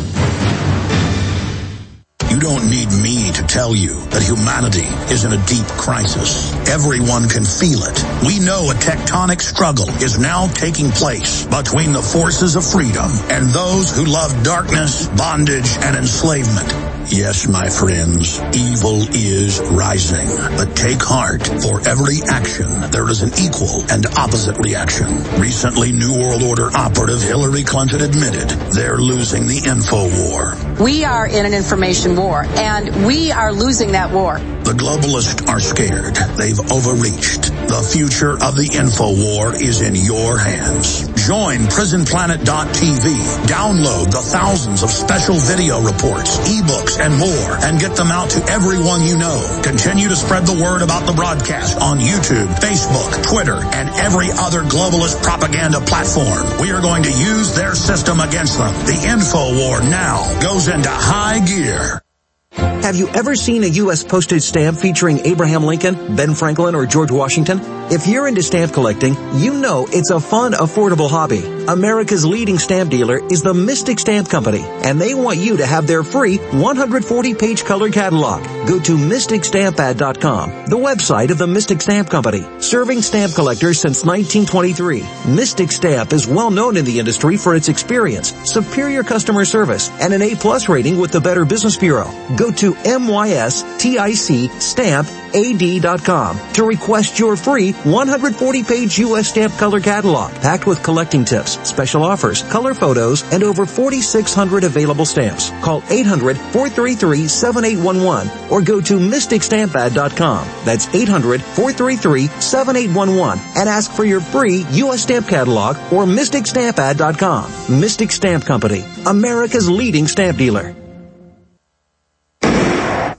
You don't need me to tell you that humanity is in a deep crisis. Everyone can feel it. We know a tectonic struggle is now taking place between the forces of freedom and those who love darkness, bondage, and enslavement. Yes, my friends, evil is rising. But take heart. For every action, there is an equal and opposite reaction. Recently, New World Order operative Hillary Clinton admitted they're losing the info war. We are in an information war, and we are losing that war. The globalists are scared. They've overreached. The future of the info war is in your hands. Join prison planet dot t v. Download the thousands of special video reports, ebooks, and more, and get them out to everyone you know. Continue to spread the word about the broadcast on YouTube, Facebook, Twitter, and every other globalist propaganda platform. We are going to use their system against them. The info war now goes into high gear. Have you ever seen a U S postage stamp featuring Abraham Lincoln, Ben Franklin, or George Washington? If you're into stamp collecting, you know it's a fun, affordable hobby. America's leading stamp dealer is the Mystic Stamp Company, and they want you to have their free one hundred forty page color catalog. Go to mystic stamp ad dot com, the website of the Mystic Stamp Company, serving stamp collectors since nineteen twenty-three. Mystic Stamp is well known in the industry for its experience, superior customer service, and an A plus rating with the Better Business Bureau. Go to M Y S T I C stamp A D dot com to request your free one hundred forty page U S stamp color catalog, packed with collecting tips, special offers, color photos, and over forty-six hundred available stamps. Call eight hundred, four three three, seven eight one one or go to mystic stamp ad dot com. That's eight hundred, four three three, seven eight one one and ask for your free U S stamp catalog or mystic stamp ad dot com. Mystic Stamp Company, America's leading stamp dealer.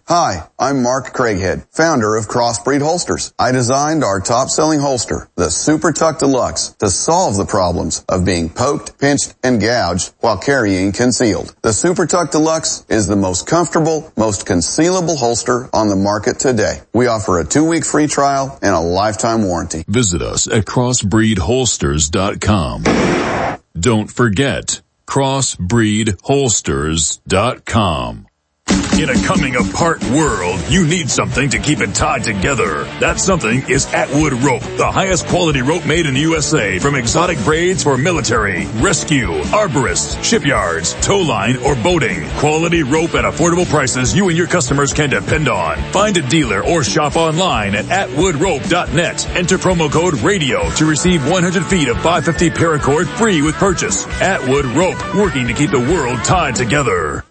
Hi, I'm Mark Craighead, founder of Crossbreed Holsters. I designed our top-selling holster, the Super Tuck Deluxe, to solve the problems of being poked, pinched, and gouged while carrying concealed. The Super Tuck Deluxe is the most comfortable, most concealable holster on the market today. We offer a two-week free trial and a lifetime warranty. Visit us at crossbreed holsters dot com. Don't forget, crossbreed holsters dot com. In a coming-apart world, you need something to keep it tied together. That something is Atwood Rope, the highest quality rope made in the U S A, from exotic braids for military, rescue, arborists, shipyards, tow line, or boating. Quality rope at affordable prices you and your customers can depend on. Find a dealer or shop online at atwood rope dot net. Enter promo code RADIO to receive one hundred feet of five fifty paracord free with purchase. Atwood Rope, working to keep the world tied together.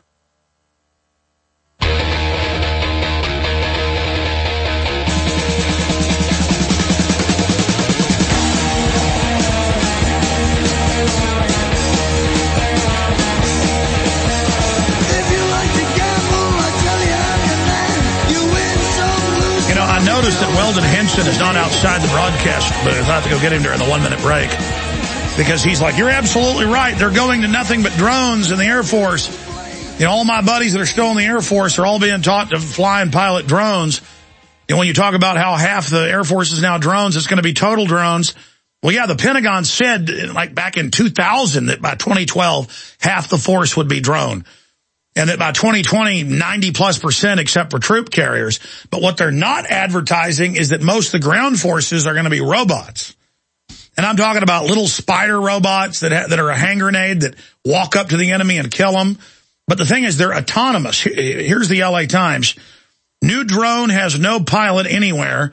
That Weldon Henson is not outside the broadcast booth. I have to go get him during the one-minute break because he's like, you're absolutely right. They're going to nothing but drones in the Air Force. You know, all my buddies that are still in the Air Force are all being taught to fly and pilot drones. And when you talk about how half the Air Force is now drones, it's going to be total drones. Well, yeah, the Pentagon said, like back in two thousand, that by twenty twelve, half the force would be drone. And that by twenty twenty, ninety plus percent except for troop carriers. But what they're not advertising is that most of the ground forces are going to be robots. And I'm talking about little spider robots that ha that are a hand grenade that walk up to the enemy and kill them. But the thing is, they're autonomous. Here's the L A Times. New drone has no pilot anywhere.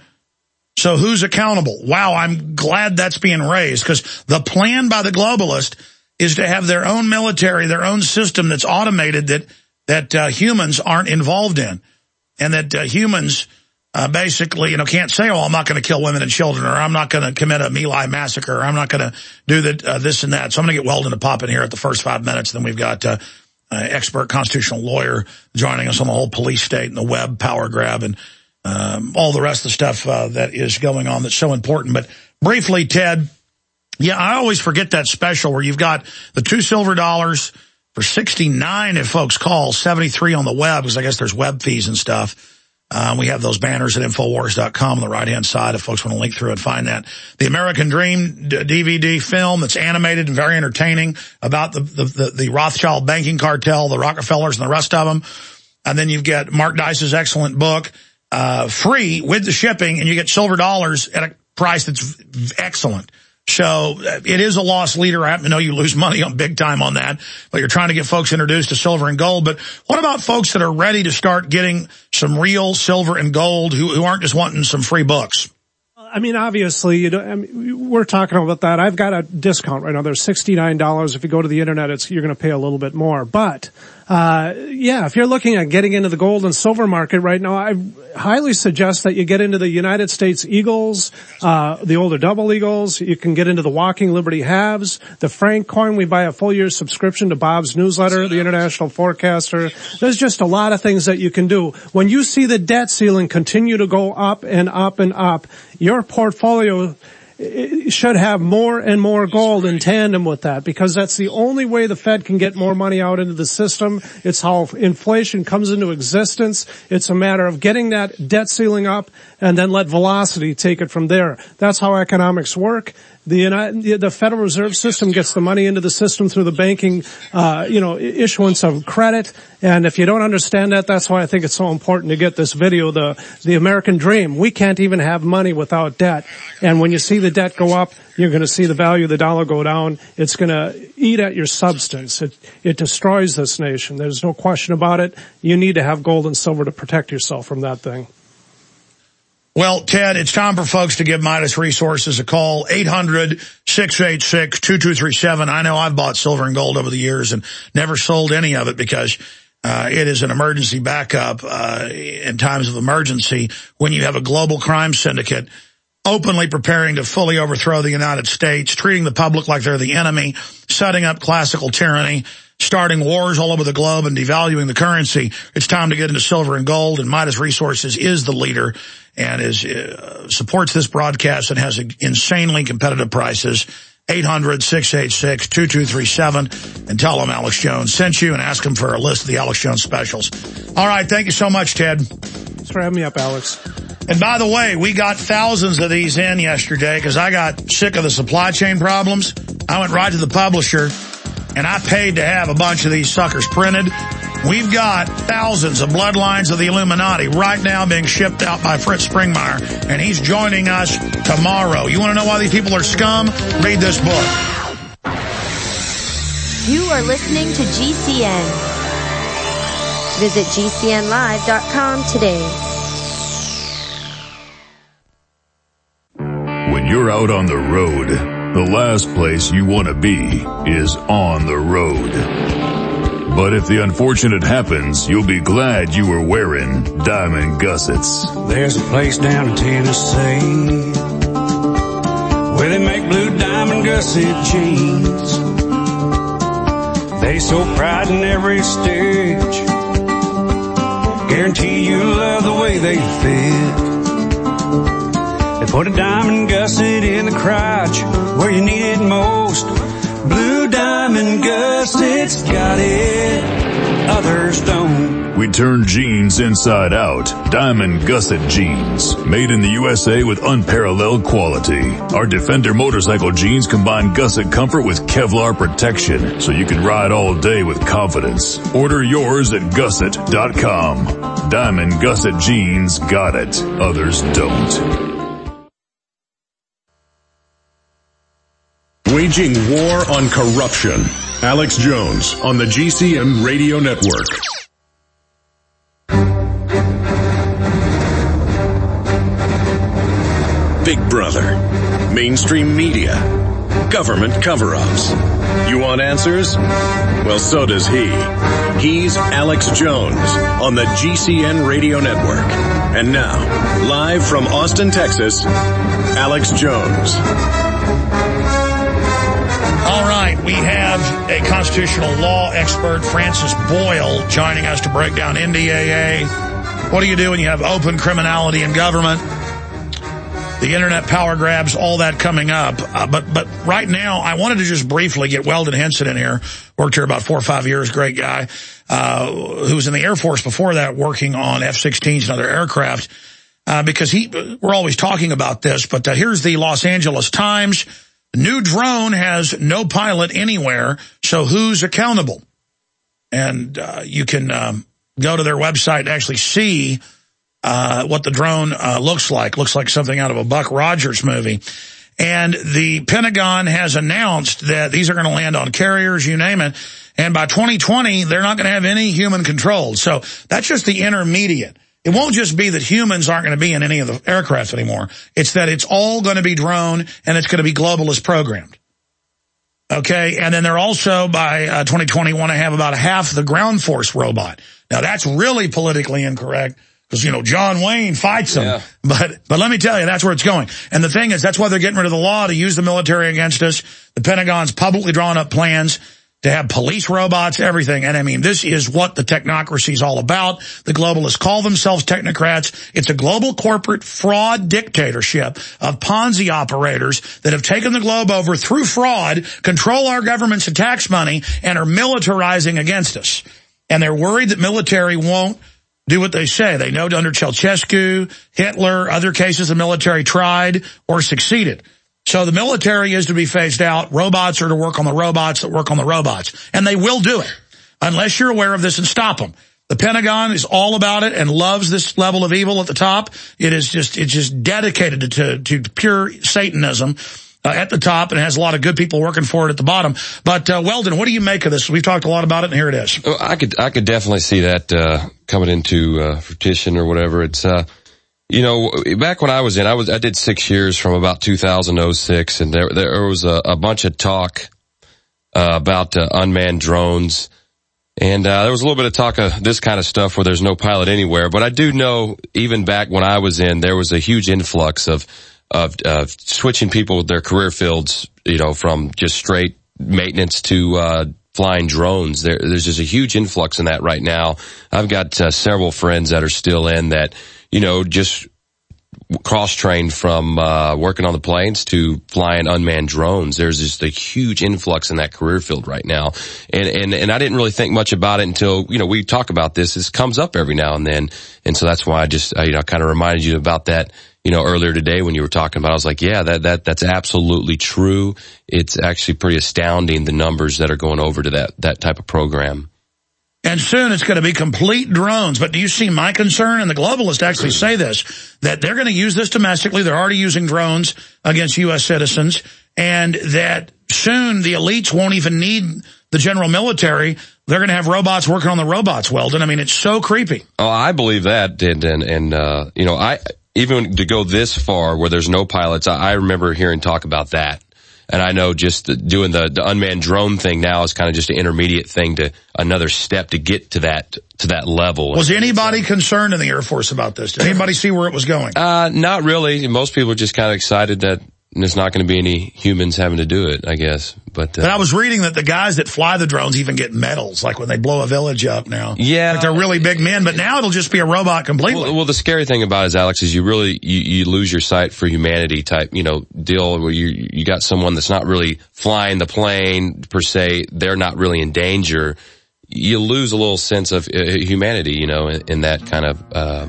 So who's accountable? Wow, I'm glad that's being raised, because the plan by the globalist is to have their own military, their own system that's automated, that that uh, humans aren't involved in, and that uh, humans uh, basically, you know, can't say, oh, I'm not going to kill women and children, or I'm not going to commit a My Lai massacre, or I'm not going to do the, uh, this and that. So I'm going to get Weldon to pop in here at the first five minutes. Then we've got uh, uh, expert constitutional lawyer joining us on the whole police state and the web power grab and um, all the rest of the stuff uh, that is going on that's so important. But briefly, Ted. Yeah, I always forget that special where you've got the two silver dollars for sixty-nine if folks call, seventy-three on the web, because I guess there's web fees and stuff. Um, we have those banners at infowars dot com on the right-hand side if folks want to link through and find that. The American Dream D V D film that's animated and very entertaining about the, the, the, the Rothschild banking cartel, the Rockefellers and the rest of them. And then you've got Mark Dice's excellent book, uh, free with the shipping, and you get silver dollars at a price that's excellent. So it is a loss leader. I happen to know you lose money on big time on that, but you're trying to get folks introduced to silver and gold. But what about folks that are ready to start getting some real silver and gold who, who aren't just wanting some free books? I mean, obviously, you know, I mean, we're talking about that. I've got a discount right now. There's sixty-nine dollars. If you go to the internet, it's, you're going to pay a little bit more. But, uh, yeah, if you're looking at getting into the gold and silver market right now, I highly suggest that you get into the United States Eagles, uh, the older double Eagles. You can get into the Walking Liberty Halves, the Frank coin. We buy a full year subscription to Bob's newsletter, the International Forecaster. There's just a lot of things that you can do. When you see the debt ceiling continue to go up and up and up, your portfolio should have more and more gold in tandem with that, because that's the only way the Fed can get more money out into the system. It's how inflation comes into existence. It's a matter of getting that debt ceiling up and then let velocity take it from there. That's how economics work. The United, the Federal Reserve System gets the money into the system through the banking, uh, you know, issuance of credit. And if you don't understand that, that's why I think it's so important to get this video, the, the American Dream. We can't even have money without debt. And when you see the debt go up, you're going to see the value of the dollar go down. It's going to eat at your substance. It, it destroys this nation. There's no question about it. You need to have gold and silver to protect yourself from that thing. Well, Ted, it's time for folks to give Midas Resources a call, eight hundred, six eight six, two two three seven. I know I've bought silver and gold over the years and never sold any of it because uh it is an emergency backup uh in times of emergency when you have a global crime syndicate openly preparing to fully overthrow the United States, treating the public like they're the enemy, setting up classical tyranny. starting wars all over the globe and devaluing the currency. It's time to get into silver and gold, and Midas Resources is the leader and is uh, supports this broadcast and has insanely competitive prices. eight hundred, six eight six, two two three seven, and tell them Alex Jones sent you and ask him for a list of the Alex Jones specials. All right, thank you so much, Ted. Thanks for having me up, Alex. And by the way, we got thousands of these in yesterday because I got sick of the supply chain problems. I went right to the publisher, and I paid to have a bunch of these suckers printed. We've got thousands of bloodlines of the Illuminati right now being shipped out by Fritz Springmeier, and he's joining us tomorrow. You want to know why these people are scum? Read this book. You are listening to G C N. Visit G C N live dot com today. When you're out on the road, the last place you want to be is on the road. But if the unfortunate happens, you'll be glad you were wearing diamond gussets. There's a place down in Tennessee where they make blue diamond gusset jeans. They so pride in every stitch, guarantee you love the way they fit. They put a diamond gusset in the crotch where you need it most. Blue diamond gussets got it, others don't. We turn jeans inside out. Diamond gusset jeans. Made in the U S A with unparalleled quality. Our Defender motorcycle jeans combine gusset comfort with Kevlar protection, so you can ride all day with confidence. Order yours at gusset dot com. Diamond gusset jeans got it, others don't. Waging war on corruption. Alex Jones on the G C N Radio Network. Big Brother. Mainstream media. Government cover-ups. You want answers? Well, so does he. He's Alex Jones on the G C N Radio Network. And now, live from Austin, Texas, Alex Jones. All right, we have a constitutional law expert, Francis Boyle, joining us to break down N D A A. What do you do when you have open criminality in government? The internet power grabs, all that coming up. Uh, but but right now, I wanted to just briefly get Weldon Henson in here. Worked here about four or five years, great guy, uh, who was in the Air Force before that, working on F sixteens and other aircraft. Uh, because he, we're always talking about this, but uh, here's the Los Angeles Times. New drone has no pilot anywhere, so who's accountable? And uh, you can um, go to their website and actually see uh, what the drone uh, looks like. Looks like something out of a Buck Rogers movie. And the Pentagon has announced that these are going to land on carriers, you name it. And by twenty twenty, they're not going to have any human controlled. So that's just the intermediate. It won't just be that humans aren't going to be in any of the aircraft anymore. It's that it's all going to be drone and it's going to be globalist programmed. Okay, and then they're also, by uh, twenty twenty, want to have about half the ground force robot. Now, that's really politically incorrect because, you know, John Wayne fights them. Yeah. But but let me tell you, that's where it's going. And the thing is, that's why they're getting rid of the law to use the military against us. The Pentagon's publicly drawn up plans to have police robots, everything. And I mean, this is what the technocracy is all about. The globalists call themselves technocrats. It's a global corporate fraud dictatorship of Ponzi operators that have taken the globe over through fraud, control our government's tax money, and are militarizing against us. And they're worried that military won't do what they say. They know under Ceausescu, Hitler, other cases the military tried or succeeded. So the military is to be phased out. Robots are to work on the robots that work on the robots. And they will do it unless you're aware of this and stop them. The Pentagon is all about it and loves this level of evil at the top. It is just, it's just dedicated to, to, to pure Satanism uh, at the top, and has a lot of good people working for it at the bottom. But uh, Weldon, what do you make of this? We've talked a lot about it, and here it is. Well, I could, I could definitely see that uh, coming into uh, fruition or whatever. It's, uh, you know, back when I was in, I was, I did six years from about two thousand six, and there, there was a, a bunch of talk uh, about uh, unmanned drones. And uh, there was a little bit of talk of this kind of stuff where there's no pilot anywhere. But I do know, even back when I was in, there was a huge influx of of uh, switching people with their career fields, you know, from just straight maintenance to uh flying drones. There, there's just a huge influx in that right now. I've got uh, several friends that are still in that, you know, just cross-trained from uh working on the planes to flying unmanned drones. There's just a huge influx in that career field right now. And and and I didn't really think much about it until, you know, we talk about this. This comes up every now and then. And so that's why I just, uh, you know, kind of reminded you about that, you know, earlier today when you were talking about it. I was like, yeah, that that that's absolutely true. It's actually pretty astounding, the numbers that are going over to that that type of program. And soon it's going to be complete drones. But do you see my concern? And the globalists actually say this, that they're going to use this domestically. They're already using drones against U S citizens. And that soon the elites won't even need the general military. They're going to have robots working on the robots, Weldon. I mean, it's so creepy. Oh, I believe that. And, and, and uh, you know, I even to go this far where there's no pilots, I, I remember hearing talk about that. And I know just doing the, the unmanned drone thing now is kind of just an intermediate thing to another step to get to that, to that level. Was anybody concerned in the Air Force about this? Did anybody see where it was going? Uh, not really. Most people are just kind of excited that there's not going to be any humans having to do it, I guess. But, uh, but I was reading that the guys that fly the drones even get medals, like when they blow a village up now. Yeah. Like they're really big men, but now it'll just be a robot completely. Well, well the scary thing about it is, Alex, is you really, you, you lose your sight for humanity type, you know, deal where you, you got someone that's not really flying the plane per se. They're not really in danger. You lose a little sense of uh, humanity, you know, in, in that kind of, uh,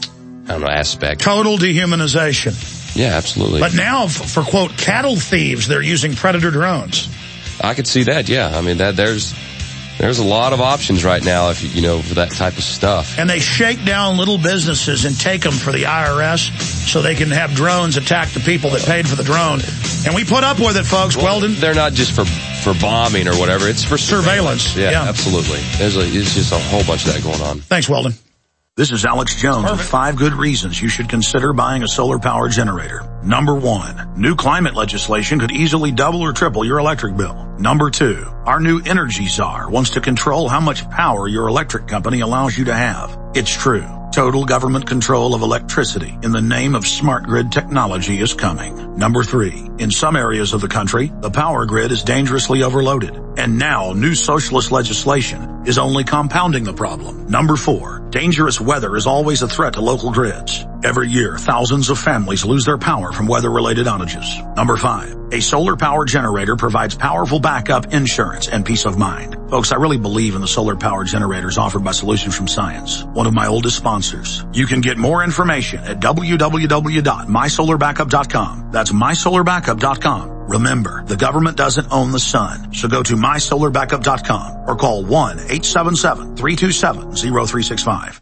I don't know, aspect. Total dehumanization. Yeah, absolutely. But now, for, quote, cattle thieves, they're using Predator drones. I could see that, yeah. I mean, that there's there's a lot of options right now, if you know, for that type of stuff. And they shake down little businesses and take them for the I R S so they can have drones attack the people that paid for the drone. And we put up with it, folks. Well, Weldon. They're not just for for bombing or whatever. It's for surveillance. surveillance. Yeah, yeah, absolutely. There's a, it's just a whole bunch of that going on. Thanks, Weldon. This is Alex Jones with five good reasons you should consider buying a solar power generator. Number one, new climate legislation could easily double or triple your electric bill. Number two, our new energy czar wants to control how much power your electric company allows you to have. It's true. Total government control of electricity in the name of smart grid technology is coming. Number three, in some areas of the country, the power grid is dangerously overloaded. And now new socialist legislation is only compounding the problem. Number four, dangerous weather is always a threat to local grids. Every year, thousands of families lose their power from weather-related outages. Number five, a solar power generator provides powerful backup insurance and peace of mind. Folks, I really believe in the solar power generators offered by Solutions from Science, one of my oldest sponsors. You can get more information at w w w dot my solar backup dot com. That's my solar backup dot com. Remember, the government doesn't own the sun, so go to my solar backup dot com or call one eight seven seven, three two seven, zero three six five.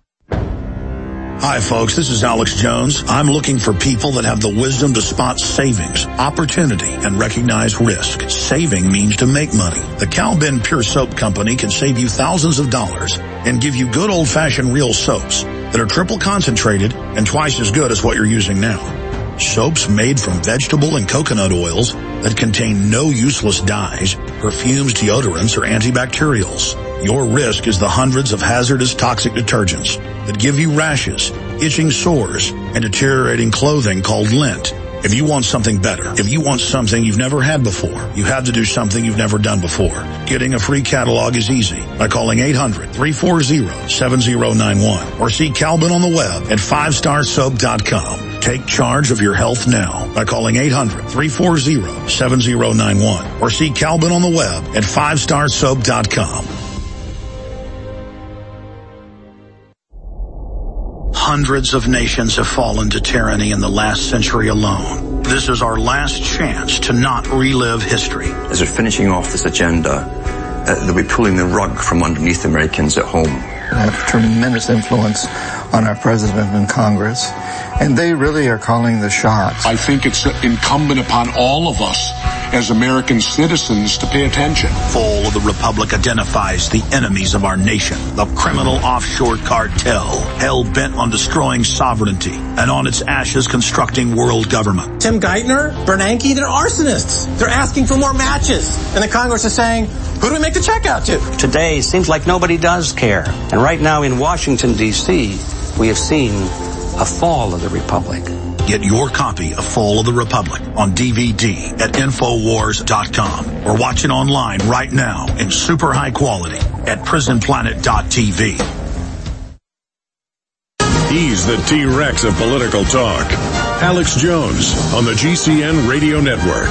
Hi folks, this is Alex Jones. I'm looking for people that have the wisdom to spot savings, opportunity, and recognize risk. Saving means to make money. The Cal Ben Pure Soap Company can save you thousands of dollars and give you good old-fashioned real soaps that are triple concentrated and twice as good as what you're using now. Soaps made from vegetable and coconut oils that contain no useless dyes, perfumes, deodorants, or antibacterials. Your risk is the hundreds of hazardous toxic detergents that give you rashes, itching sores, and deteriorating clothing called lint. If you want something better, if you want something you've never had before, you have to do something you've never done before. Getting a free catalog is easy by calling eight hundred, three four zero, seven zero nine one or see Calvin on the web at five star soap dot com. Take charge of your health now by calling eight hundred, three four zero, seven zero nine one or see Calvin on the web at five star soap dot com. Hundreds of nations have fallen to tyranny in the last century alone. This is our last chance to not relive history. As they're finishing off this agenda, uh, they'll be pulling the rug from underneath Americans at home. They have tremendous influence on our president and Congress, and they really are calling the shots. I think it's incumbent upon all of us as American citizens to pay attention. Fall of the Republic identifies the enemies of our nation, the criminal offshore cartel, hell-bent on destroying sovereignty and on its ashes constructing world government. Tim Geithner, Bernanke, they're arsonists. They're asking for more matches. And the Congress is saying, who do we make the check out to? Today seems like nobody does care. And right now in Washington, D C, we have seen a fall of the Republic. Get your copy of Fall of the Republic on D V D at Infowars dot com or watch it online right now in super high quality at prison planet dot t v. He's the T-Rex of political talk. Alex Jones on the G C N Radio Network.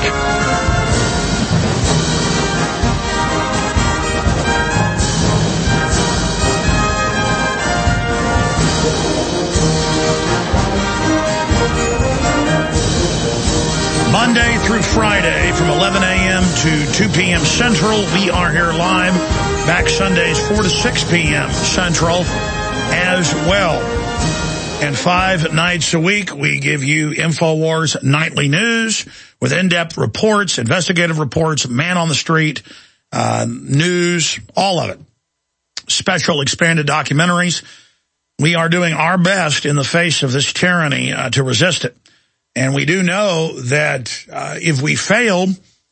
Monday through Friday from eleven a.m. to two p.m. Central, we are here live. Back Sundays four to six p.m. Central as well. And five nights a week, we give you InfoWars Nightly News with in-depth reports, investigative reports, man on the street, uh, news, all of it. Special expanded documentaries. We are doing our best in the face of this tyranny uh, to resist it. And we do know that uh, if we fail,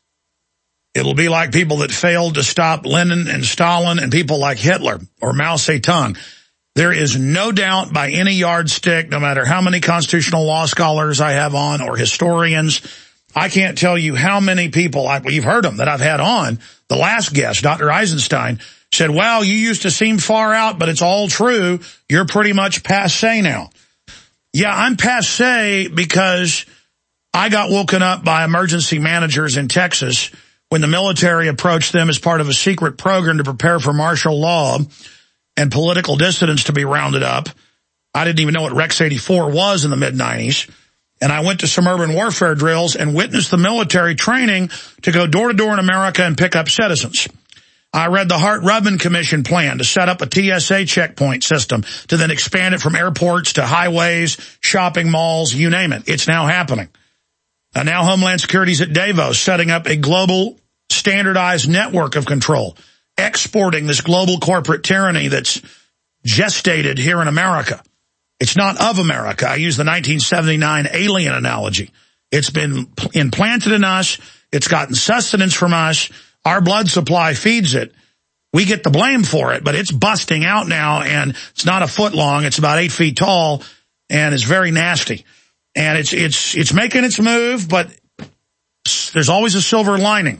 it'll be like people that failed to stop Lenin and Stalin and people like Hitler or Mao Zedong. There is no doubt by any yardstick, no matter how many constitutional law scholars I have on or historians, I can't tell you how many people, I, you've heard them, that I've had on. The last guest, Doctor Eisenstein, said, well, you used to seem far out, but it's all true. You're pretty much passé now. Yeah, I'm passé because I got woken up by emergency managers in Texas when the military approached them as part of a secret program to prepare for martial law and political dissidents to be rounded up. I didn't even know what Rex eighty-four was in the mid nineties. And I went to some urban warfare drills and witnessed the military training to go door to door in America and pick up citizens. I read the Hart-Rubin Commission plan to set up a T S A checkpoint system to then expand it from airports to highways, shopping malls, you name it. It's now happening. Uh, now Homeland Security's at Davos setting up a global standardized network of control, exporting this global corporate tyranny that's gestated here in America. It's not of America. I use the nineteen seventy-nine alien analogy. It's been implanted in us. It's gotten sustenance from us. Our blood supply feeds it. We get the blame for it, but it's busting out now, and it's not a foot long. It's about eight feet tall, and it's very nasty. And it's it's it's making its move, but there's always a silver lining.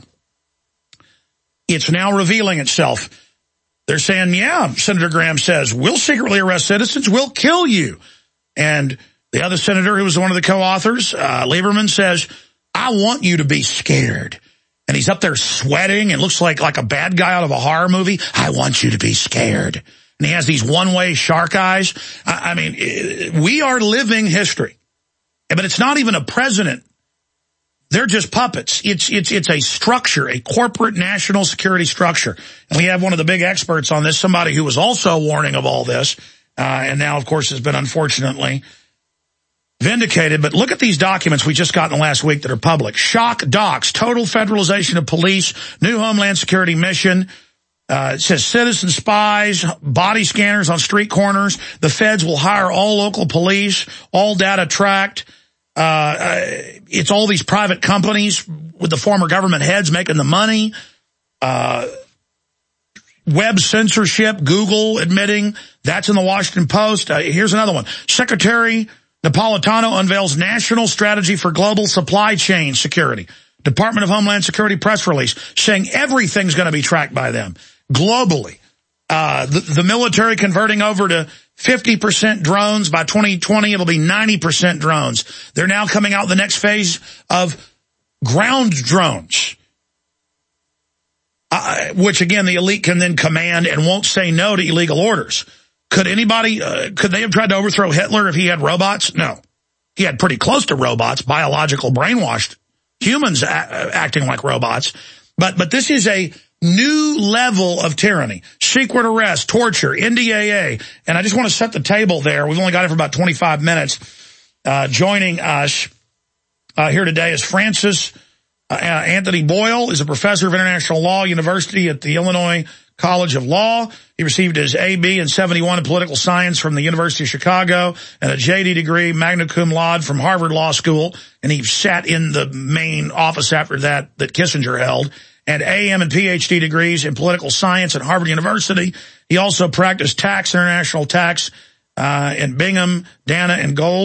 It's now revealing itself. They're saying, yeah, Senator Graham says, we'll secretly arrest citizens, we'll kill you. And the other senator who was one of the co-authors, uh, Lieberman, says, I want you to be scared. And he's up there sweating and looks like, like a bad guy out of a horror movie. I want you to be scared. And he has these one-way shark eyes. I, I mean, we are living history. But it's not even a president. They're just puppets. It's, it's, it's a structure, a corporate national security structure. And we have one of the big experts on this, somebody who was also warning of all this. Uh, and now, of course, has been unfortunately vindicated. But look at these documents we just got in the last week that are public. Shock docs, total federalization of police, new Homeland Security mission. Uh, it says citizen spies, body scanners on street corners. The feds will hire all local police, all data tracked. Uh, it's all these private companies with the former government heads making the money. Uh, web censorship, Google admitting that's in the Washington Post. Uh, here's another one. Secretary Napolitano unveils national strategy for global supply chain security. Department of Homeland Security press release saying everything's going to be tracked by them globally. Uh, the, the military converting over to fifty percent drones. By twenty twenty, it'll be ninety percent drones. They're now coming out the next phase of ground drones, uh, which again, the elite can then command and won't say no to illegal orders. Could anybody, uh, could they have tried to overthrow Hitler if he had robots? No. He had pretty close to robots, biological brainwashed humans a- acting like robots. But, but this is a new level of tyranny, secret arrest, torture, N D A A. And I just want to set the table there. We've only got it for about twenty-five minutes. Uh, joining us uh, here today is Francis uh, Anthony Boyle, is a professor of international law, university at the Illinois College of Law. He received his A B in seventy-one in political science from the University of Chicago and a J D degree, magna cum laude from Harvard Law School. And he sat in the main office after that that Kissinger held. And A M and P H D degrees in political science at Harvard University. He also practiced tax, international tax, uh, in Bingham, Dana, and Gold.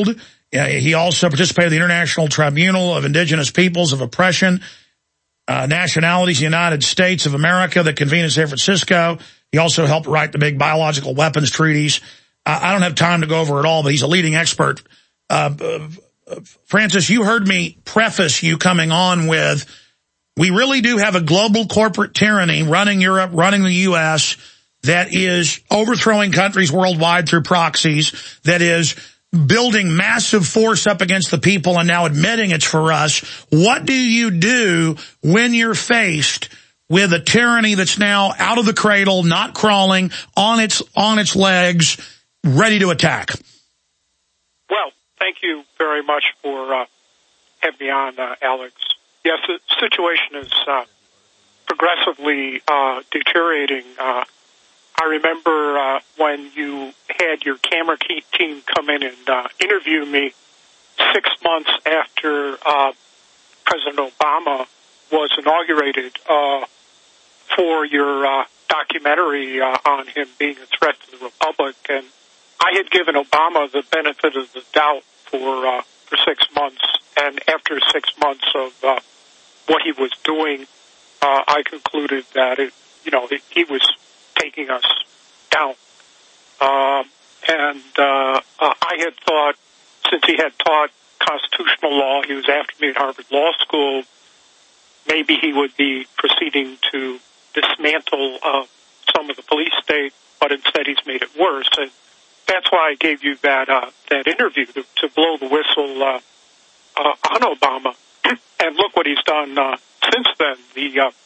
Uh, he also participated in the International Tribunal of Indigenous Peoples of Oppression, uh, Nationalities, United States of America that convened in San Francisco. He also helped write the big biological weapons treaties. Uh, I don't have time to go over it all, but he's a leading expert. Uh, uh, Francis, you heard me preface you coming on with, we really do have a global corporate tyranny running Europe, running the U S, that is overthrowing countries worldwide through proxies, that is building massive force up against the people and now admitting it's for us. What do you do when you're faced with a tyranny that's now out of the cradle, not crawling, on its on its legs, ready to attack? Well, thank you very much for uh, having me on, uh, Alex. Yes, the situation is uh, progressively uh, deteriorating. Uh, I remember uh, when you had your camera team come in and uh, interview me six months after uh, President Obama was inaugurated uh, for your uh, documentary uh, on him being a threat to the Republic. And I had given Obama the benefit of the doubt for uh, for six months. And after six months of uh, what he was doing, uh, I concluded that, it, you know, it, he was taking us down. Um, and uh, uh, I had thought, since he had taught constitutional law, he was after me at Harvard Law School, maybe he would be proceeding to dismantle uh, some of the police state, but instead he's made it worse. And that's why I gave you that uh, that interview, to, to blow the whistle uh, uh, on Obama. And look what he's done uh, since then. The uh,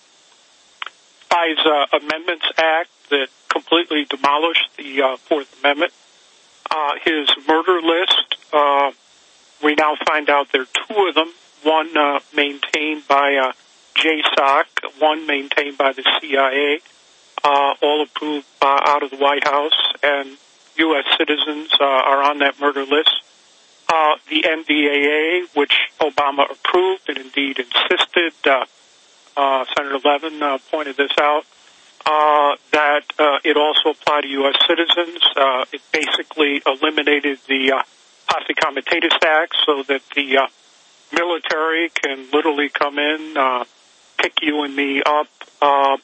FISA Amendments Act that completely demolished the uh, Fourth Amendment. Uh, his murder list, uh, we now find out there are two of them, one uh, maintained by uh, J SOC, one maintained by the C I A, uh, all approved uh, out of the White House, and U S citizens uh, are on that murder list. Uh, the N D A A, which Obama approved and indeed insisted, uh, uh, Senator Levin uh, pointed this out, uh, that uh, it also applied to U S citizens. Uh, it basically eliminated the uh, Posse Comitatus Act so that the uh, military can literally come in, uh, pick you and me up, uh,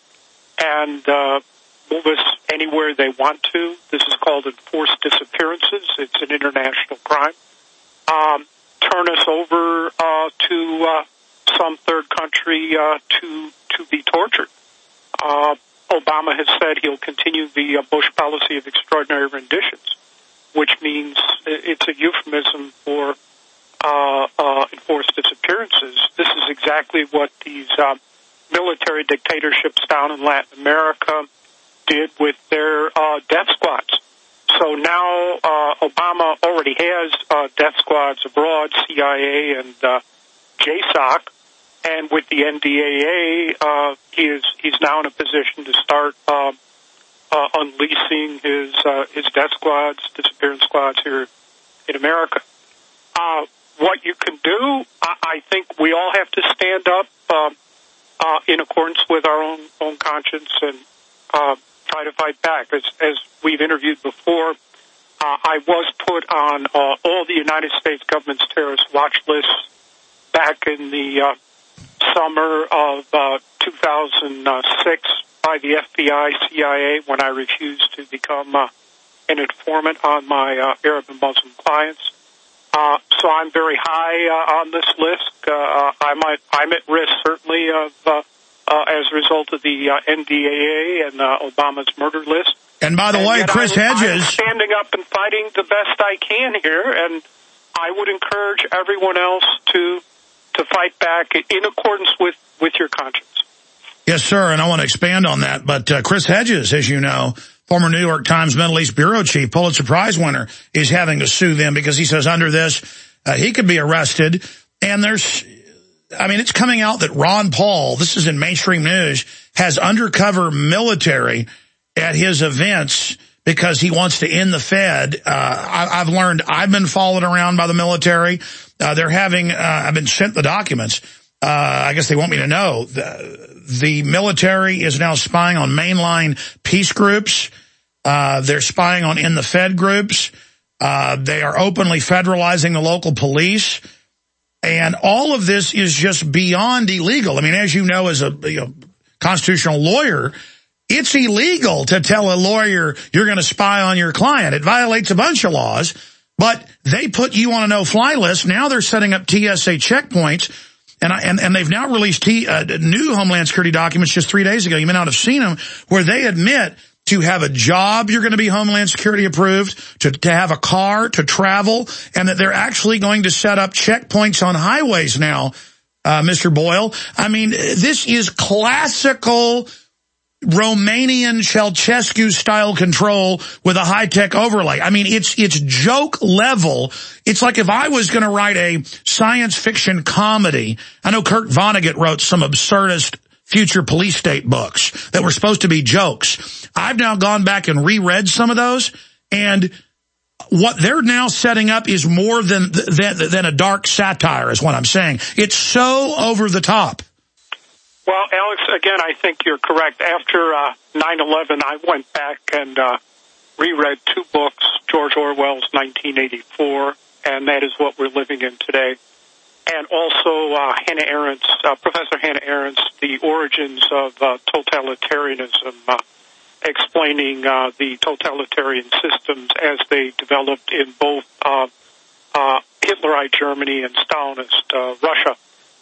and uh, move us anywhere they want to. This is called enforced disappearances. It's an international crime. Um, turn us over uh, to uh, some third country uh, to to be tortured. Uh, Obama has said he'll continue the uh, Bush policy of extraordinary renditions, which means it's a euphemism for uh, uh, enforced disappearances. This is exactly what these uh, military dictatorships down in Latin America did with their uh, death squads. So now uh, Obama already has uh, death squads abroad, C I A and uh, J SOC, and with the N D A A, uh, he is he's now in a position to start uh, uh, unleashing his uh, his death squads, disappearance squads here in America. Uh, what you can do, I, I think we all have to stand up uh, uh, in accordance with our own own conscience and uh, try to fight back. As, as we've interviewed before, uh, I was put on uh, all the United States government's terrorist watch lists back in the uh, summer of uh, two thousand six by the F B I, C I A, when I refused to become uh, an informant on my uh, Arab and Muslim clients. Uh, so I'm very high uh, on this list. Uh, I might, I'm at risk, certainly, of uh, uh, as a result of the uh, N D A A and uh, Obama's murder list. And by the and way, Chris I'm, Hedges... I'm standing up and fighting the best I can here, and I would encourage everyone else to to fight back in accordance with, with your conscience. Yes, sir, and I want to expand on that. But uh, Chris Hedges, as you know, former New York Times Middle East bureau chief, Pulitzer Prize winner, is having to sue them because he says under this, uh, he could be arrested. And there's, I mean, it's coming out that Ron Paul, this is in mainstream news, has undercover military at his events because he wants to end the Fed. Uh, I, I've learned I've been followed around by the military. Uh, they're having, uh, I've been sent the documents. Uh, I guess they want me to know. The, the military is now spying on mainline peace groups. Uh, they're spying on in the Fed groups. Uh, they are openly federalizing the local police. And all of this is just beyond illegal. I mean, as you know, as a you know, constitutional lawyer, it's illegal to tell a lawyer you're going to spy on your client. It violates a bunch of laws, but they put you on a no-fly list. Now they're setting up T S A checkpoints, and I, and, and they've now released T, uh, new Homeland Security documents just three days ago. You may not have seen them, where they admit to have a job, you're going to be Homeland Security approved, to, to have a car, to travel, and that they're actually going to set up checkpoints on highways now, uh, Mister Boyle. I mean, this is classical Romanian Ceausescu-style control with a high-tech overlay. I mean, it's it's joke level. It's like if I was going to write a science fiction comedy. I know Kurt Vonnegut wrote some absurdist future police state books that were supposed to be jokes. I've now gone back and reread some of those, and what they're now setting up is more than than, than a dark satire, is what I'm saying. It's so over the top. Well, Alex, again, I think you're correct. After uh, nine eleven, I went back and uh, reread two books, George Orwell's nineteen eighty-four, and that is what we're living in today. And also uh, Hannah Arendt's, uh, Professor Hannah Arendt's The Origins of uh, Totalitarianism, uh, explaining uh, the totalitarian systems as they developed in both uh, uh, Hitlerite Germany and Stalinist uh, Russia.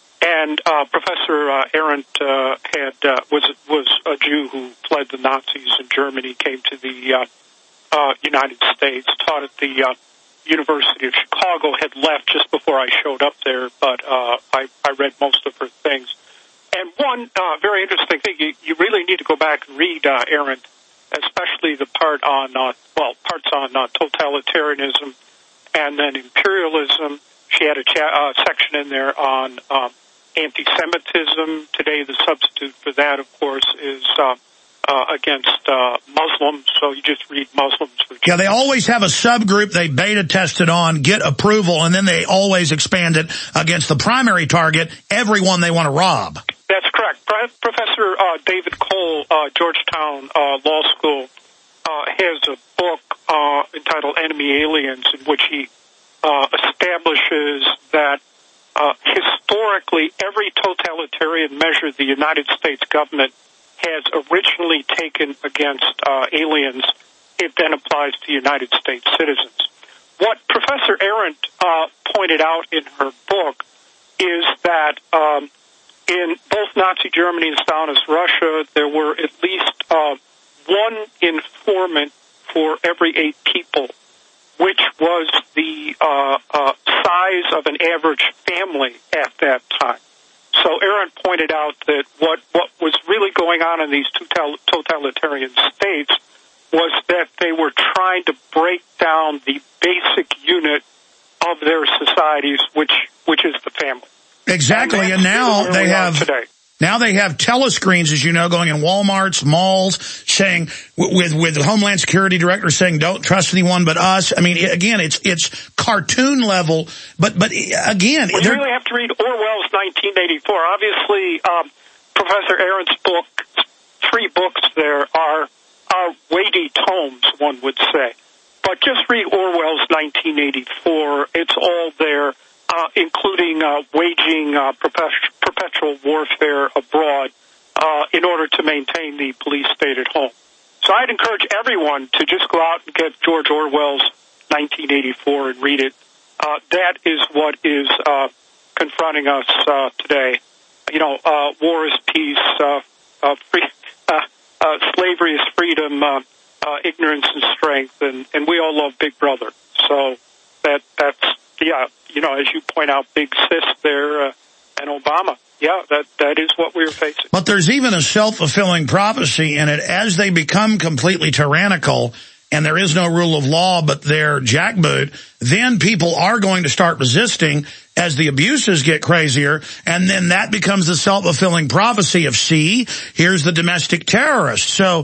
And uh, Professor uh, Arendt uh, had uh, was was a Jew who fled the Nazis in Germany, came to the uh, uh, United States, taught at the uh, University of Chicago, had left just before I showed up there, but uh, I, I read most of her things. And one uh, very interesting thing, you, you really need to go back and read uh, Arendt, especially the part on, uh, well, parts on uh, totalitarianism and then imperialism. She had a cha- uh, section in there on um, anti-Semitism. Today the substitute for that, of course, is uh, uh, against uh, Muslims, so you just read Muslims. For yeah, they always have a subgroup they beta tested on, get approval, and then they always expand it against the primary target, everyone they want to rob. That's correct. Pro- Professor uh, David Cole, uh, Georgetown uh, Law School, uh, has a book uh, entitled Enemy Aliens, in which he uh, establishes that uh, historically every totalitarian measure the United States government has originally taken against uh, aliens, it then applies to United States citizens. What Professor Arendt uh, pointed out in her book is that um, in both Nazi Germany and Stalinist Russia, there were at least uh, one informant for every eight people, which was the uh, uh, size of an average family at that time. So Arendt pointed out that what, what was really going on in these totalitarian states was that they were trying to break down the basic unit of their societies, which which is the family. Exactly, and, and now they have today. Now they have telescreens, as you know, going in Walmarts, malls, saying with with the Homeland Security director saying, "Don't trust anyone but us." I mean, again, it's it's cartoon level, but but again, well, you really have to read Orwell's nineteen eighty-four. Obviously, um, Professor Arendt's book, three books there are are weighty tomes, one would say, but just read Orwell's nineteen eighty-four. It's all there. Uh, including uh, waging uh, perpet- perpetual warfare abroad uh, in order to maintain the police state at home. So I'd encourage everyone to just go out and get George Orwell's nineteen eighty-four and read it. Uh, that is what is uh, confronting us uh, today. You know, uh, war is peace, uh, uh, free, uh, uh, slavery is freedom, uh, uh, ignorance is strength, and, and we all love Big Brother. So that that's, yeah, you know, as you point out, Big Sis there uh, and Obama. Yeah, that that is what we're facing. But there's even a self-fulfilling prophecy in it. As they become completely tyrannical and there is no rule of law but they're jackboot, then people are going to start resisting as the abuses get crazier, and then that becomes the self-fulfilling prophecy of, see, here's the domestic terrorist. So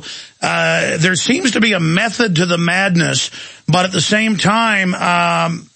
uh there seems to be a method to the madness, but at the same time... um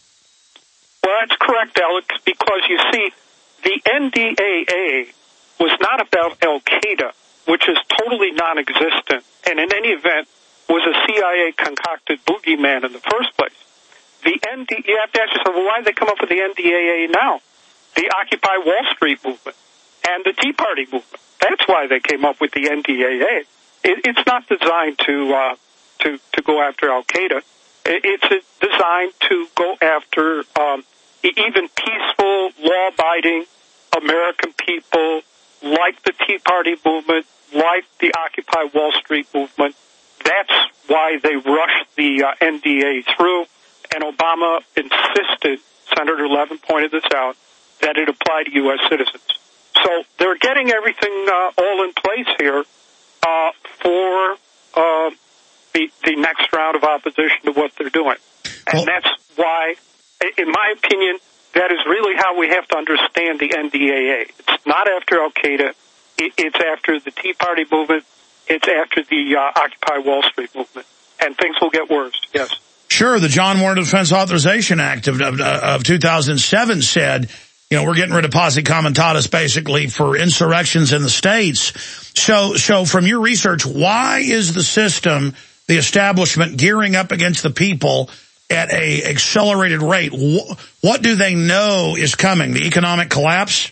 Well, that's correct, Alex, because you see, the N D A A was not about Al-Qaeda, which is totally non-existent, and in any event was a C I A-concocted boogeyman in the first place. the N D, you have to ask yourself, well, why did they come up with the N D A A now? The Occupy Wall Street movement and the Tea Party movement. That's why they came up with the N D A A. It, it's not designed to uh, to to go after Al Qaeda. It, it's designed to go after um, even peaceful, law-abiding American people, like the Tea Party movement, like the Occupy Wall Street movement. That's why they rushed the uh, N D A A through, and Obama insisted, Senator Levin pointed this out, that it applied to U S citizens. So they're getting everything uh, all in place here uh, for uh, the, the next round of opposition to what they're doing. And that's why, in my opinion, that is really how we have to understand the N D A A. It's not after Al Qaeda. It's after the Tea Party movement. It's after the uh, Occupy Wall Street movement. And things will get worse, yes. Sure, the John Warner Defense Authorization Act of, of, of two thousand seven said, you know, we're getting rid of posse comitatus basically for insurrections in the states. So, so from your research, why is the system, the establishment, gearing up against the people at a accelerated rate? What do they know is coming? The economic collapse?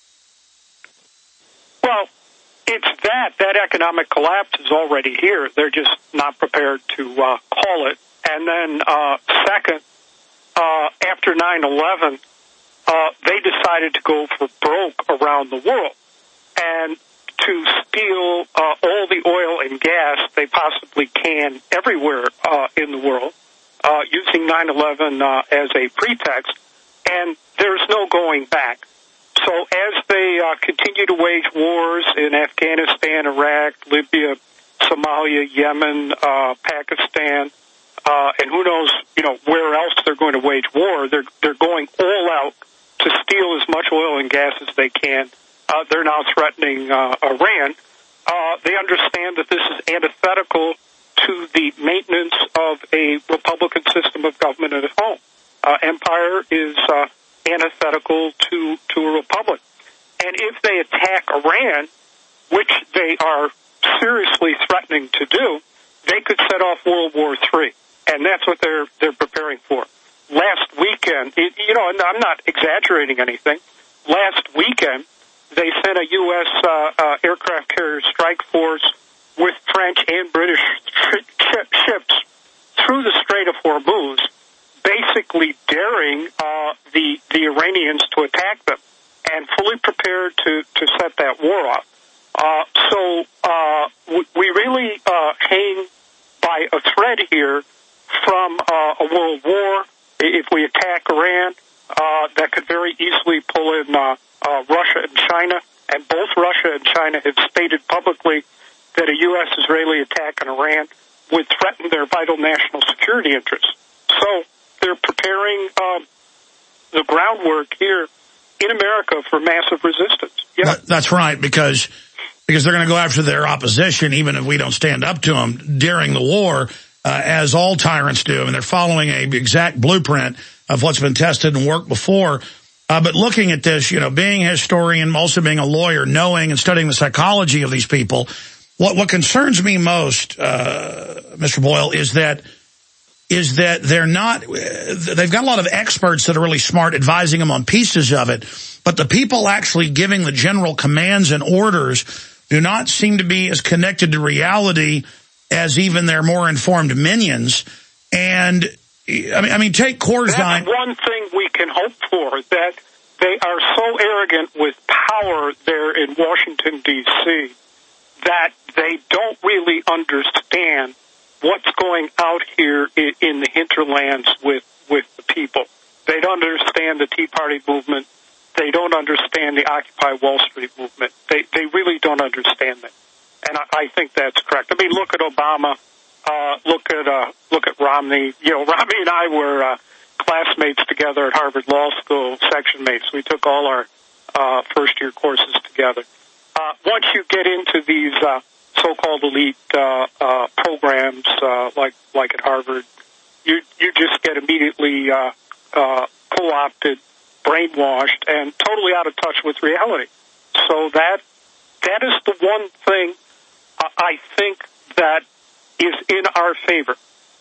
Well, it's that. That economic collapse is already here. They're just not prepared to uh, call it. And then, uh, second, uh, after nine eleven, uh, they decided to go for broke around the world and to steal uh, all the oil and gas they possibly can everywhere uh, in the world, uh, using nine eleven uh, as a pretext. And there's no going back. So as they uh, continue to wage wars in Afghanistan, Iraq, Libya, Somalia, Yemen, uh, Pakistan, uh, and who knows, you know, where else they're going to wage war, they're they're going all out to steal as much oil and gas as they can. Uh, they're now threatening uh, Iran. Uh, they understand that this is antithetical to the maintenance of a Republican system of government at home. Uh, empire is uh, antithetical to, to a republic. And if they attack Iran, which they are seriously threatening to do, they could set off World War Three. And that's what they're they're preparing for. Last weekend, it, you know, and I'm not exaggerating anything, last weekend they sent a U S Uh, uh, aircraft carrier strike force with French and British sh- ships through the Strait of Hormuz, basically daring uh, the the Iranians to attack them, and fully prepared to, to set that war off. Uh, so uh, we, we really uh, hang by a thread here from uh, a world war. If we attack Iran, uh, that could very easily pull in uh, uh, Russia and China, and both Russia and China have stated publicly that a U S Israeli attack on Iran would threaten their vital national security interests. So they're preparing um, the groundwork here in America for massive resistance. Yeah. That's right, because because they're going to go after their opposition, even if we don't stand up to them during the war, uh, as all tyrants do. And they're following a exact blueprint of what's been tested and worked before. Uh, but looking at this, you know, being a historian, also being a lawyer, knowing and studying the psychology of these people, what, what concerns me most, uh, Mister Boyle, is that is that they're not, they've got a lot of experts that are really smart advising them on pieces of it, but the people actually giving the general commands and orders do not seem to be as connected to reality as even their more informed minions. And, I mean, I mean take Corzine. That's one thing we can hope for, that they are so arrogant with power there in Washington, D C, that they don't really understand what's going out here in, in the hinterlands with, with the people. They don't understand the Tea Party movement. They don't understand the Occupy Wall Street movement. They they really don't understand that. And I, I think that's correct. I mean, look at Obama. Uh, look at uh, look at Romney. You know, Romney and I were uh, classmates together at Harvard Law School, section mates. We took all our uh, first-year courses together. Uh, once you get into these uh, so-called elite uh, uh, programs, uh, like like at Harvard, you you just get immediately uh, uh, co-opted, brainwashed, and totally out of touch with reality. So that that is the one thing uh, I think that is in our favor.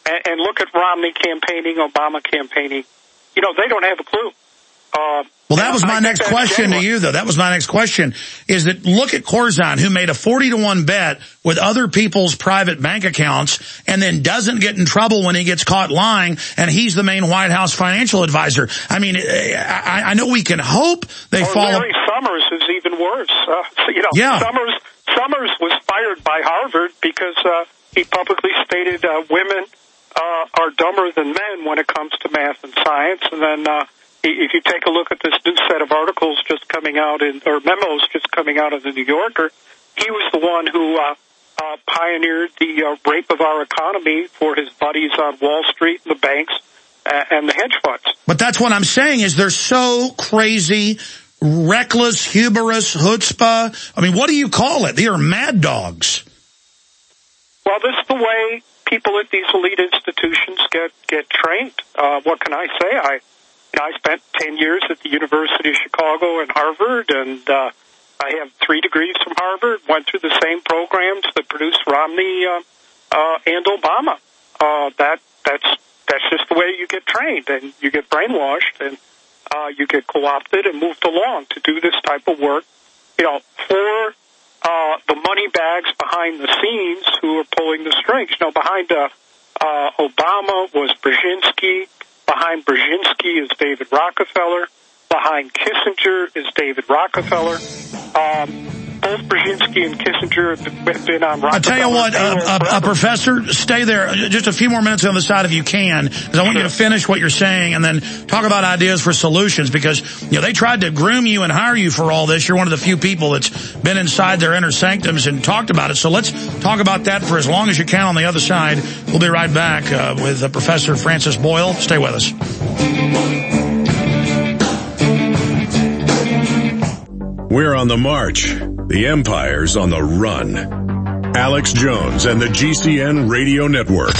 and, and look at Romney campaigning, Obama campaigning. You know, they don't have a clue. Uh, well, that was my next question to you, though. That was my next question, is that look at Corzine, who made a forty to one bet with other people's private bank accounts and then doesn't get in trouble when he gets caught lying, and he's the main White House financial advisor. I mean, I, I know we can hope they or follow. Larry Summers is even worse. Uh, so, you know, yeah. Summers, Summers was fired by Harvard because uh, he publicly stated uh, women uh, are dumber than men when it comes to math and science, and then uh, if you take a look at this new set of articles just coming out in, or memos just coming out of the New Yorker, he was the one who uh, uh, pioneered the uh, rape of our economy for his buddies on Wall Street and the banks uh, and the hedge funds. But that's what I'm saying is they're so crazy, reckless, hubris, chutzpah. I mean, what do you call it? They are mad dogs. Well, this is the way people at these elite institutions get, get trained. Uh, what can I say? I... I spent ten years at the University of Chicago and Harvard, and uh, I have three degrees from Harvard, went through the same programs that produced Romney uh, uh, and Obama. Uh, that that's that's just the way you get trained, and you get brainwashed, and uh, you get co-opted and moved along to do this type of work. You know, for uh, the money bags behind the scenes who are pulling the strings. You know, behind uh, uh, Obama was Brzezinski. Behind Brzezinski is David Rockefeller. Behind Kissinger is David Rockefeller. Um, both Brzezinski and Kissinger have been on Rockefeller. I'll tell you what, uh, uh, uh, Professor, stay there just a few more minutes on the side if you can, because I want sure. you to finish what you're saying and then talk about ideas for solutions, because you know they tried to groom you and hire you for all this. You're one of the few people that's been inside their inner sanctums and talked about it. So let's talk about that for as long as you can on the other side. We'll be right back uh, with uh, Professor Francis Boyle. Stay with us. We're on the march. The empire's on the run. Alex Jones and the G C N Radio Network.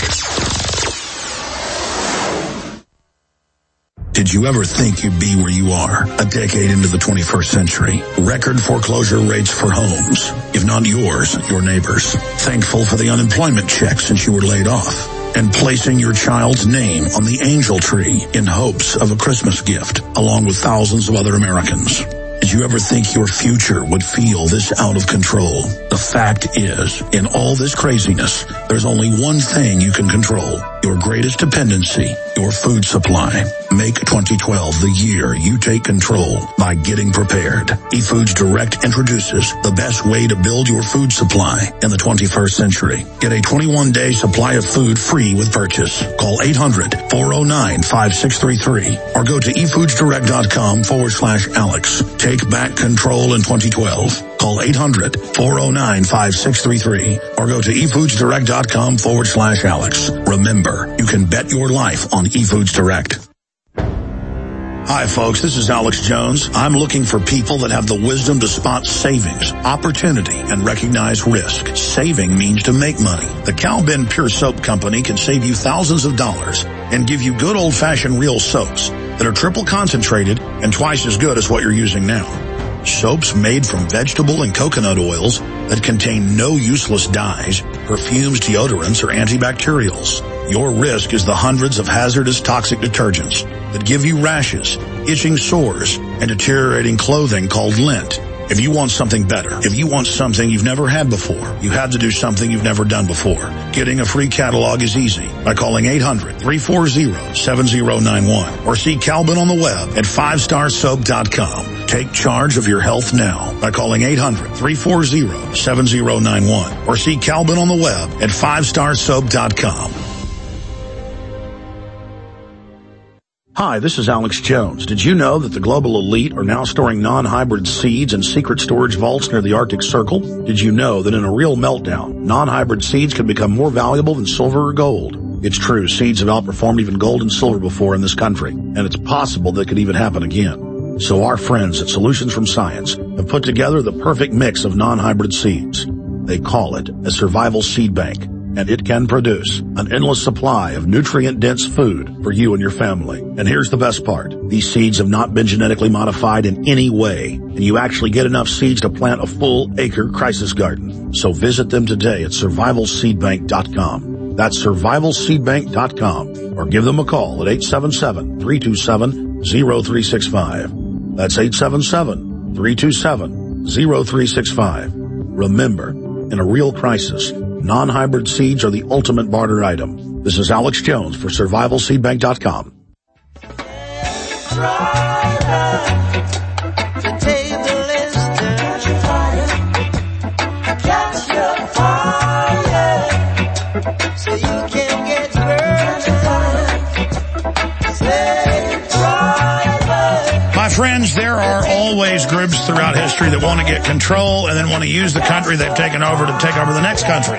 Did you ever think you'd be where you are a decade into the twenty-first century? Record foreclosure rates for homes, if not yours, your neighbors. Thankful for the unemployment check since you were laid off. And placing your child's name on the angel tree in hopes of a Christmas gift, along with thousands of other Americans. Did you ever think your future would feel this out of control? The fact is, in all this craziness, there's only one thing you can control. Your greatest dependency, your food supply. Make twenty twelve the year you take control by getting prepared. eFoods Direct introduces the best way to build your food supply in the twenty-first century. Get a twenty-one day supply of food free with purchase. Call eight hundred, four oh nine, five six three three or go to efoodsdirect.com forward slash Alex. Take back control in twenty twelve. Call eight hundred, four oh nine, five six three three or go to efoodsdirect.com forward slash Alex. Remember, you can bet your life on eFoods Direct. Hi folks, this is Alex Jones. I'm looking for people that have the wisdom to spot savings, opportunity, and recognize risk. Saving means to make money. The Cal-Ben Pure Soap Company can save you thousands of dollars and give you good old-fashioned real soaps that are triple concentrated and twice as good as what you're using now. Soaps made from vegetable and coconut oils that contain no useless dyes, perfumes, deodorants, or antibacterials. Your risk is the hundreds of hazardous toxic detergents that give you rashes, itching sores, and deteriorating clothing called lint. If you want something better, if you want something you've never had before, you have to do something you've never done before. Getting a free catalog is easy by calling eight hundred, three four zero, seven zero nine one or see Cal-Ben on the web at five star soap dot com. Take charge of your health now by calling eight hundred, three four zero, seven zero nine one or see Cal-Ben on the web at five star soap dot com. Hi, this is Alex Jones. Did you know that the global elite are now storing non-hybrid seeds in secret storage vaults near the Arctic Circle? Did you know that in a real meltdown, non-hybrid seeds can become more valuable than silver or gold? It's true, seeds have outperformed even gold and silver before in this country, and it's possible that could even happen again. So our friends at Solutions from Science have put together the perfect mix of non-hybrid seeds. They call it a survival seed bank, and it can produce an endless supply of nutrient-dense food for you and your family. And here's the best part. These seeds have not been genetically modified in any way, and you actually get enough seeds to plant a full acre crisis garden. So visit them today at survival seed bank dot com. That's survival seed bank dot com, or give them a call at eight seven seven, three two seven, zero three six five. That's eight seven seven, three two seven, zero three six five. Remember, in a real crisis, non-hybrid seeds are the ultimate barter item. This is Alex Jones for survival seed bank dot com. My friends, there are always groups throughout history that want to get control and then want to use the country they've taken over to take over the next country.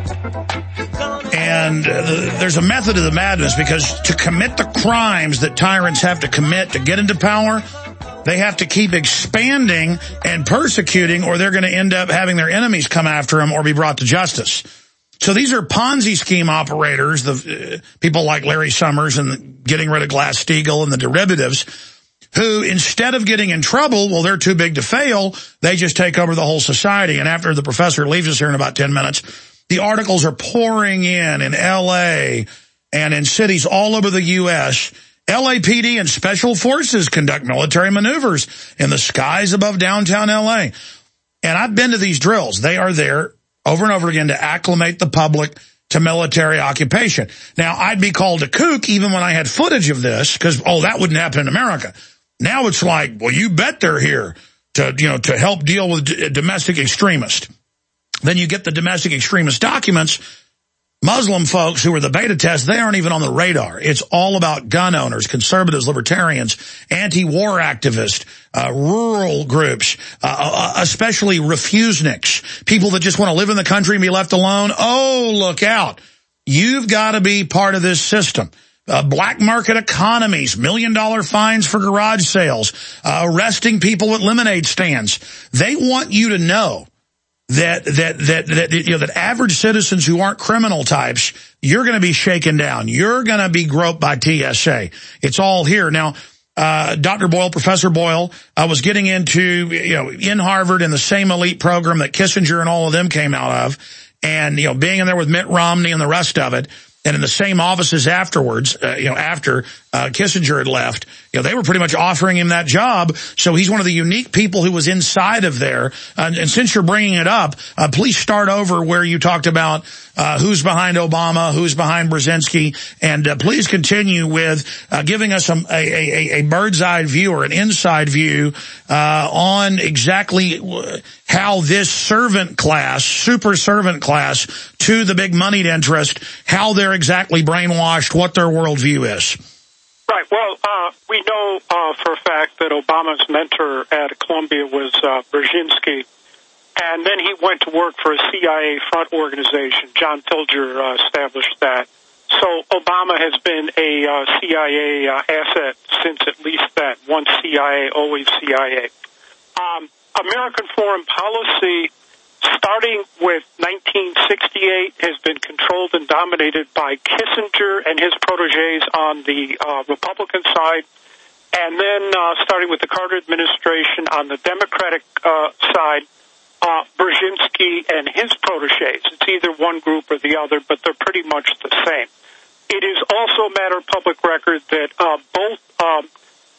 And uh, there's a method to the madness, because to commit the crimes that tyrants have to commit to get into power, they have to keep expanding and persecuting, or they're going to end up having their enemies come after them or be brought to justice. So these are Ponzi scheme operators, the uh, people like Larry Summers and the, getting rid of Glass-Steagall and the derivatives, who instead of getting in trouble, well, they're too big to fail, they just take over the whole society. And after the professor leaves us here in about ten minutes, the articles are pouring in in L A and in cities all over the U S L A P D and special forces conduct military maneuvers in the skies above downtown L A. And I've been to these drills. They are there over and over again to acclimate the public to military occupation. Now, I'd be called a kook even when I had footage of this, because, oh, that wouldn't happen in America. Now it's like, well, you bet they're here to, you know, to help deal with d- domestic extremists. Then you get the domestic extremist documents. Muslim folks who are the beta test, they aren't even on the radar. It's all about gun owners, conservatives, libertarians, anti-war activists, uh, rural groups, uh, especially refuseniks, people that just want to live in the country and be left alone. Oh, look out. You've got to be part of this system. Uh, black market economies, million dollar fines for garage sales, uh, arresting people at lemonade stands. They want you to know that, that, that, that, you know, that average citizens who aren't criminal types, you're going to be shaken down. You're going to be groped by T S A. It's all here. Now, uh, Doctor Boyle, Professor Boyle, I was getting into, you know, in Harvard in the same elite program that Kissinger and all of them came out of, and, you know, being in there with Mitt Romney and the rest of it. And in the same offices afterwards, uh, you know, after uh, Kissinger had left, you know, they were pretty much offering him that job. So he's one of the unique people who was inside of there. Uh, and since you're bringing it up, uh, please start over where you talked about uh, who's behind Obama, who's behind Brzezinski, and uh, please continue with uh, giving us a, a, a, a bird's eye view or an inside view uh, on exactly how this servant class, super servant class to the big moneyed interest, how they're exactly brainwashed, what their worldview is. Right. Well, uh, we know uh, for a fact that Obama's mentor at Columbia was uh, Brzezinski, and then he went to work for a C I A front organization. John Pilger uh, established that. So Obama has been a uh, C I A uh, asset since at least that. Once C I A, always C I A. Um, American foreign policy, starting with nineteen sixty-eight, has been controlled and dominated by Kissinger and his protégés on the uh, Republican side, and then uh, starting with the Carter administration on the Democratic uh, side, uh, Brzezinski and his protégés. It's either one group or the other, but they're pretty much the same. It is also a matter of public record that uh, both um,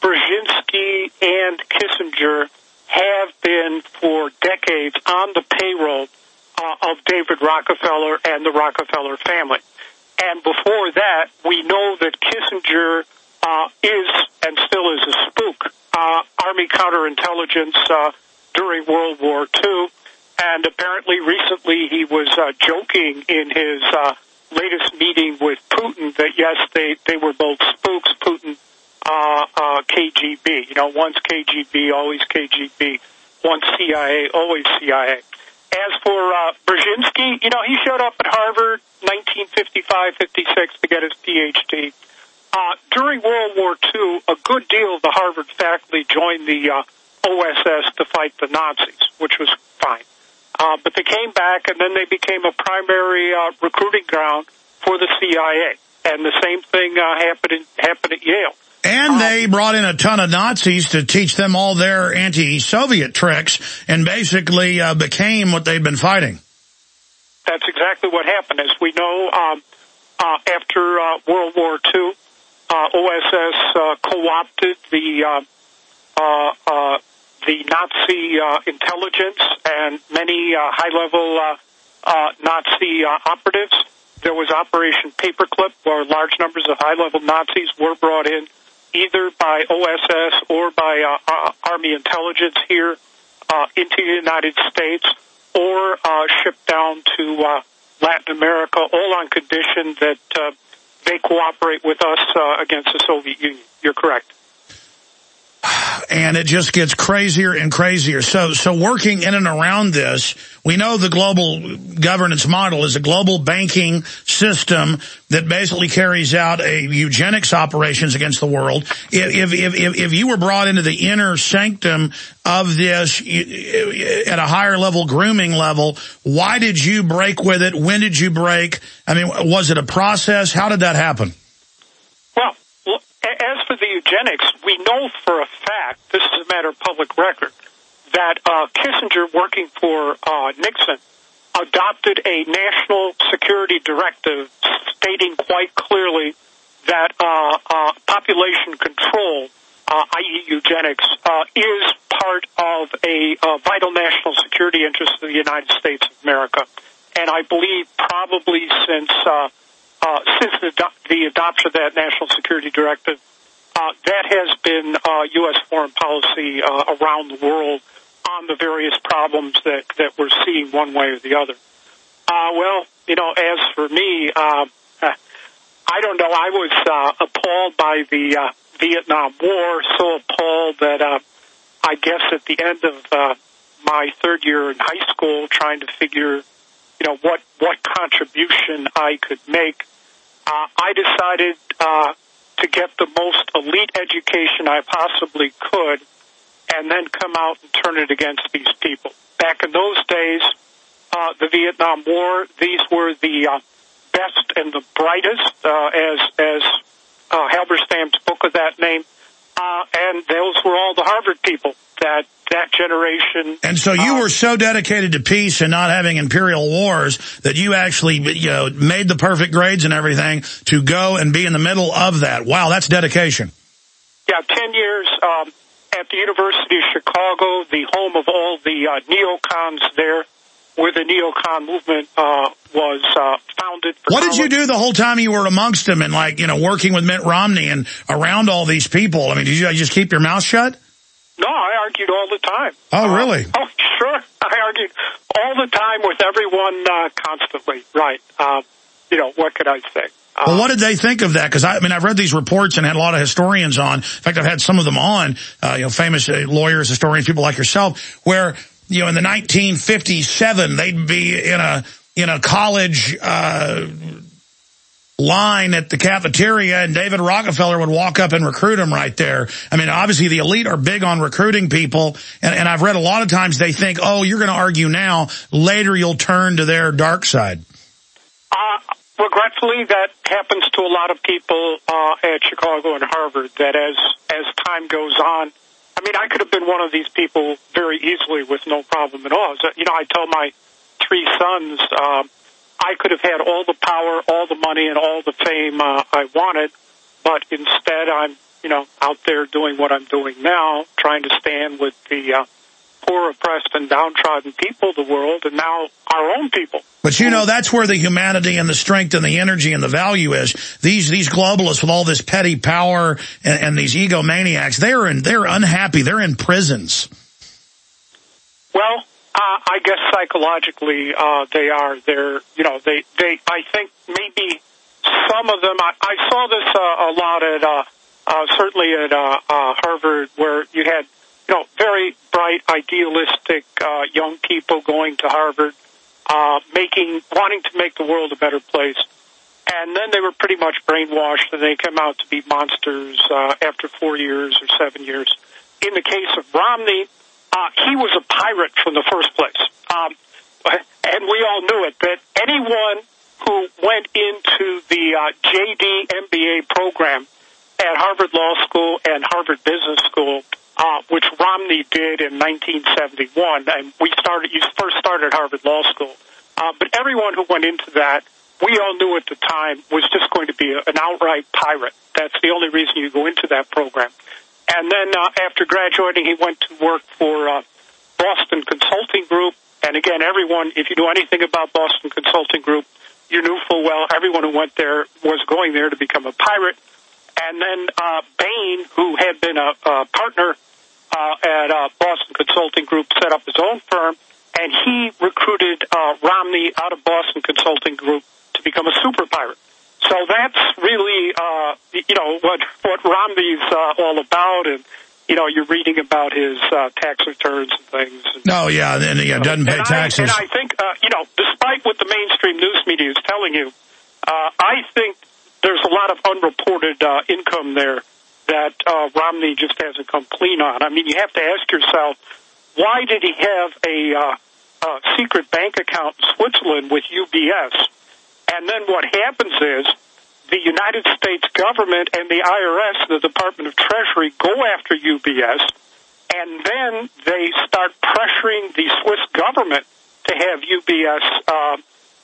Brzezinski and Kissinger have been for decades on the payroll uh, of David Rockefeller and the Rockefeller family. And before that, we know that Kissinger uh, is and still is a spook. Uh, Army counterintelligence uh, during World War Two, and apparently recently he was uh, joking in his uh, latest meeting with Putin that, yes, they, they were both spooks, Putin Uh, uh, K G B. You know, once K G B, always K G B. Once C I A, always C I A. As for uh, Brzezinski, you know, he showed up at Harvard nineteen fifty-five fifty-six to get his P H D. Uh, during World War Two, a good deal of the Harvard faculty joined the uh, O S S to fight the Nazis, which was fine. Uh, but they came back, and then they became a primary uh, recruiting ground for the C I A. And the same thing uh, happened, in, happened at Yale. And they brought in a ton of Nazis to teach them all their anti-Soviet tricks and basically uh, became what they'd been fighting. That's exactly what happened. As we know, um, Uh, after uh, World War Two, uh, O S S uh, co-opted the uh, uh, uh, the Nazi uh, intelligence and many uh, high-level uh, uh, Nazi uh, operatives. There was Operation Paperclip, where large numbers of high-level Nazis were brought in, either by O S S or by uh, uh, Army intelligence here uh, into the United States, or uh, shipped down to uh, Latin America, all on condition that uh, they cooperate with us uh, against the Soviet Union. You're correct. And it just gets crazier and crazier. So, so working in and around this, we know the global governance model is a global banking system that basically carries out a eugenics operations against the world. If, if, if, if you were brought into the inner sanctum of this at a higher level, grooming level, why did you break with it? When did you break? I mean, was it a process? How did that happen? Well, as for the eugenics, we know for a fact, this is a matter of public record, that uh, Kissinger, working for uh, Nixon, adopted a national security directive stating quite clearly that uh, uh, population control, uh, that is eugenics, uh, is part of a uh, vital national security interest of the United States of America. And I believe probably since... Uh, Uh, since the, the adoption of that national security directive, uh, that has been uh, U S foreign policy uh, around the world on the various problems that, that we're seeing one way or the other. Uh, well, you know, as for me, uh, I don't know. I was uh, appalled by the uh, Vietnam War, so appalled that uh, I guess at the end of uh, my third year in high school, trying to figure you know, what, what contribution I could make, uh, I decided uh, to get the most elite education I possibly could and then come out and turn it against these people. Back in those days, uh, the Vietnam War, these were the uh, best and the brightest, uh, as, as uh, Halberstam spoke of that name, uh, and those were all the Harvard people. That that generation. And so you uh, were so dedicated to peace and not having imperial wars that you actually, you know, made the perfect grades and everything to go and be in the middle of that. Wow, that's dedication. Yeah, ten years um, at the University of Chicago, the home of all the uh, neocons there, where the neocon movement uh, was uh, founded. For what college. did you do the whole time you were amongst them and, like, you know, working with Mitt Romney and around all these people? I mean, did you just keep your mouth shut? No, I argued all the time. Oh, really? Uh, oh, sure. I argued all the time with everyone uh, constantly. Right. Uh, you know, what could I say? Uh, well, what did they think of that? Because, I, I mean, I've read these reports and had a lot of historians on. In fact, I've had some of them on, uh, you know, famous uh, lawyers, historians, people like yourself, where, you know, in the nineteen fifty-seven, they'd be in a in a college uh line at the cafeteria, and David Rockefeller would walk up and recruit them right there. I mean, obviously the elite are big on recruiting people, and, and I've read a lot of times they think, oh, you're going to argue now, later you'll turn to their dark side. Uh, regretfully, that happens to a lot of people uh, at Chicago and Harvard, that as, as time goes on, I mean, I could have been one of these people very easily with no problem at all. So, you know, I tell my three sons, uh, I could have had all the power, all the money, and all the fame uh, I wanted, but instead I'm, you know, out there doing what I'm doing now, trying to stand with the uh, poor, oppressed, and downtrodden people of the world, and now our own people. But, you know, that's where the humanity and the strength and the energy and the value is. These these globalists with all this petty power and, and these egomaniacs, they're in, they're unhappy. They're in prisons. Well, Uh, I guess psychologically, uh, they are. They're, you know, they, they, I think maybe some of them, I, I saw this uh, a lot at, uh, uh, certainly at, uh, uh, Harvard, where you had, you know, very bright, idealistic, uh, young people going to Harvard, uh, making, wanting to make the world a better place. And then they were pretty much brainwashed, and they come out to be monsters, uh, after four years or seven years. In the case of Romney, Uh, he was a pirate from the first place. Um, and we all knew it, that anyone who went into the uh, J D M B A program at Harvard Law School and Harvard Business School, uh, which Romney did in nineteen seventy-one, and we started, you first started Harvard Law School, uh, but everyone who went into that we all knew at the time was just going to be a, an outright pirate. That's the only reason you go into that program. And then uh, after graduating, he went to work for uh, Boston Consulting Group. And again, everyone, if you knew anything about Boston Consulting Group, you knew full well everyone who went there was going there to become a pirate. And then uh, Bain, who had been a, a partner uh, at uh, Boston Consulting Group, set up his own firm, and he recruited uh, Romney out of Boston Consulting Group to become a super pirate. So that's really, uh, you know, what what Romney's uh, all about, and you know, you're reading about his uh, tax returns and things. And, oh yeah, and yeah, doesn't pay and taxes. I, and I think, uh, you know, despite what the mainstream news media is telling you, uh, I think there's a lot of unreported uh, income there that uh, Romney just hasn't come clean on. I mean, you have to ask yourself, why did he have a uh, uh, secret bank account in Switzerland with U B S? And then what happens is the United States government and the I R S, the Department of Treasury, go after U B S, and then they start pressuring the Swiss government to have U B S uh, uh,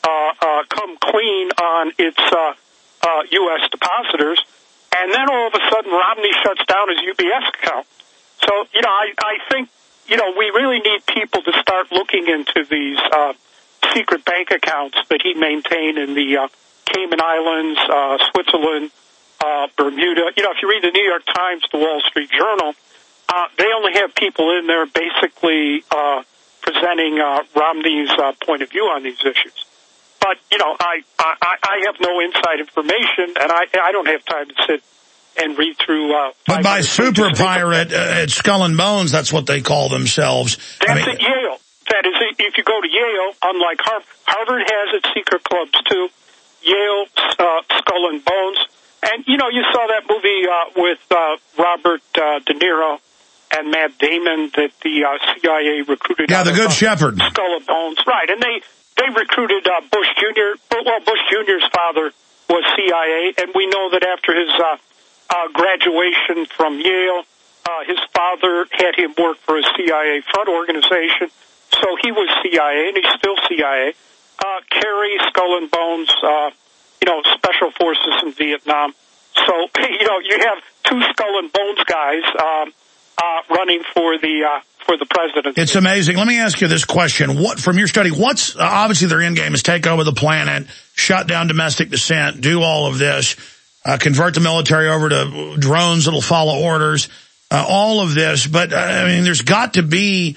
uh, come clean on its uh, uh, U S depositors, and then all of a sudden Romney shuts down his U B S account. So, you know, I, I think, you know, we really need people to start looking into these uh, secret bank accounts that he maintained in the uh, Cayman Islands, uh, Switzerland, uh, Bermuda. You know, if you read the New York Times, the Wall Street Journal, uh, they only have people in there basically uh, presenting uh, Romney's uh, point of view on these issues. But, you know, I, I, I have no inside information, and I, I don't have time to sit and read through... Uh, but by super pirate, uh, at Skull and Bones, that's what they call themselves. That's I mean, at Yale. That is, if you go to Yale, unlike Harvard, Harvard has its secret clubs, too. Yale, uh, Skull and Bones. And, you know, you saw that movie uh, with uh, Robert uh, De Niro and Matt Damon that the uh, C I A recruited. Yeah, the Good of, Shepherd. Uh, Skull and Bones. Right, and they, they recruited uh, Bush Junior Well, Bush Junior's father was C I A, and we know that after his uh, uh, graduation from Yale, uh, his father had him work for a C I A front organization, so he was C I A, and he's still C I A. Uh, Kerry, Skull and Bones, uh, you know, special forces in Vietnam. So, you know, you have two Skull and Bones guys um, uh, running for the uh, for the presidency. It's amazing. Let me ask you this question. What, from your study, what's, uh, obviously their end game is take over the planet, shut down domestic dissent, do all of this, uh, convert the military over to drones that'll follow orders, uh, all of this. But, uh, I mean, there's got to be...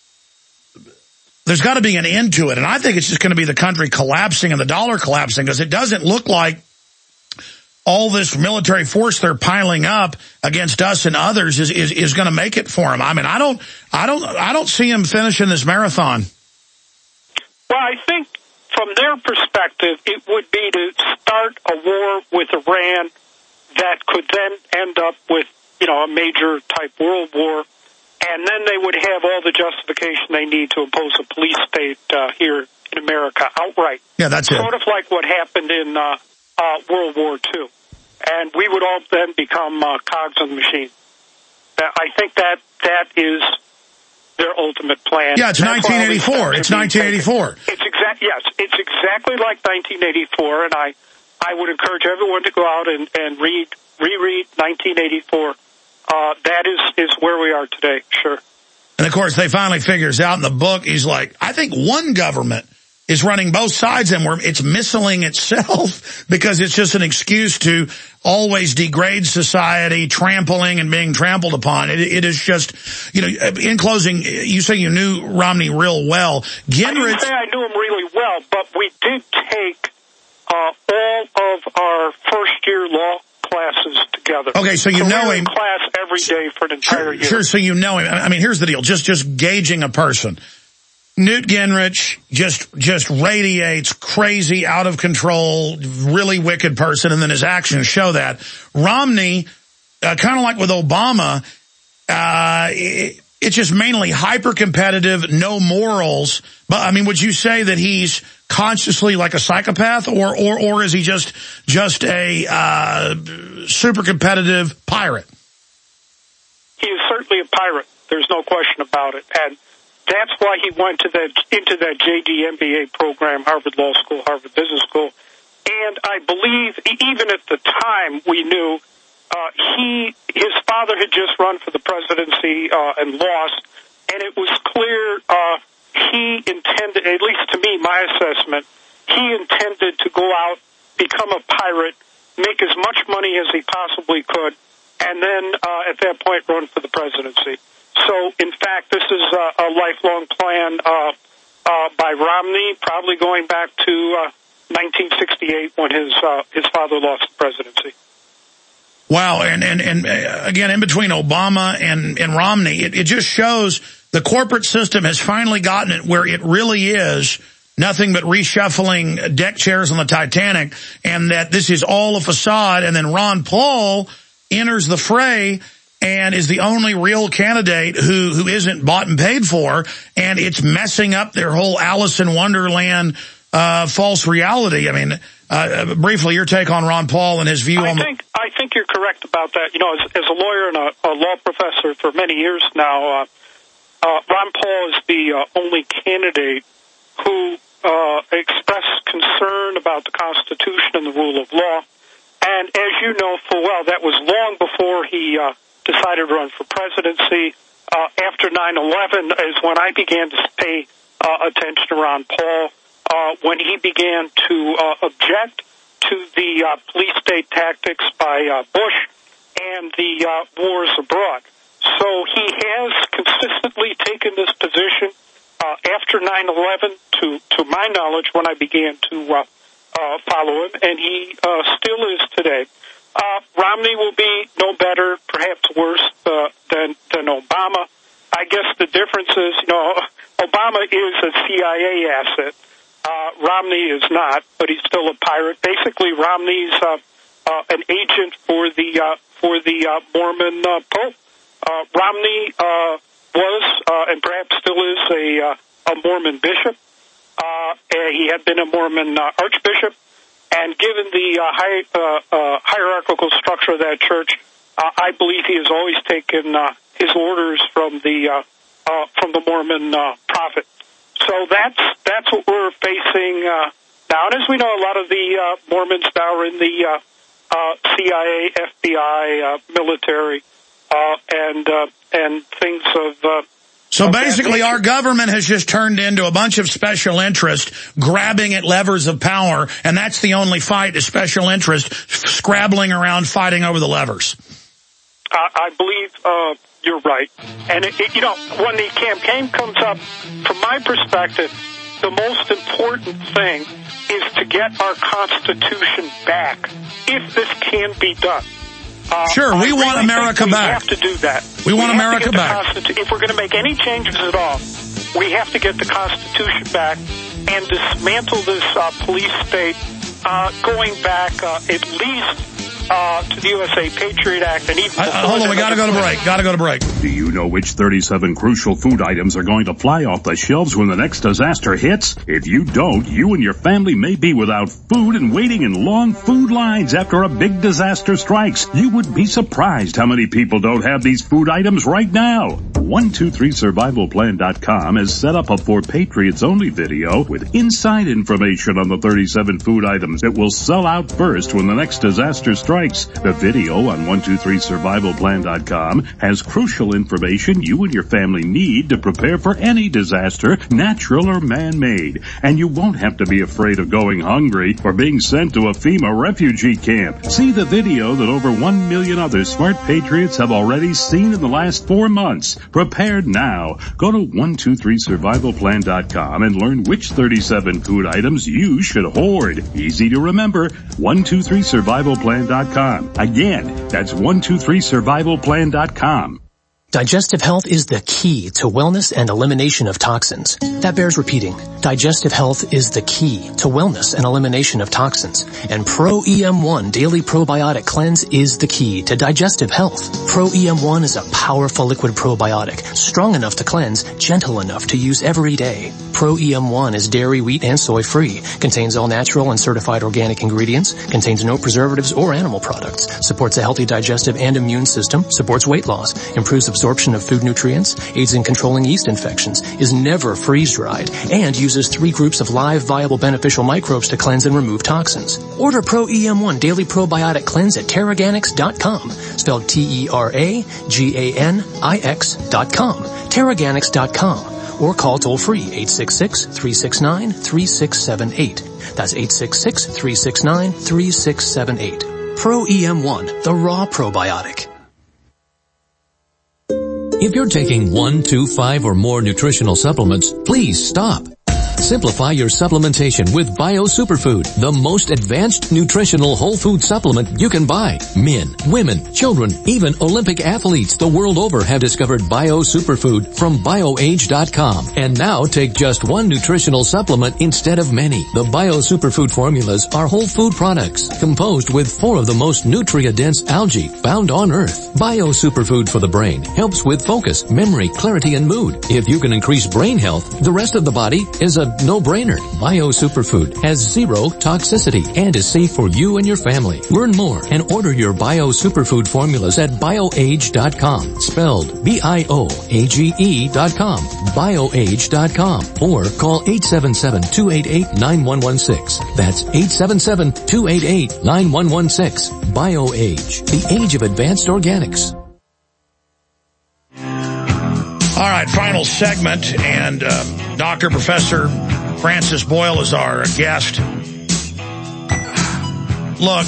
There's got to be an end to it, and I think it's just going to be the country collapsing and the dollar collapsing, because it doesn't look like all this military force they're piling up against us and others is is, is going to make it for them. I mean, I don't, I don't, I don't see them finishing this marathon. Well, I think from their perspective, it would be to start a war with Iran that could then end up with, you know, a major type world war. And then they would have all the justification they need to impose a police state uh, here in America outright. Yeah, that's it. Sort of like what happened in uh, uh, World War Two. And we would all then become uh, cogs on the machine. I think that that is their ultimate plan. Yeah, it's nineteen eighty-four. It's nineteen eighty-four. It's exact. Yes, it's exactly like nineteen eighty-four. And I, I would encourage everyone to go out and, and read, reread nineteen eighty-four. Uh, that is, is where we are today, sure. And, of course, they finally figures out in the book, he's like, I think one government is running both sides, and where it's missiling itself because it's just an excuse to always degrade society, trampling and being trampled upon. It, it is just, you know, in closing, you say you knew Romney real well. Gingrich, I didn't say I knew him really well, but we did take uh, all of our first-year law classes together. Okay, so you so know we were him. in class every day for an entire sure, year. Sure, so you know him. I mean, here's the deal. Just, just gauging a person. Newt Gingrich just, just radiates crazy, out of control, really wicked person, and then his actions show that. Romney, uh, kind of like with Obama, uh, it, it's just mainly hyper-competitive, no morals. But, I mean, would you say that he's consciously like a psychopath, or or or is he just just a uh, super competitive pirate? He is certainly a pirate. There's no question about it, and that's why he went to that into that J D M B A program, Harvard Law School, Harvard Business School, And I believe even at the time we knew uh, he his father had just run for the presidency uh, and lost, and it was clear uh, he intended, at least to me, my assessment, he intended to go out, become a pirate, make as much money as he possibly could, and then uh, at that point run for the presidency. So, in fact, this is a, a lifelong plan uh, uh, by Romney, probably going back to uh, nineteen sixty-eight when his uh, his father lost the presidency. Wow, and, and, and again, in between Obama and, and Romney, it, it just shows the corporate system has finally gotten it where it really is nothing but reshuffling deck chairs on the Titanic, and that this is all a facade, and then Ron Paul enters the fray and is the only real candidate who, who isn't bought and paid for, and it's messing up their whole Alice in Wonderland uh, false reality. I mean, uh, briefly, your take on Ron Paul and his view I on think, the... I think you're correct about that. You know, as, as a lawyer and a, a law professor for many years now, uh, uh, Ron Paul is the uh, only candidate who uh, expressed concern about the Constitution and the rule of law. And as you know full well, that was long before he uh, decided to run for presidency. Uh, after nine eleven is when I began to pay uh, attention to Ron Paul, uh, when he began to uh, object to the uh, police state tactics by uh, Bush and the uh, wars abroad. So he has consistently taken this position uh, after nine eleven, to, to my knowledge, when I began to uh, uh, follow him, and he uh, still is today. Uh, Romney will be no better, perhaps worse uh, than than Obama. I guess the difference is, you know, Obama is a C I A asset. Uh, Romney is not, but he's still a pirate. Basically, Romney's uh, uh, an agent for the uh, for the uh, Mormon uh, Pope. Uh, Romney uh, was uh, and perhaps still is a uh, a Mormon bishop. Uh, he had been a Mormon uh, archbishop. And given the uh, high, uh, uh, hierarchical structure of that church, uh, I believe he has always taken uh, his orders from the uh, uh, from the Mormon uh, prophet. So that's that's what we're facing uh, now. And as we know, a lot of the uh, Mormons now are in the uh, uh, C I A, F B I, uh, military, uh, and uh, and things of. Uh, So basically, our government has just turned into a bunch of special interests grabbing at levers of power, and that's the only fight is special interest scrabbling around fighting over the levers. Uh, I believe uh, you're right. And, it, it, you know, when the campaign comes up, from my perspective, the most important thing is to get our Constitution back, if this can be done. Uh, sure, we I want really America we back. We have to do that. We want we America back. Constitu- if we're going to make any changes at all, we have to get the Constitution back and dismantle this uh, police state, uh, going back uh, at least uh, to the U S A Patriot Act. And even uh, hold on, we got to go to break. Got to go to break. Do you know which thirty-seven crucial food items are going to fly off the shelves when the next disaster hits? If you don't, you and your family may be without food and waiting in long food lines after a big disaster strikes. You would be surprised how many people don't have these food items right now. one two three survival plan dot com has set up a For Patriots Only video with inside information on the thirty-seven food items that will sell out first when the next disaster strikes. The video on one two three survival plan dot com has crucial information you and your family need to prepare for any disaster, natural or man-made. And you won't have to be afraid of going hungry or being sent to a FEMA refugee camp. See the video that over one million other smart patriots have already seen in the last four months. Prepared now. Go to one two three survival plan dot com and learn which thirty-seven food items you should hoard. Easy to remember. one two three survival plan dot com. Again, that's one two three survival plan dot com. Digestive health is the key to wellness and elimination of toxins. That bears repeating. Digestive health is the key to wellness and elimination of toxins. And Pro E M one Daily Probiotic Cleanse is the key to digestive health. Pro E M one is a powerful liquid probiotic, strong enough to cleanse, gentle enough to use every day. Pro E M one is dairy, wheat, and soy free, contains all natural and certified organic ingredients, contains no preservatives or animal products, supports a healthy digestive and immune system, supports weight loss, improves absorption absorption of food nutrients, aids in controlling yeast infections, is never freeze-dried, and uses three groups of live, viable, beneficial microbes to cleanse and remove toxins. Order Pro E M one Daily Probiotic Cleanse at Terraganix dot com, spelled T E R A G A N I X dot com, Terraganix dot com, or call toll-free eight six six, three six nine, three six seven eight. That's eight six six, three six nine, three six seven eight. Pro E M one, the raw probiotic. If you're taking one, two, five, or more nutritional supplements, please stop. Simplify your supplementation with Bio Superfood, the most advanced nutritional whole food supplement you can buy. Men, women, children, even Olympic athletes the world over have discovered Bio Superfood from BioAge dot com. And now take just one nutritional supplement instead of many. The Bio Superfood formulas are whole food products composed with four of the most nutrient-dense algae found on Earth. Bio Superfood for the brain helps with focus, memory, clarity, and mood. If you can increase brain health, the rest of the body is a no-brainer. Bio Superfood has zero toxicity and is safe for you and your family. Learn more and order your Bio Superfood formulas at BioAge dot com, spelled B I O A G E dot com, BioAge dot com, or call eight seven seven, two eight eight, nine one one six. That's eight seven seven, two eight eight, nine one one six. BioAge, the age of advanced organics. All right, final segment, and uh, Doctor Professor Francis Boyle is our guest. Look,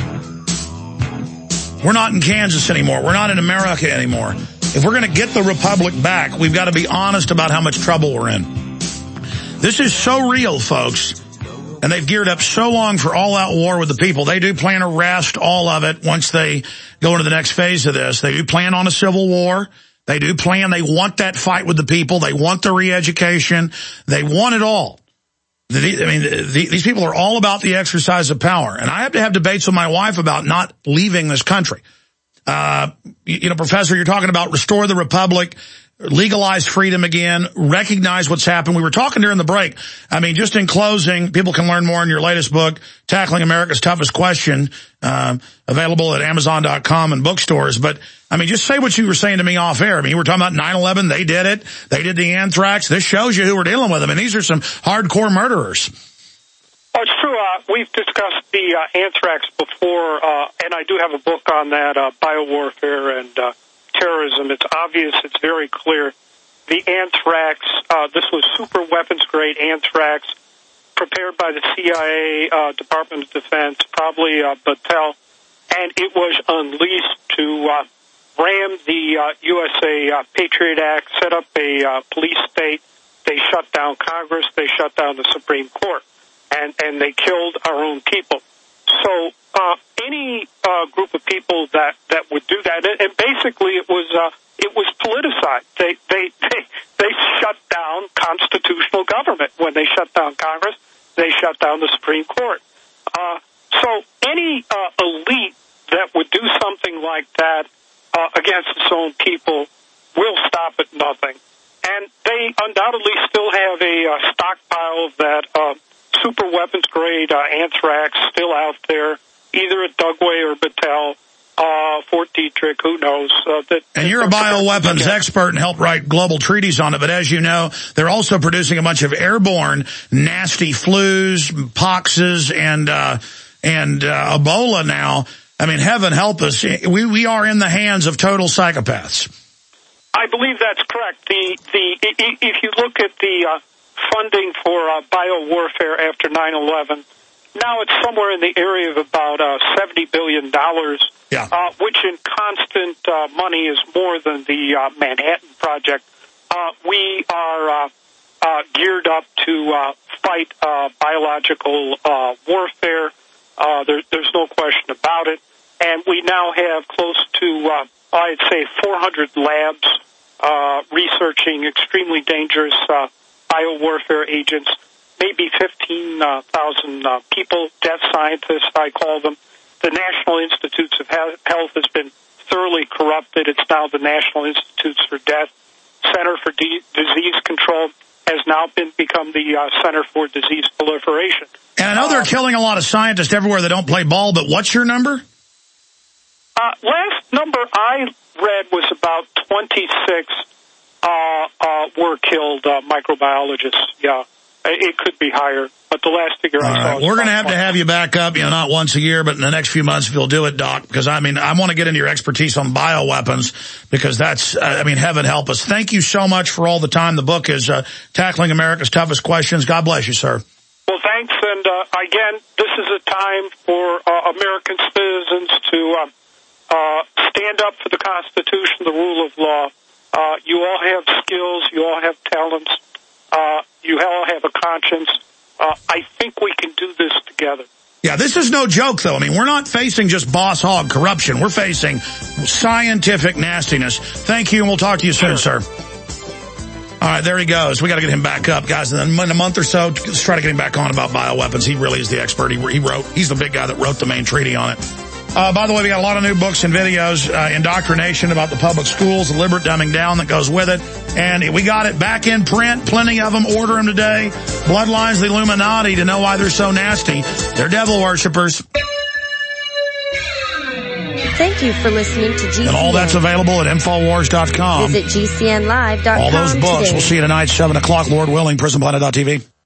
we're not in Kansas anymore. We're not in America anymore. If we're going to get the republic back, we've got to be honest about how much trouble we're in. This is so real, folks, and they've geared up so long for all-out war with the people. They do plan to arrest all of it once they go into the next phase of this. They do plan on a civil war. They do plan. They want that fight with the people. They want the re-education. They want it all. The, I mean, the, these people are all about the exercise of power. And I have to have debates with my wife about not leaving this country. Uh, you, you know, Professor, you're talking about restore the republic, legalize freedom again, recognize what's happened. We were talking during the break. I mean, just in closing, people can learn more in your latest book, Tackling America's Toughest Question, um, available at Amazon dot com and bookstores. But, I mean, just say what you were saying to me off air. I mean, you were talking about nine eleven. They did it. They did the anthrax. This shows you who we're dealing with. I mean, these are some hardcore murderers. Oh, it's true. Uh, we've discussed the uh, anthrax before, uh, and I do have a book on that, uh, biowarfare and uh terrorism. It's obvious. It's very clear. The anthrax, uh, this was super weapons grade anthrax prepared by the C I A, uh, Department of Defense, probably uh, Battelle, and it was unleashed to uh, ram the uh, U S A uh, Patriot Act, set up a uh, police state. They shut down Congress. They shut down the Supreme Court, and, and they killed our own people. So uh, any uh, group of people that, that would do that, and basically it was uh, it was politicized. They they they they shut down constitutional government when they shut down Congress. They shut down the Supreme Court. Uh, so any uh, elite that would do something like that uh, against its own people will stop at nothing. And they undoubtedly still have a uh, stockpile of that. Uh, super weapons grade uh, anthrax still out there, either at Dugway or Battelle, uh, Fort Detrick, who knows. Uh, that, and you're a bioweapons yeah. expert and helped write global treaties on it, but as you know, they're also producing a bunch of airborne nasty flus, poxes, and uh, and uh, Ebola now. I mean, heaven help us. We, we are in the hands of total psychopaths. I believe that's correct. The the If you look at the Uh, funding for uh, biowarfare after nine eleven, now it's somewhere in the area of about uh, seventy billion dollars, yeah. uh, which in constant uh, money is more than the uh, Manhattan Project. Uh, we are uh, uh, geared up to uh, fight uh, biological uh, warfare. Uh, there, there's no question about it. And we now have close to, uh, I'd say, four hundred labs uh, researching extremely dangerous uh biowarfare agents, maybe fifteen thousand uh, people, death scientists, I call them. The National Institutes of Health has been thoroughly corrupted. It's now the National Institutes for Death. Center for D- Disease Control has now been become the uh, Center for Disease Proliferation. And I know they're uh, killing a lot of scientists everywhere that don't play ball, but what's your number? Uh, last number I read was about twenty-six uh, uh, were killed, uh, microbiologists. Yeah, it could be higher, but the last figure All I saw right. was We're going to have twenty. to have you back up, you know, not once a year, but in the next few months if you'll do it, Doc, because, I mean, I want to get into your expertise on bioweapons because that's, uh, I mean, heaven help us. Thank you so much for all the time. The book is uh, Tackling America's Toughest Questions. God bless you, sir. Well, thanks, and uh, again, this is a time for uh, American citizens to uh, uh, stand up for the Constitution, the rule of law. Uh, you all have skills, you all have talents, uh, you all have a conscience. Uh, I think we can do this together. Yeah, this is no joke, though. I mean, we're not facing just boss hog corruption. We're facing scientific nastiness. Thank you, and we'll talk to you soon, sure. sir. All right, there he goes. We got to get him back up, guys. And then in a month or so, let's try to get him back on about bioweapons. He really is the expert. He, he wrote, he's the big guy that wrote the main treaty on it. Uh, by the way, we got a lot of new books and videos, uh, indoctrination about the public schools, deliberate dumbing down that goes with it. And we got it back in print, plenty of them. Order them today. Bloodlines of the Illuminati to know why they're so nasty. They're devil worshippers. Thank you for listening to G C N. And all that's available at Infowars dot com. Visit G C N live dot com all those books. today. We'll see you tonight, seven o'clock, Lord willing, prison planet dot T V.